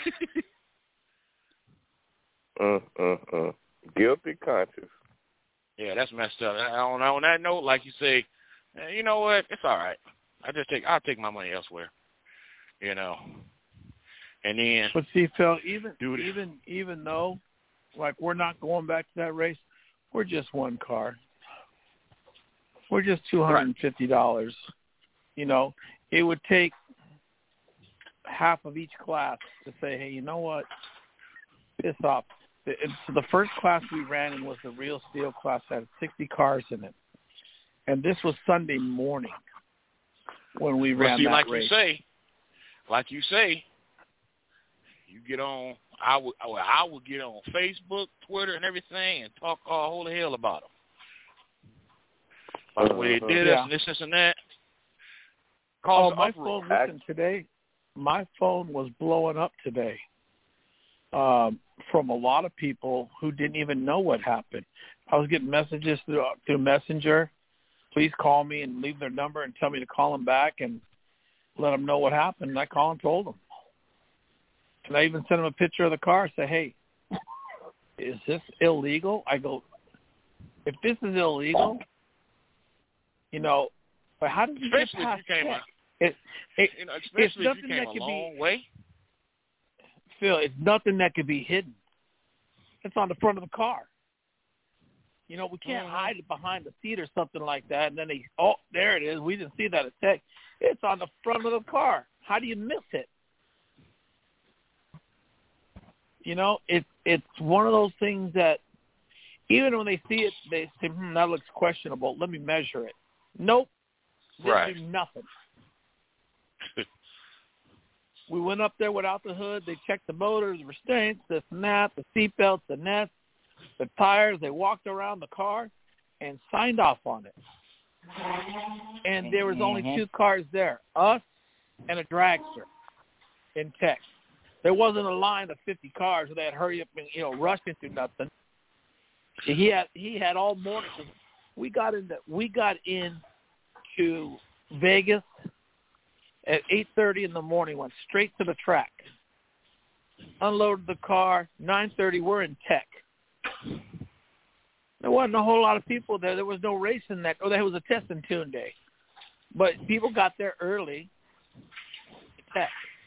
Guilty conscience. Yeah, that's messed up. On that note, like you say, you know what? It's all right. I'll take my money elsewhere. You know. And then. But see, Phil, even though, like, we're not going back to that race, we're just one car. We're just $250. You know, it would take half of each class to say, hey, you know what? Piss off. So the first class we ran in was the Real Steel class that had 60 cars in it. And this was Sunday morning when we ran that race. Like you say, you get on, I would get on Facebook, Twitter, and everything and talk all holy hell about them. By the way they did this and this and that. My phone, listen, my phone was blowing up today from a lot of people who didn't even know what happened. I was getting messages through Messenger. Please call me and leave their number and tell me to call them back and let them know what happened. And I called and told them. And I even sent them a picture of the car and say, hey, is this illegal? I go, if this is illegal, but how did you get past that? Especially if you came a long way. Phil, it's nothing that could be hidden. It's on the front of the car. We can't hide it behind the seat or something like that. And then there it is. We didn't see that attack. It's on the front of the car. How do you miss it? It's one of those things that even when they see it, they say, that looks questionable. Let me measure it. Nope. Didn't do nothing. We went up there without the hood. They checked the motors, the restraints, this and that, the seatbelts, the nets, the tires. They walked around the car and signed off on it. And there was only 2 cars there, us and a dragster in tech. There wasn't a line of 50 cars where they had hurry up and rush into nothing. He had all morning. We got into Vegas at 8:30 in the morning. Went straight to the track. Unloaded the car. 9:30. We're in tech. There wasn't a whole lot of people there. There was no racing that. There was a test and tune day, but people got there early. Tech.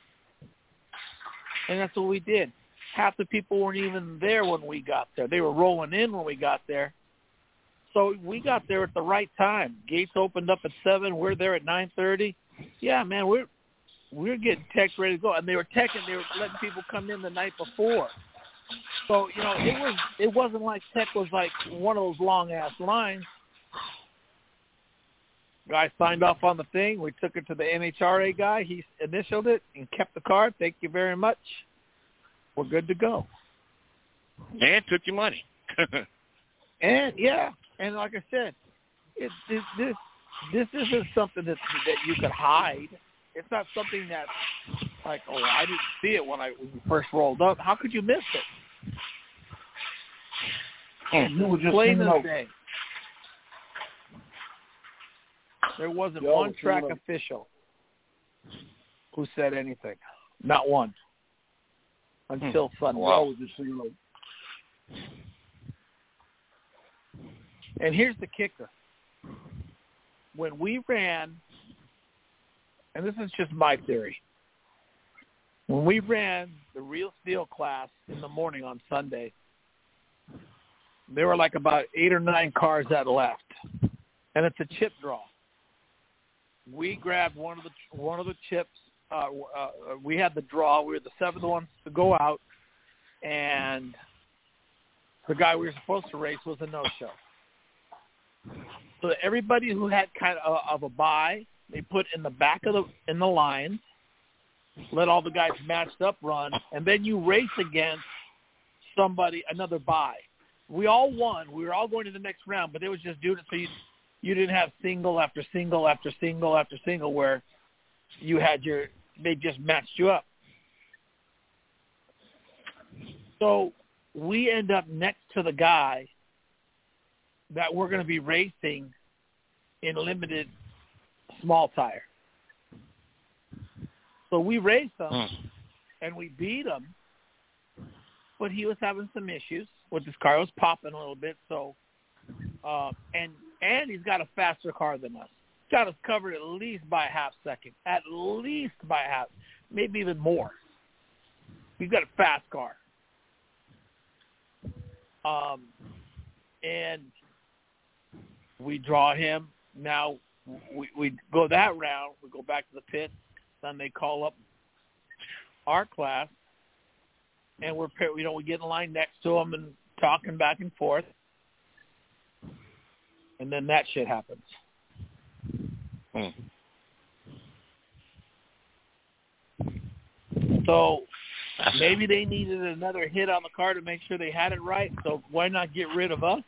And that's what we did. Half the people weren't even there when we got there. They were rolling in when we got there. So we got there at the right time. Gates opened up at 7. We're there at 9:30. Yeah, man, we're getting tech ready to go. And they were teching. They were letting people come in the night before. So, it wasn't like tech was like one of those long-ass lines. Guy signed off on the thing. We took it to the NHRA guy. He initialed it and kept the card. Thank you very much. We're good to go. And took your money. And like I said, this isn't something that you could hide. It's not something that's like, I didn't see it when we first rolled up. How could you miss it? You were just plain as day. There wasn't one track official who said anything. Not one. Until Sunday. Wow. And here's the kicker. When we ran, and this is just my theory, when we ran the real steel class in the morning on Sunday, there were like about 8 or 9 cars that left. And it's a chip draw. We grabbed one of the chips. We had the draw. We were the 7th ones to go out, and the guy we were supposed to race was a no-show. So everybody who had kind of a bye, they put in the back in the line, let all the guys matched up run, and then you race against another bye. We all won. We were all going to the next round, but they was just doing it so you didn't have single after single after single after single where you had they just matched you up. So we end up next to the guy that we're going to be racing in limited small tire. So we raced him and we beat him, but he was having some issues with his car. It was popping a little bit. So, and he's got a faster car than us. Got us covered at least by a half second. At least by a half, maybe even more. We've got a fast car. And we draw him. Now we go that round. We go back to the pit. Then they call up our class, and we get in line next to him and talking back and forth. And then that shit happens. So maybe they needed another hit on the car to make sure they had it right. So why not get rid of us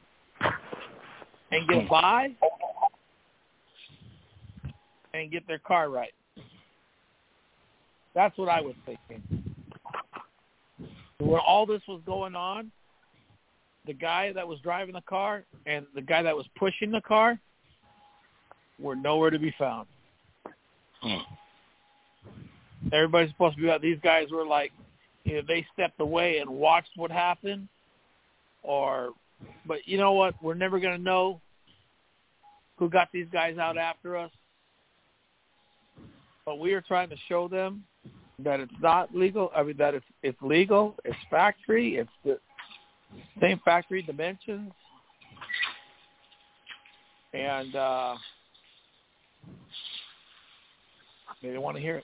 and get by and get their car right? That's what I was thinking. When all this was going on, the guy that was driving the car and the guy that was pushing the car were nowhere to be found. Everybody's supposed to be out. These guys were like, they stepped away and watched what happened. But you know what? We're never going to know who got these guys out after us. But we are trying to show them that it's not legal. I mean, that it's legal. It's factory. It's the same factory dimensions. And they didn't want to hear it.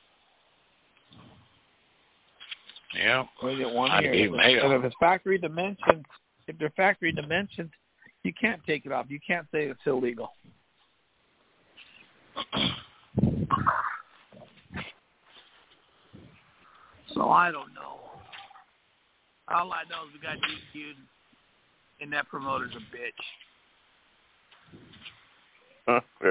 Yeah. They didn't want to hear it. And if it's factory dimensions, if they're factory dimensions, you can't take it off. You can't say it's illegal. So I don't know. All I know is we got DQ'd, and that promoter's a bitch.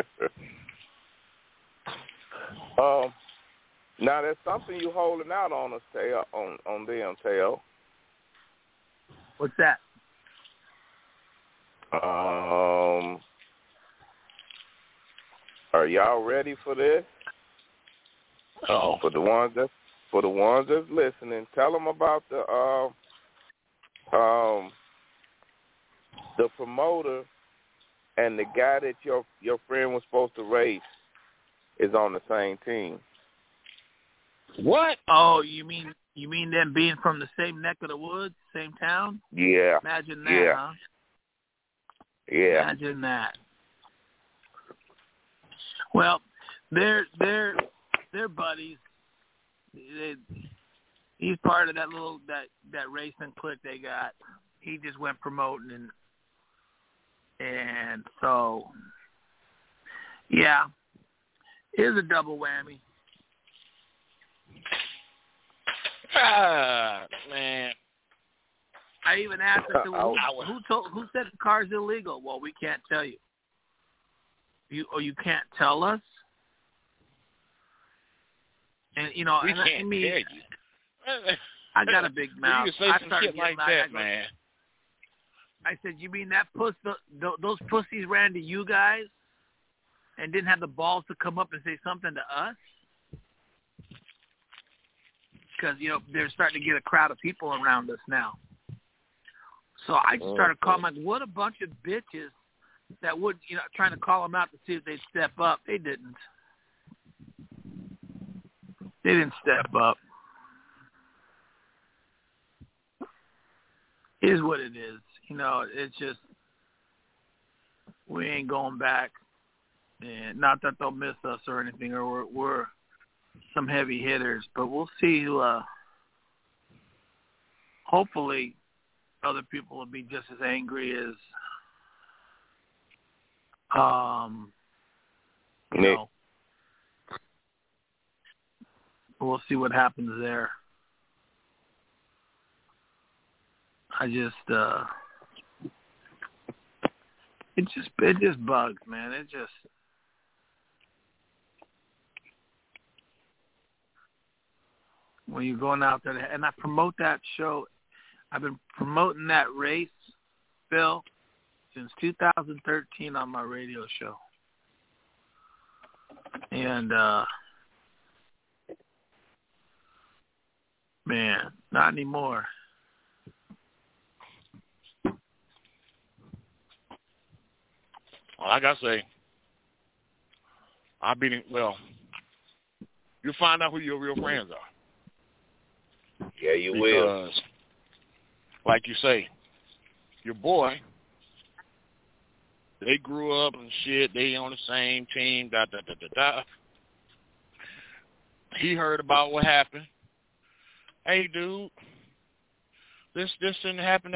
Now there's something you holding out on us, Teo, on them, Teo. What's that? Are y'all ready for this? Oh, for the ones that's listening, tell them about the promoter and the guy that your friend was supposed to race is on the same team. What? Oh, you mean them being from the same neck of the woods, same town? Yeah. Imagine that, huh? Yeah. Imagine that. Well, they're buddies. He's part of that little that racing clique they got. He just went promoting and so yeah, here's a double whammy. Man. I even asked him, who said the car's illegal? Well, we can't tell you. You can't tell us? And, we can't tell you. I got a big mouth. You say some shit like that, man. I said, you mean that those pussies ran to you guys and didn't have the balls to come up and say something to us? Because, they're starting to get a crowd of people around us now. So I just started calling, like, what a bunch of bitches that would, trying to call them out to see if they'd step up. They didn't. They didn't step up. It is what it is. It's just, we ain't going back. And not that they'll miss us or anything, or we're some heavy hitters, but we'll see who, hopefully other people will be just as angry as, we'll see what happens there. I just, it just bugs, man. It just, when you're going out there, and I promote that show, I've been promoting that race, Phil, since 2013 on my radio show. And, man, not anymore. Well, like I say, you'll find out who your real friends are. Yeah, you will. Because, like you say, your boy, they grew up and shit. They on the same team. He heard about what happened. Hey, dude, this didn't happen.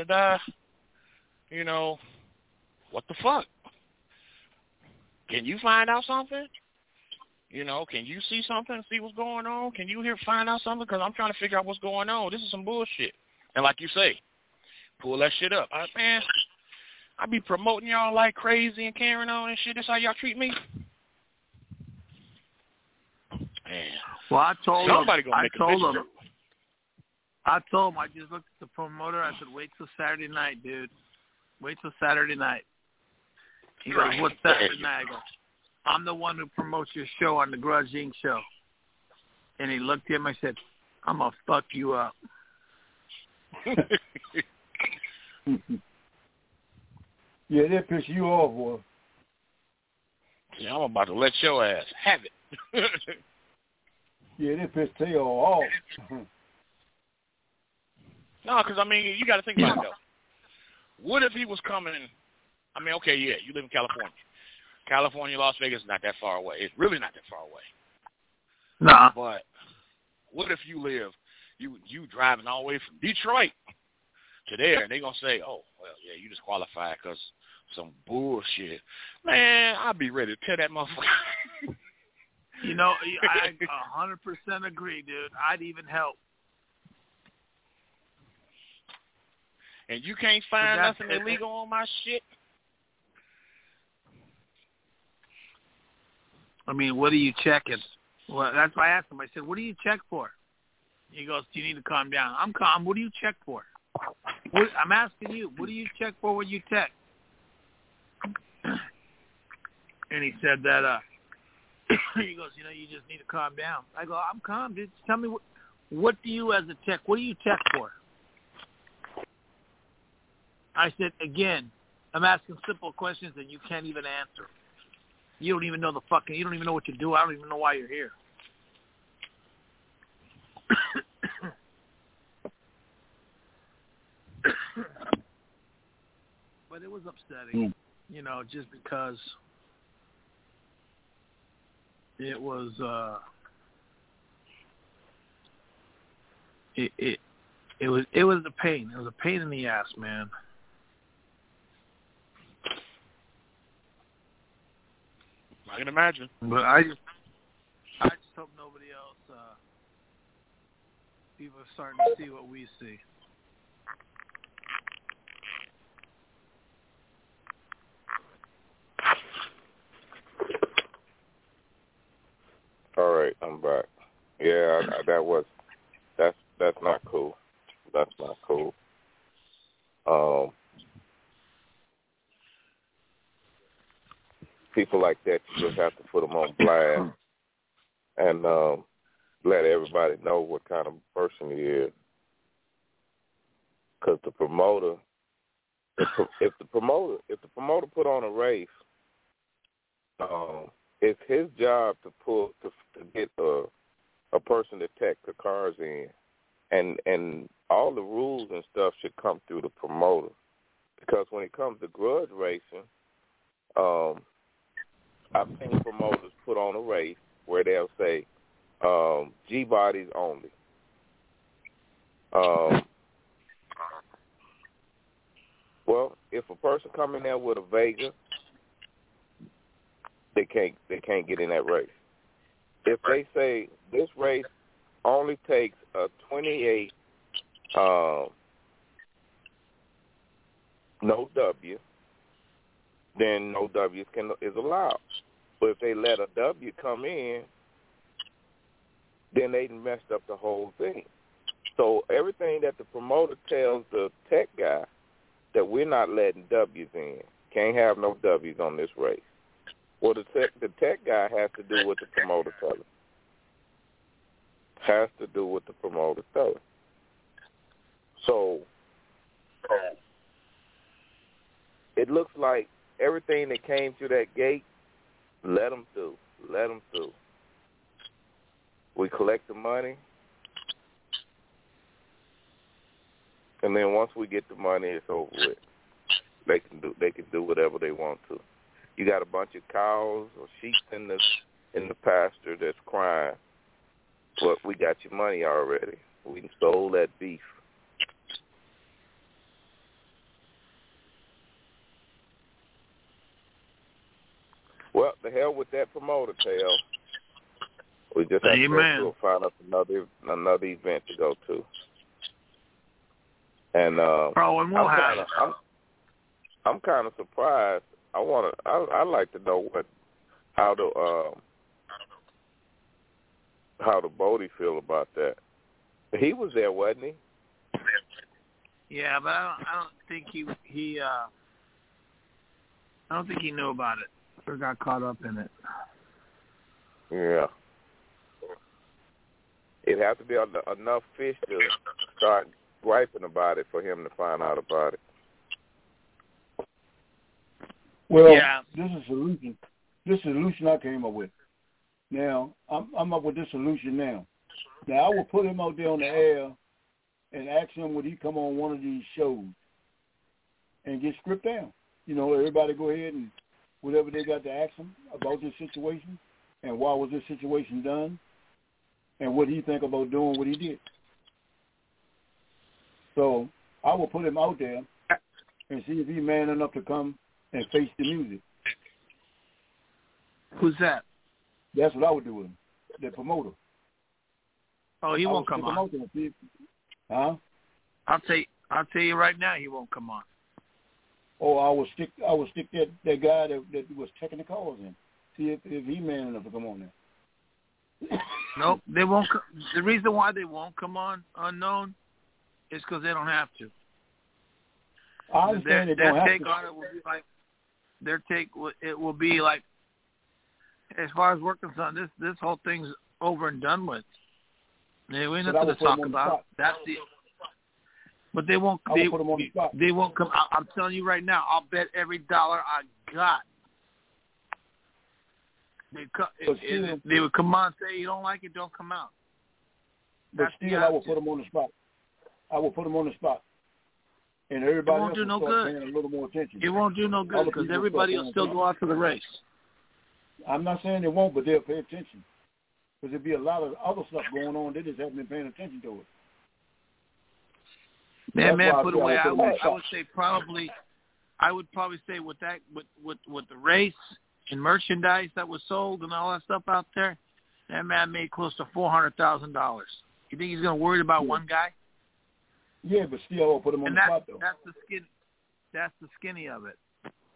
What the fuck? Can you find out something? Can you see something, see what's going on? Can you find out something? Because I'm trying to figure out what's going on. This is some bullshit. And like you say, pull that shit up. Man, I be promoting y'all like crazy and carrying on and shit. That's how y'all treat me? Man. Well, I told somebody him. Gonna make a bitch. I told him. I just looked at the promoter. I said, "Wait till Saturday night, dude. Wait till Saturday night." He goes, "What's Saturday night?" I go, "I'm the one who promotes your show on the Grudge Inc. show." And he looked at him. I said, "I'm gonna fuck you up." Yeah, that pissed you off, boy. Yeah, I'm about to let your ass have it. Yeah, that pissed Teo off. No, because, I mean, you got to think about it, though. What if he was coming, I mean, okay, yeah, you live in California. California, Las Vegas is not that far away. It's really not that far away. Nah. But what if you live, you driving all the way from Detroit to there, and they're going to say, oh, well, yeah, you just qualified because some bullshit. Man, I'd be ready to tear that motherfucker. You know, I 100% agree, dude. I'd even help. And you can't find nothing illegal on my shit? I mean, what are you checking? Well, that's why I asked him. I said, what do you check for? He goes, do you need to calm down? I'm calm. What do you check for? I'm asking you, what do you check for when you text? And he said that, he goes, you know, you just need to calm down. I go, I'm calm, dude. Tell me, what do you as a tech, what do you check for? I said, again, I'm asking simple questions that you can't even answer. You don't even know you don't even know what you do. I don't even know why you're here. But it was upsetting, you know, just because it was, it was a pain. It was a pain in the ass, man. I can imagine. But I just hope nobody else, people are starting to see what we see. All right, I'm back. Yeah, that's not cool. That's not cool. People like that, you just have to put them on blast and let everybody know what kind of person he is. Because the promoter, if the promoter put on a race, it's his job to get a person to tech the cars in, and all the rules and stuff should come through the promoter. Because when it comes to grudge racing, I've seen promoters put on a race where they'll say G-bodies only. Well, if a person come in there with a Vega, they can't get in that race. If they say this race only takes a 28 no W, then no W is allowed. But if they let a W come in, then they messed up the whole thing. So everything that the promoter tells the tech guy that we're not letting W's in, can't have no W's on this race. Well, the tech guy has to do what the promoter tells him. Has to do what the promoter tells him. So it looks like everything that came through that gate, let them through. Let them through. We collect the money, and then once we get the money, it's over with. They can do whatever they want to. You got a bunch of cows or sheep in the pasture that's crying, but we got your money already. We sold that beef. Well, the hell with that promoter, Tail. We just have to find us another event to go to. And and we'll I'm kind of surprised. I'd like to know how how the Bodie feel about that. He was there, wasn't he? Yeah, but I don't think he I don't think he knew about it or got caught up in it. Yeah. It'd have to be enough fish to start griping about it for him to find out about it. Well, yeah. This is a solution. This is a solution I came up with. Now, I'm up with this solution now. Now, I will put him out there on the air and ask him would he come on one of these shows and get script down. You know, everybody go ahead and whatever they got to ask him about this situation and why was this situation done and what he think about doing what he did. So I will put him out there and see if he's man enough to come and face the music. Who's that? That's what I would do with him, the promoter. Oh, he won't come on. Huh? I'll tell you right now, he won't come on. Oh, I will stick that guy that was taking the calls in. See if he man enough to come on there. Nope, they won't. The reason why they won't come on unknown is because they don't have to. I understand they don't have to. Their take on it will be like it will be like, as far as we're concerned, this whole thing's over and done with. Yeah, we ain't nothing to talk about. That's it. But they won't. They won't come. I'm telling you right now. I'll bet every dollar I got. They would come on and say, you don't like it, don't come out. But still, I will put them on the spot. I will put them on the spot. And everybody else will start paying a little more attention. It won't do no good because everybody will still go out to the race. I'm not saying they won't, but they'll pay attention. Because there'll be a lot of other stuff going on. They just haven't been paying attention to it. Man, put away. I would say probably. I would probably say with that, with the race and merchandise that was sold and all that stuff out there, that man made close to $400,000. You think he's going to worry about one guy? Yeah, but still, I'll put him on the spot though. That's the skinny of it.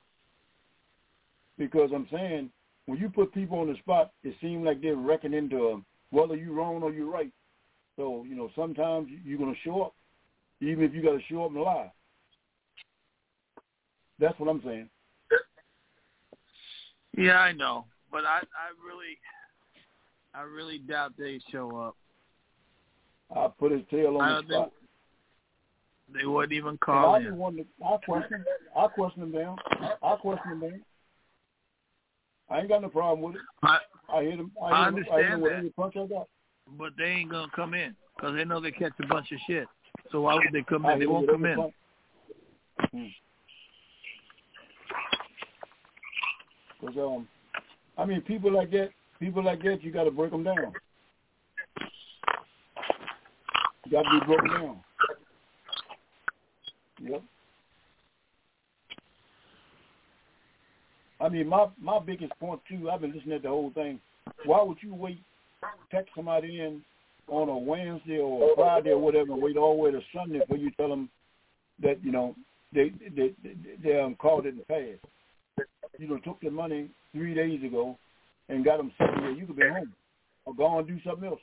Because I'm saying, when you put people on the spot, it seems like they're reckoning to whether you're wrong or you're right. So, you know, sometimes you're going to show up, even if you got to show up and lie. That's what I'm saying. Yeah, I know, but I really doubt they show up. I'll put his tail on the spot. They wouldn't even call in. I'll question him down. I ain't got no problem with it. I hit him. I understand with any punch I got. But they ain't gonna come in because they know they catch a bunch of shit. So why would they come in? They won't come in. Because I mean, people like that, you got to break them down. You got to be broken down. Yep. I mean, my biggest point too. I've been listening to the whole thing. Why would you text somebody in on a Wednesday or a Friday or whatever, and wait all the way to Sunday before you tell them that they called it in the past? Took their money 3 days ago and got them sitting there. You could be home or go and do something else.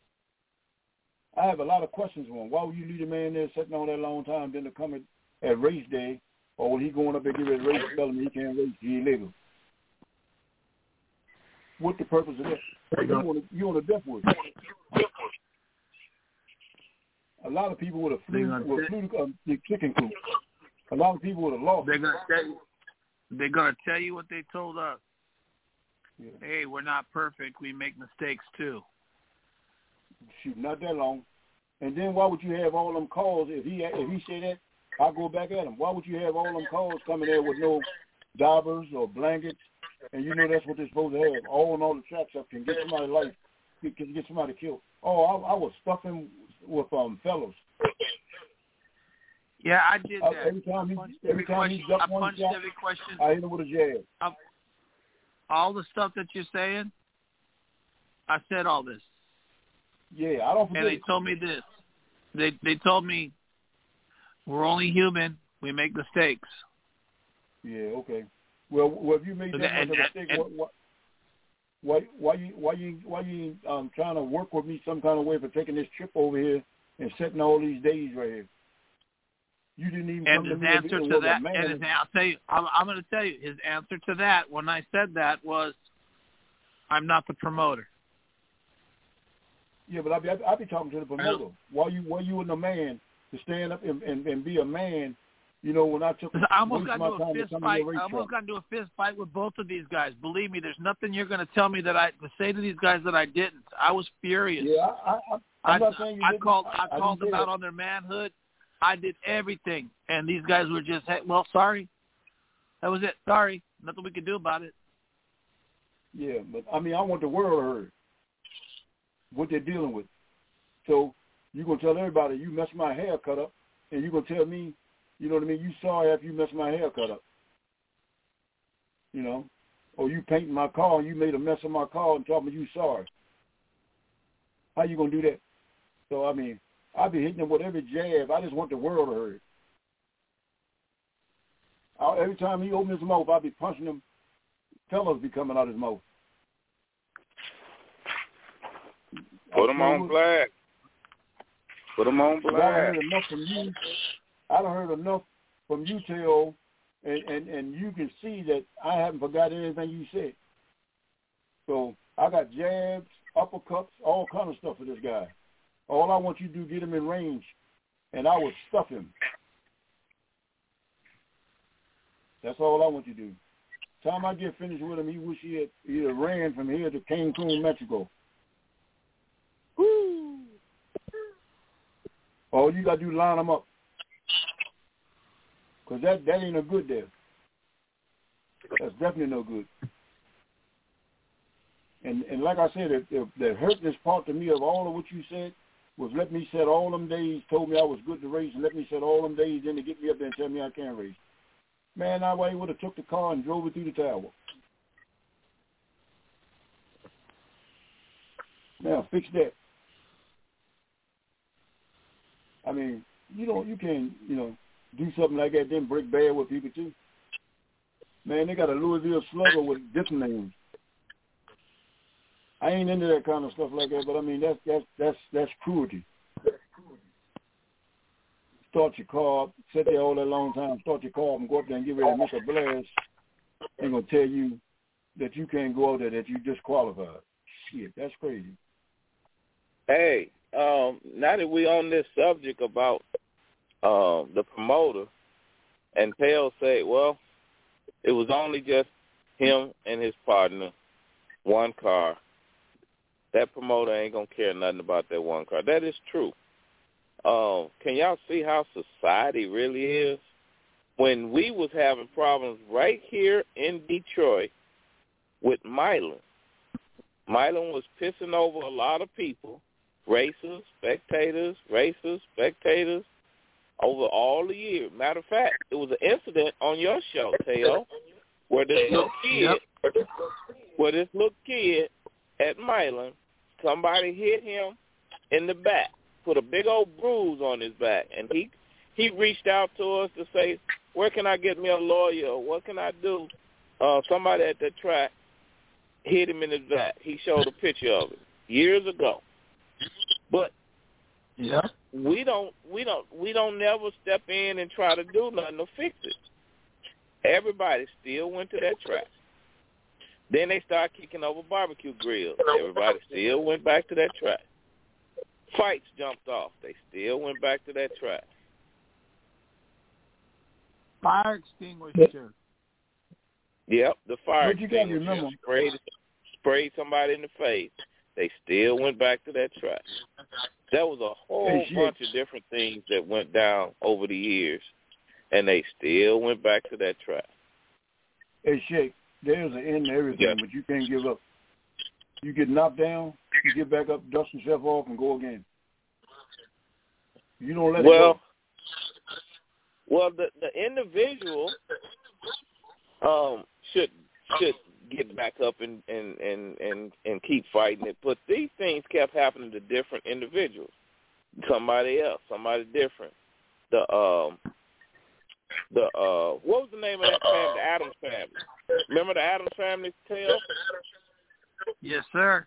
I have a lot of questions for him. Why would you leave a man there sitting on that long time then to come at race day, or when he going up and get ready to race, tell him he can't race, he illegal? What's the purpose of that? You on a death wish. A lot of people would have flew the chicken coop. A lot of people would have lost. They're gonna tell you what they told us. Yeah. Hey, we're not perfect. We make mistakes too. Shoot, not that long. And then why would you have all them calls? If he said that, I'll go back at him. Why would you have all them calls coming there with no divers or blankets? And that's what they're supposed to have. All the tracks up can get somebody's life, can get somebody killed. Oh, I was stuffing with fellows. Yeah, I did that. Every time he jumped one shot, every question. I hit him with a jab. All the stuff that you're saying, I said all this. Yeah, I don't forget. And they told me this. They told me, we're only human. We make mistakes. Yeah, okay. Well, if you made that much of a mistake, why you trying to work with me some kind of way for taking this trip over here and setting all these days right here? You didn't even come to me. And his answer to that, I'll tell you, I'm going to tell you, his answer to that when I said that was, I'm not the promoter. Yeah, but I be talking to the promoter. Why you and the man to stand up and be a man? You know, when I took I almost got into a fist fight. I almost got into a fist fight with both of these guys. Believe me, there's nothing you're going to tell me to say to these guys that I didn't. I was furious. Yeah, I'm not saying you didn't. I called them out on their manhood. I did everything, and these guys were just, hey, well, sorry. That was it. Sorry. Nothing we could do about it. Yeah, but, I mean, I want the world to hear what they're dealing with. So you're going to tell everybody you messed my hair cut up, and you're going to tell me, you know what I mean, you sorry after you messed my hair cut up. You know? Or you painted my car and you made a mess of my car and told me you sorry. How you going to do that? So, I mean, I be hitting them with every jab. I just want the world to hear it. Every time he opens his mouth, I be punching him. Fellas be coming out his mouth. Put him on blast. Put him on blast. I heard enough from you. I done heard enough from you, Teo, and you can see that I haven't forgotten anything you said. So I got jabs, uppercuts, all kind of stuff for this guy. All I want you to do is get him in range, and I will stuff him. That's all I want you to do. Time I get finished with him, he wish he had either ran from here to Cancun, Mexico. Woo! All you got to do is line him up. Because that ain't no good there. That's definitely no good. And like I said, the hurtingest part to me of all of what you said was let me set all them days, told me I was good to race, and let me set all them days in to get me up there and tell me I can't race. Man, I would have took the car and drove it through the tower. Now, fix that. I mean, you can, do something like that, then break bad with people too. Man, they got a Louisville Slugger with different names. I ain't into that kind of stuff like that, but I mean that's cruelty. Start your car up, sit there all that long time, start your car up and go up there and get ready to make a blast. They're gonna tell you that you can't go out there, that you disqualified. Shit, that's crazy. Hey, now that we on this subject about the promoter, and Teo say, well, it was only just him and his partner, one car. That promoter ain't going to care nothing about that one car. That is true. Can y'all see how society really is? When we was having problems right here in Detroit with Milan was pissing over a lot of people, racers, spectators, over all the years. Matter of fact, it was an incident on your show, Teo, where this little kid at Milan, somebody hit him in the back, put a big old bruise on his back, and he reached out to us to say, where can I get me a lawyer? What can I do? Somebody at the track hit him in his back. He showed a picture of it years ago. But we don't never step in and try to do nothing to fix it. Everybody still went to that track. Then they start kicking over barbecue grills. Everybody still went back to that track. Fights jumped off. They still went back to that track. Fire extinguisher. Yep, the fire extinguisher sprayed somebody in the face. They still went back to that track. There was a whole bunch of different things that went down over the years, and they still went back to that track. Hey, Shake, there's an end to everything, but you can't give up. You get knocked down, you get back up, dust yourself off, and go again. You don't let it go. Well, the individual should get back up and keep fighting it. But these things kept happening to different individuals. Somebody else, somebody different. What was the name of that family? The Addams family. Remember the Addams family, Tale? Yes, sir.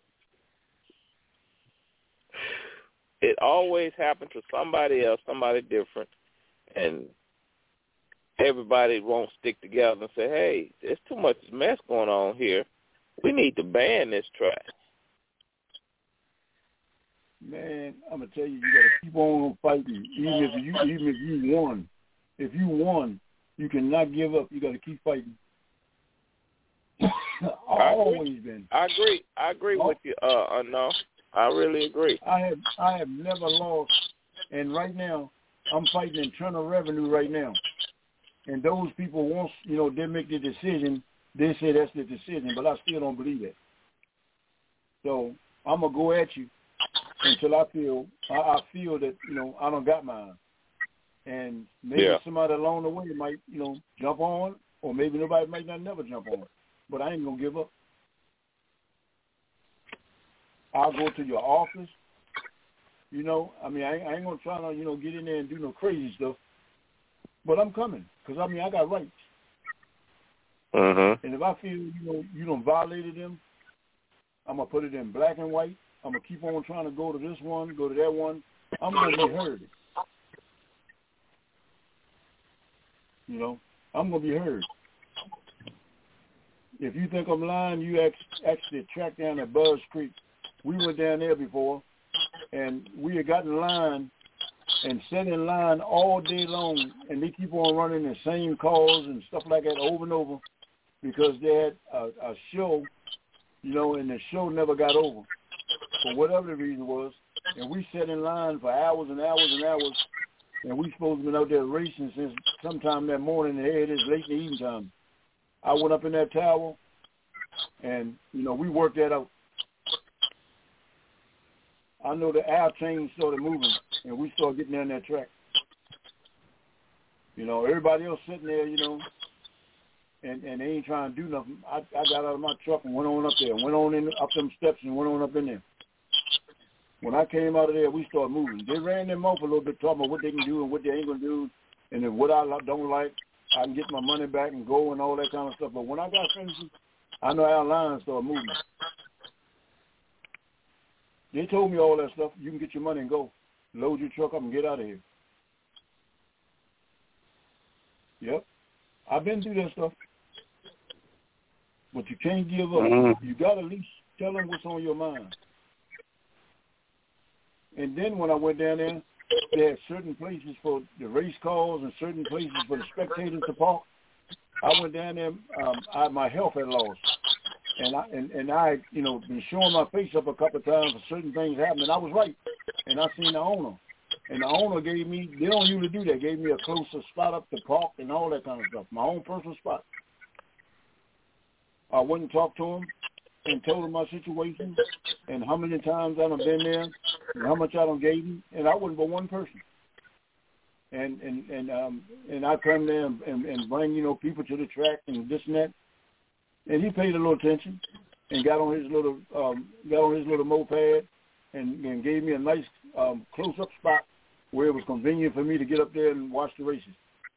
It always happens to somebody else, somebody different, and everybody won't stick together and say, hey, there's too much mess going on here. We need to ban this trash. Man, I'm going to tell you, you got to keep on fighting, even if you won. If you won, you cannot give up. You got to keep fighting. Always been. I agree with you, no. I really agree. I have never lost, and right now I'm fighting Internal Revenue right now. And those people once they make the decision, they say that's the decision, but I still don't believe it. So I'm gonna go at you until I feel that I don't got mine, and maybe somebody along the way might jump on, or maybe nobody might not never jump on, but I ain't gonna give up. I'll go to your office. I ain't gonna try to get in there and do no crazy stuff, but I'm coming because I got rights. Mm-hmm. And if I feel you don't violated them, I'm gonna put it in black and white. I'm gonna keep on trying to go to this one, go to that one. I'm gonna be heard. I'm gonna be heard. If you think I'm lying, you actually track down at Buzz Creek. We went down there before, and we had gotten in line and sat in line all day long, and they keep on running the same calls and stuff like that over and over because they had a show, and the show never got over for whatever the reason was. And we sat in line for hours and hours and hours, and we supposed to have been out there racing since sometime that morning, and here it is late in the evening time. I went up in that tower, and, we worked that out. I know the air train started moving, and we started getting down that track. Everybody else sitting there, and they ain't trying to do nothing. I got out of my truck and went on up there, went on up them steps and went on up in there. When I came out of there, we started moving. They ran them off a little bit, talking about what they can do and what they ain't going to do, and then what I don't like, I can get my money back and go and all that kind of stuff. But when I got finished, I know our lines started moving. They told me all that stuff. You can get your money and go. Load your truck up and get out of here. Yep. I've been through that stuff. But you can't give up. Mm-hmm. You got to at least tell them what's on your mind. And then when I went down there, they had certain places for the race cars and certain places for the spectators to park. I went down there. My health had lost. And I been showing my face up a couple of times for certain things happening. I was right. And I seen the owner. And the owner gave me, they don't usually do that, gave me a closer spot up to park and all that kind of stuff. My own personal spot. I went and talked to him and told him my situation and how many times I done been there and how much I done gave him. And I wasn't but one person. And I come there and bring, people to the track and this and that. And he paid a little attention and got on his little moped and gave me a nice close-up spot where it was convenient for me to get up there and watch the races.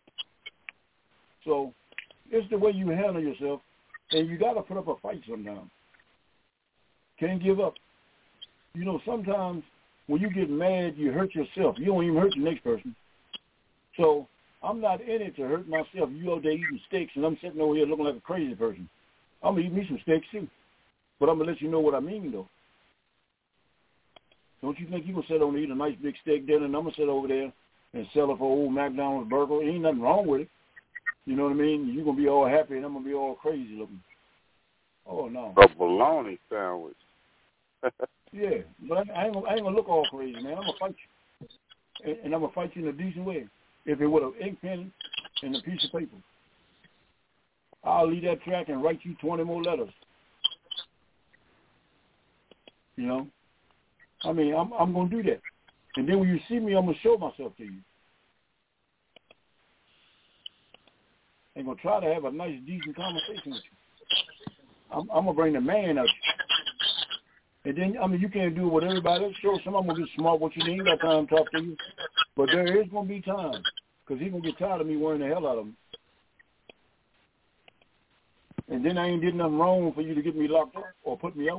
So it's the way you handle yourself, and you got to put up a fight sometimes. Can't give up. Sometimes when you get mad, you hurt yourself. You don't even hurt the next person. So I'm not in it to hurt myself. You out there eating steaks, and I'm sitting over here looking like a crazy person. I'm going to eat me some steaks, too. But I'm going to let you know what I mean, though. Don't you think you're going to sit over and eat a nice big steak dinner, and I'm going to sit over there and sell it for old McDonald's burger? Ain't nothing wrong with it. You know what I mean? You're going to be all happy, and I'm going to be all crazy looking. Oh, no. A bologna sandwich. Yeah, but I ain't going to look all crazy, man. I'm going to fight you. And I'm going to fight you in a decent way. If it with an ink pen and a piece of paper. I'll leave that track and write you 20 more letters. I'm going to do that. And then when you see me, I'm going to show myself to you. I'm going to try to have a nice, decent conversation with you. I'm going to bring the man out you. And then, you can't do it with everybody else. Sure, somebody going to get smart with you. They ain't got time to talk to you. But there is going to be time. Because he's going to get tired of me wearing the hell out of him. And then I ain't did nothing wrong for you to get me locked up or put me out.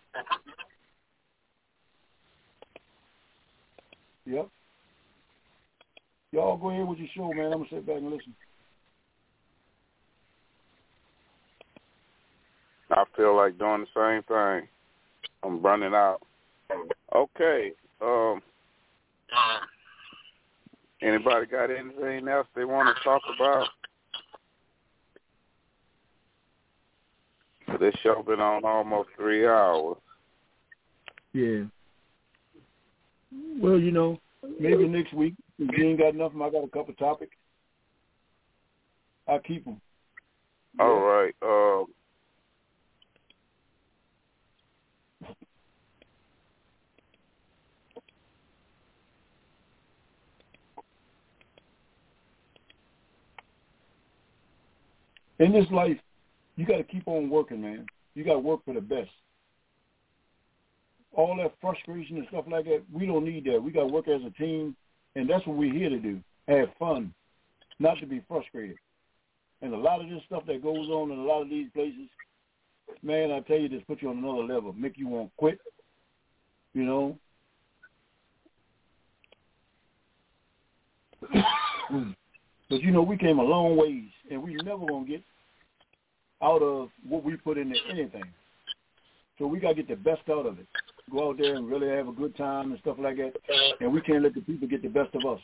Yep. Y'all go ahead with your show, man. I'm going to sit back and listen. I feel like doing the same thing. I'm burning out. Okay. Anybody got anything else they want to talk about? This show been on almost 3 hours. Yeah. Well, maybe next week, if you ain't got nothing, I got a couple topics. I'll keep them. All right. In this life, you got to keep on working, man. You got to work for the best. All that frustration and stuff like that, we don't need that. We got to work as a team, and that's what we're here to do, have fun, not to be frustrated. And a lot of this stuff that goes on in a lot of these places, man, I tell you, this put you on another level, make you want to quit, But, we came a long ways, and we never going to get out of what we put into anything. So we got to get the best out of it. Go out there and really have a good time and stuff like that. And we can't let the people get the best of us.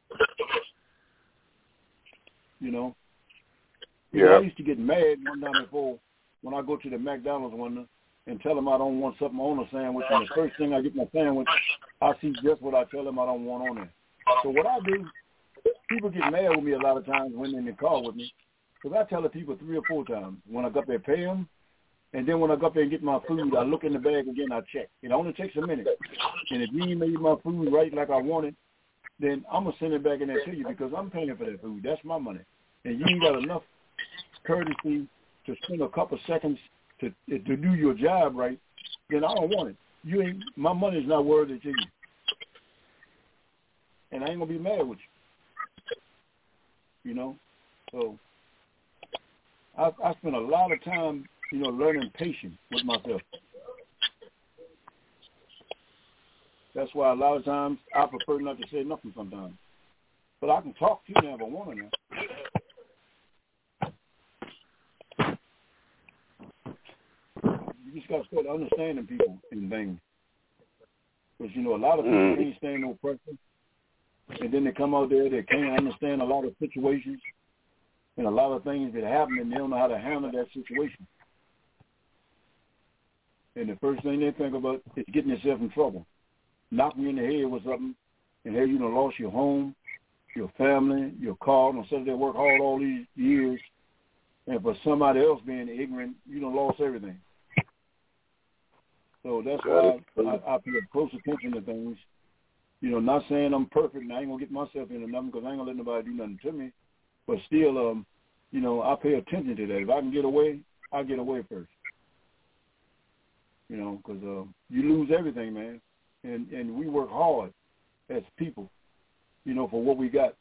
Yeah. I used to get mad one time before when I go to the McDonald's one and tell them I don't want something on a sandwich. And the first thing I get my sandwich, I see just what I tell them I don't want on there. So what I do, people get mad with me a lot of times when they're in the car with me. Because I tell the people 3 or 4 times. When I go up there, pay them. And then when I go up there and get my food, I look in the bag again, I check. It only takes a minute. And if you ain't made my food right like I want it, then I'm going to send it back in there to you because I'm paying for that food. That's my money. And you ain't got enough courtesy to spend a couple seconds to do your job right, then I don't want it. My money is not worthy to you. And I ain't going to be mad with you. So I spend a lot of time, learning patience with myself. That's why a lot of times I prefer not to say nothing sometimes. But I can talk to you now if I want to now. You just got to start understanding people and things. Because, a lot of people can't stand no pressure. And then they come out there, they can't understand a lot of situations and a lot of things that happen, and they don't know how to handle that situation. And the first thing they think about is getting yourself in trouble, knocking you in the head with something, and here you done lost your home, your family, your car, and instead of they work hard all these years, and for somebody else being ignorant, you done lost everything. So that's why I pay close attention to things. Not saying I'm perfect and I ain't going to get myself into nothing because I ain't going to let nobody do nothing to me. But still, I pay attention to that. If I can get away, I get away first. Because you lose everything, man. And we work hard as people, for what we got,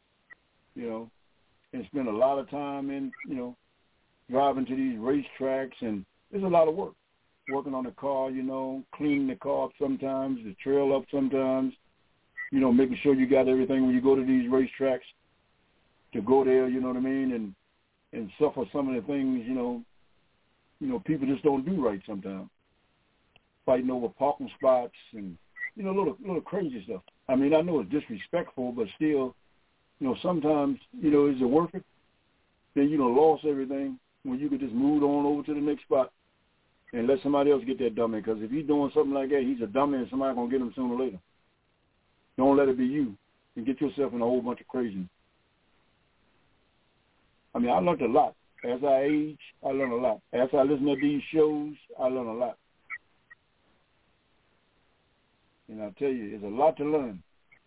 and spend a lot of time in, driving to these racetracks. And it's a lot of work. Working on the car, cleaning the car up sometimes, the trail up sometimes, making sure you got everything when you go to these racetracks to go there, you know what I mean, and suffer some of the things, people just don't do right sometimes. Fighting over parking spots and, little crazy stuff. I mean, I know it's disrespectful, but still, sometimes, is it worth it? Then lost everything when you could just move on over to the next spot and let somebody else get that dummy. Because if he's doing something like that, he's a dummy and somebody's going to get him sooner or later. Don't let it be you and get yourself in a whole bunch of craziness. I mean, I learned a lot. As I age, I learn a lot. As I listen to these shows, I learn a lot. And I tell you, there's a lot to learn.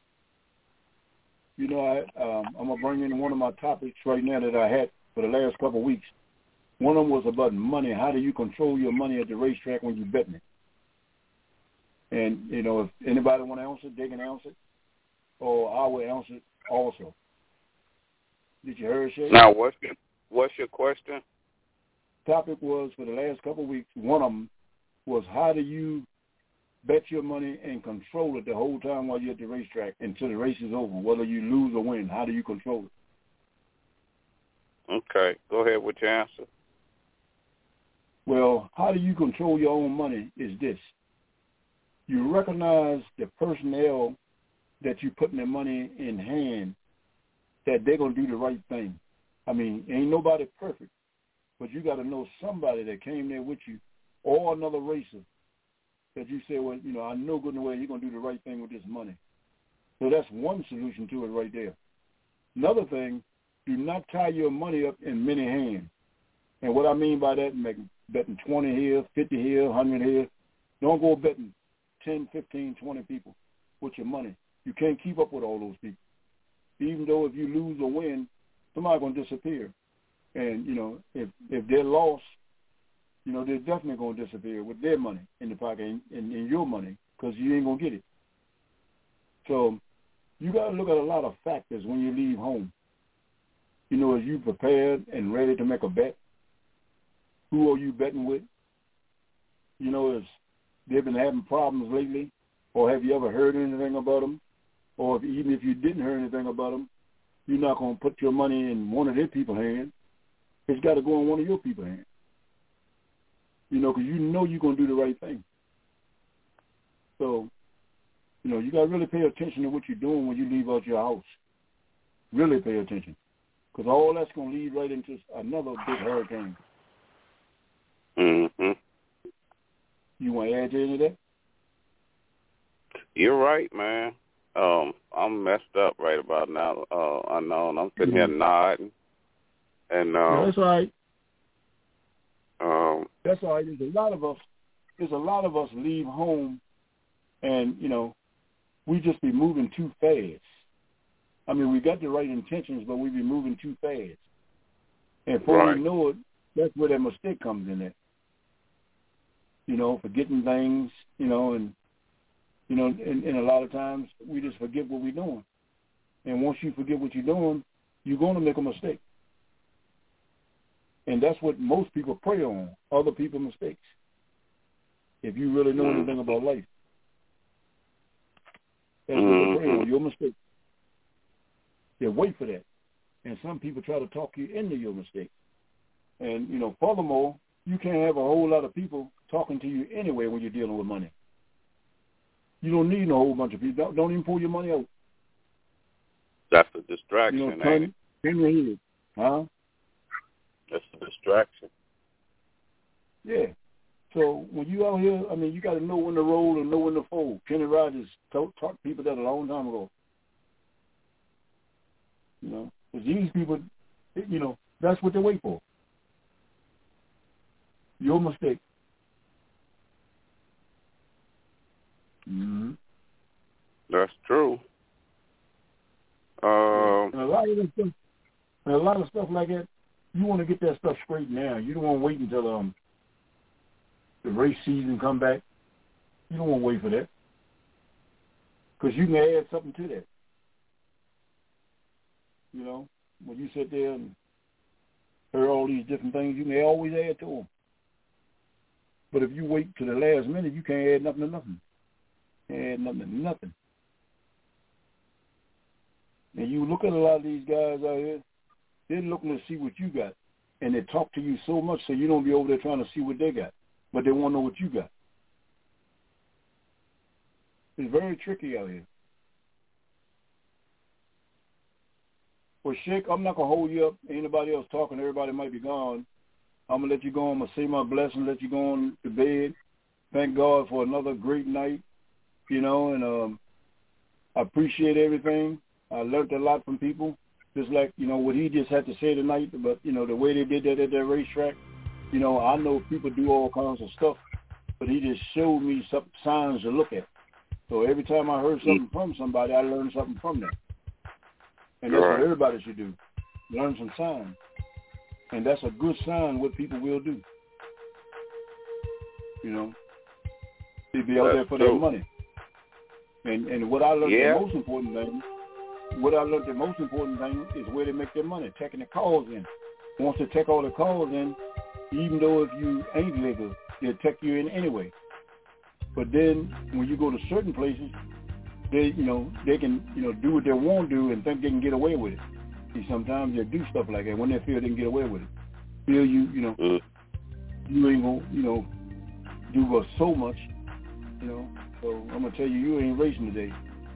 I'm going to bring in one of my topics right now that I had for the last couple of weeks. One of them was about money. How do you control your money at the racetrack when you're betting it? And, if anybody want to answer it, they can answer it. Or I will answer it also. Did you hear it, Shay? Now, what's your question? topic was for the last couple of weeks. One of them was how do you bet your money and control it the whole time while you're at the racetrack until the race is over, whether you lose or win. How do you control it? Okay, go ahead with your answer. Well, how do you control your own money is this. You recognize the personnel that you put their money in hand, that they're going to do the right thing. I mean, ain't nobody perfect, but you got to know somebody that came there with you or another racer that you say, well, you know, I know good and well you're going to do the right thing with this money. So that's one solution to it right there. Another thing, do not tie your money up in many hands. And what I mean by that, betting 20 here, 50 here, 100 here. Don't go betting 10, 15, 20 people with your money. You can't keep up with all those people. Even though if you lose or win, somebody's going to disappear. And, you know, if they're lost, you know, they're definitely going to disappear with their money in the pocket and your money because you ain't going to get it. So you got to look at a lot of factors when you leave home. You know, as you prepared and ready to make a bet, who are you betting with? You know, if they've been having problems lately, or have you ever heard anything about them? Or even if you didn't hear anything about them, you're not going to put your money in one of their people's hands. It's got to go in one of your people's hands. You know, because you know you're going to do the right thing. So, you know, you got to really pay attention to what you're doing when you leave out your house. Really pay attention. Because all that's going to lead right into another big hurricane. Mm-hmm. You want to add to any of that? You're right, man. I'm messed up right about now. Unknown. I'm sitting here nodding. And no, that's all right. That's all right. There's a lot of us leave home, and you know, we just be moving too fast. I mean, we got the right intentions, but we be moving too fast. And before we know it, that's where that mistake comes in. There. You know, forgetting things. You know, and a lot of times we just forget what we're doing. And once you forget what you're doing, you're going to make a mistake. And that's what most people prey on, other people's mistakes. If you really know anything about life. That's what they prey on, your mistake. They wait for that. And some people try to talk you into your mistake. And, you know, furthermore, you can't have a whole lot of people talking to you anyway when you're dealing with money. You don't need a whole bunch of people. Don't even pull your money out. That's a distraction, you know, turn your head. Huh? That's a distraction. Yeah. So when you out here, I mean, you got to know when to roll and know when to fold. Kenny Rogers taught people that a long time ago. You know, because these people, you know, that's what they wait for. Your mistake. Mm-hmm. That's true. And a lot of stuff like that, you want to get that stuff straight now. You don't want to wait until the race season come back. You don't want to wait for that because you can add something to that. You know, when you sit there and hear all these different things, you may always add to them. But if you wait to the last minute, you can't add nothing to nothing. Add nothing to nothing. And you look at a lot of these guys out here, they're looking to see what you got. And they talk to you so much so you don't be over there trying to see what they got. But they want to know what you got. It's very tricky out here. Well, Sheik, I'm not going to hold you up. Anybody else talking, everybody might be gone. I'm going to let you go. I'm going to say my blessing, let you go on to bed. Thank God for another great night, you know, and I appreciate everything. I learned a lot from people, just like, you know, what he just had to say tonight, but, you know, the way they did that at that racetrack, you know, I know people do all kinds of stuff, but he just showed me some signs to look at. So every time I heard something from somebody, I learned something from them. And that's what everybody should do, learn some signs. And that's a good sign what people will do. You know, they'll be out there for their money. And what I learned the most important thing, is where they make their money, taking the calls in. Once they take all the calls in, Even though if you ain't legal, they'll tuck you in anyway. But then when you go to certain places, they can, do what they want to do and think they can get away with it. See, sometimes they do stuff like that when they feel they can get away with it. Feel you ain't gonna, do but so much, So I'm gonna tell you, you ain't racing today.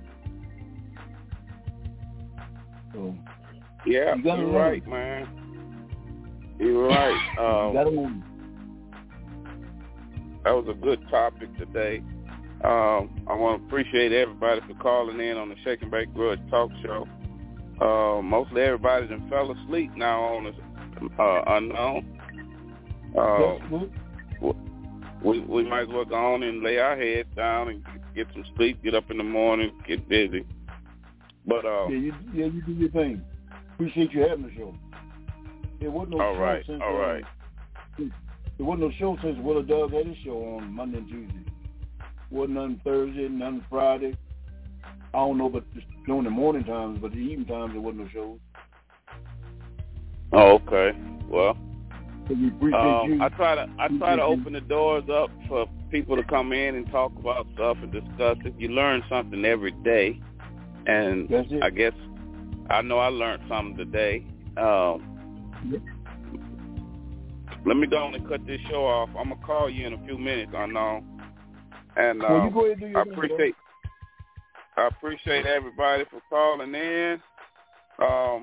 So yeah, you're right, man. You're right. That was a good topic today. I want to appreciate everybody for calling in on the Shake and Bake Grudge Talk Show. Mostly everybody done fell asleep now on this unknown. We might as well go on and lay our heads down and get some sleep, get up in the morning, get busy. But you do your thing. Appreciate you having the show. There wasn't no show since there wasn't no show since Willa Doug had his show on Monday and Tuesday. Wasn't none Thursday, none Friday. I don't know about during the morning times, but the evening times there wasn't no shows. Oh, okay. Well, we appreciate you. I try to open the doors up for people to come in and talk about stuff and discuss it. You learn something every day, and I guess I know I learned something today. Let me go on and cut this show off. I'm gonna call you in a few minutes, Unknown. And you go ahead and do your thing, I appreciate everybody for calling in. I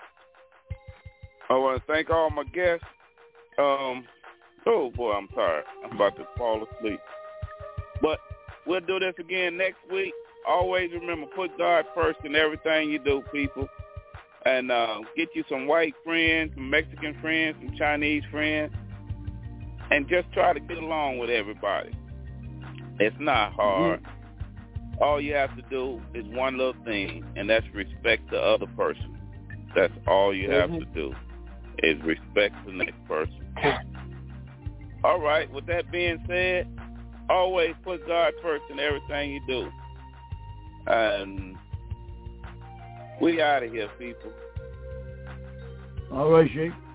want to thank all my guests. Oh boy, I'm tired. I'm about to fall asleep. But we'll do this again next week. Always remember, put God first in everything you do, people. And get you some white friends, some Mexican friends, some Chinese friends, and just try to get along with everybody. It's not hard. All you have to do is one little thing, and that's respect the other person. That's all you have to do, is respect the next person. All right, with that being said, always put God first in everything you do. And we out of here, people. All right, Shake.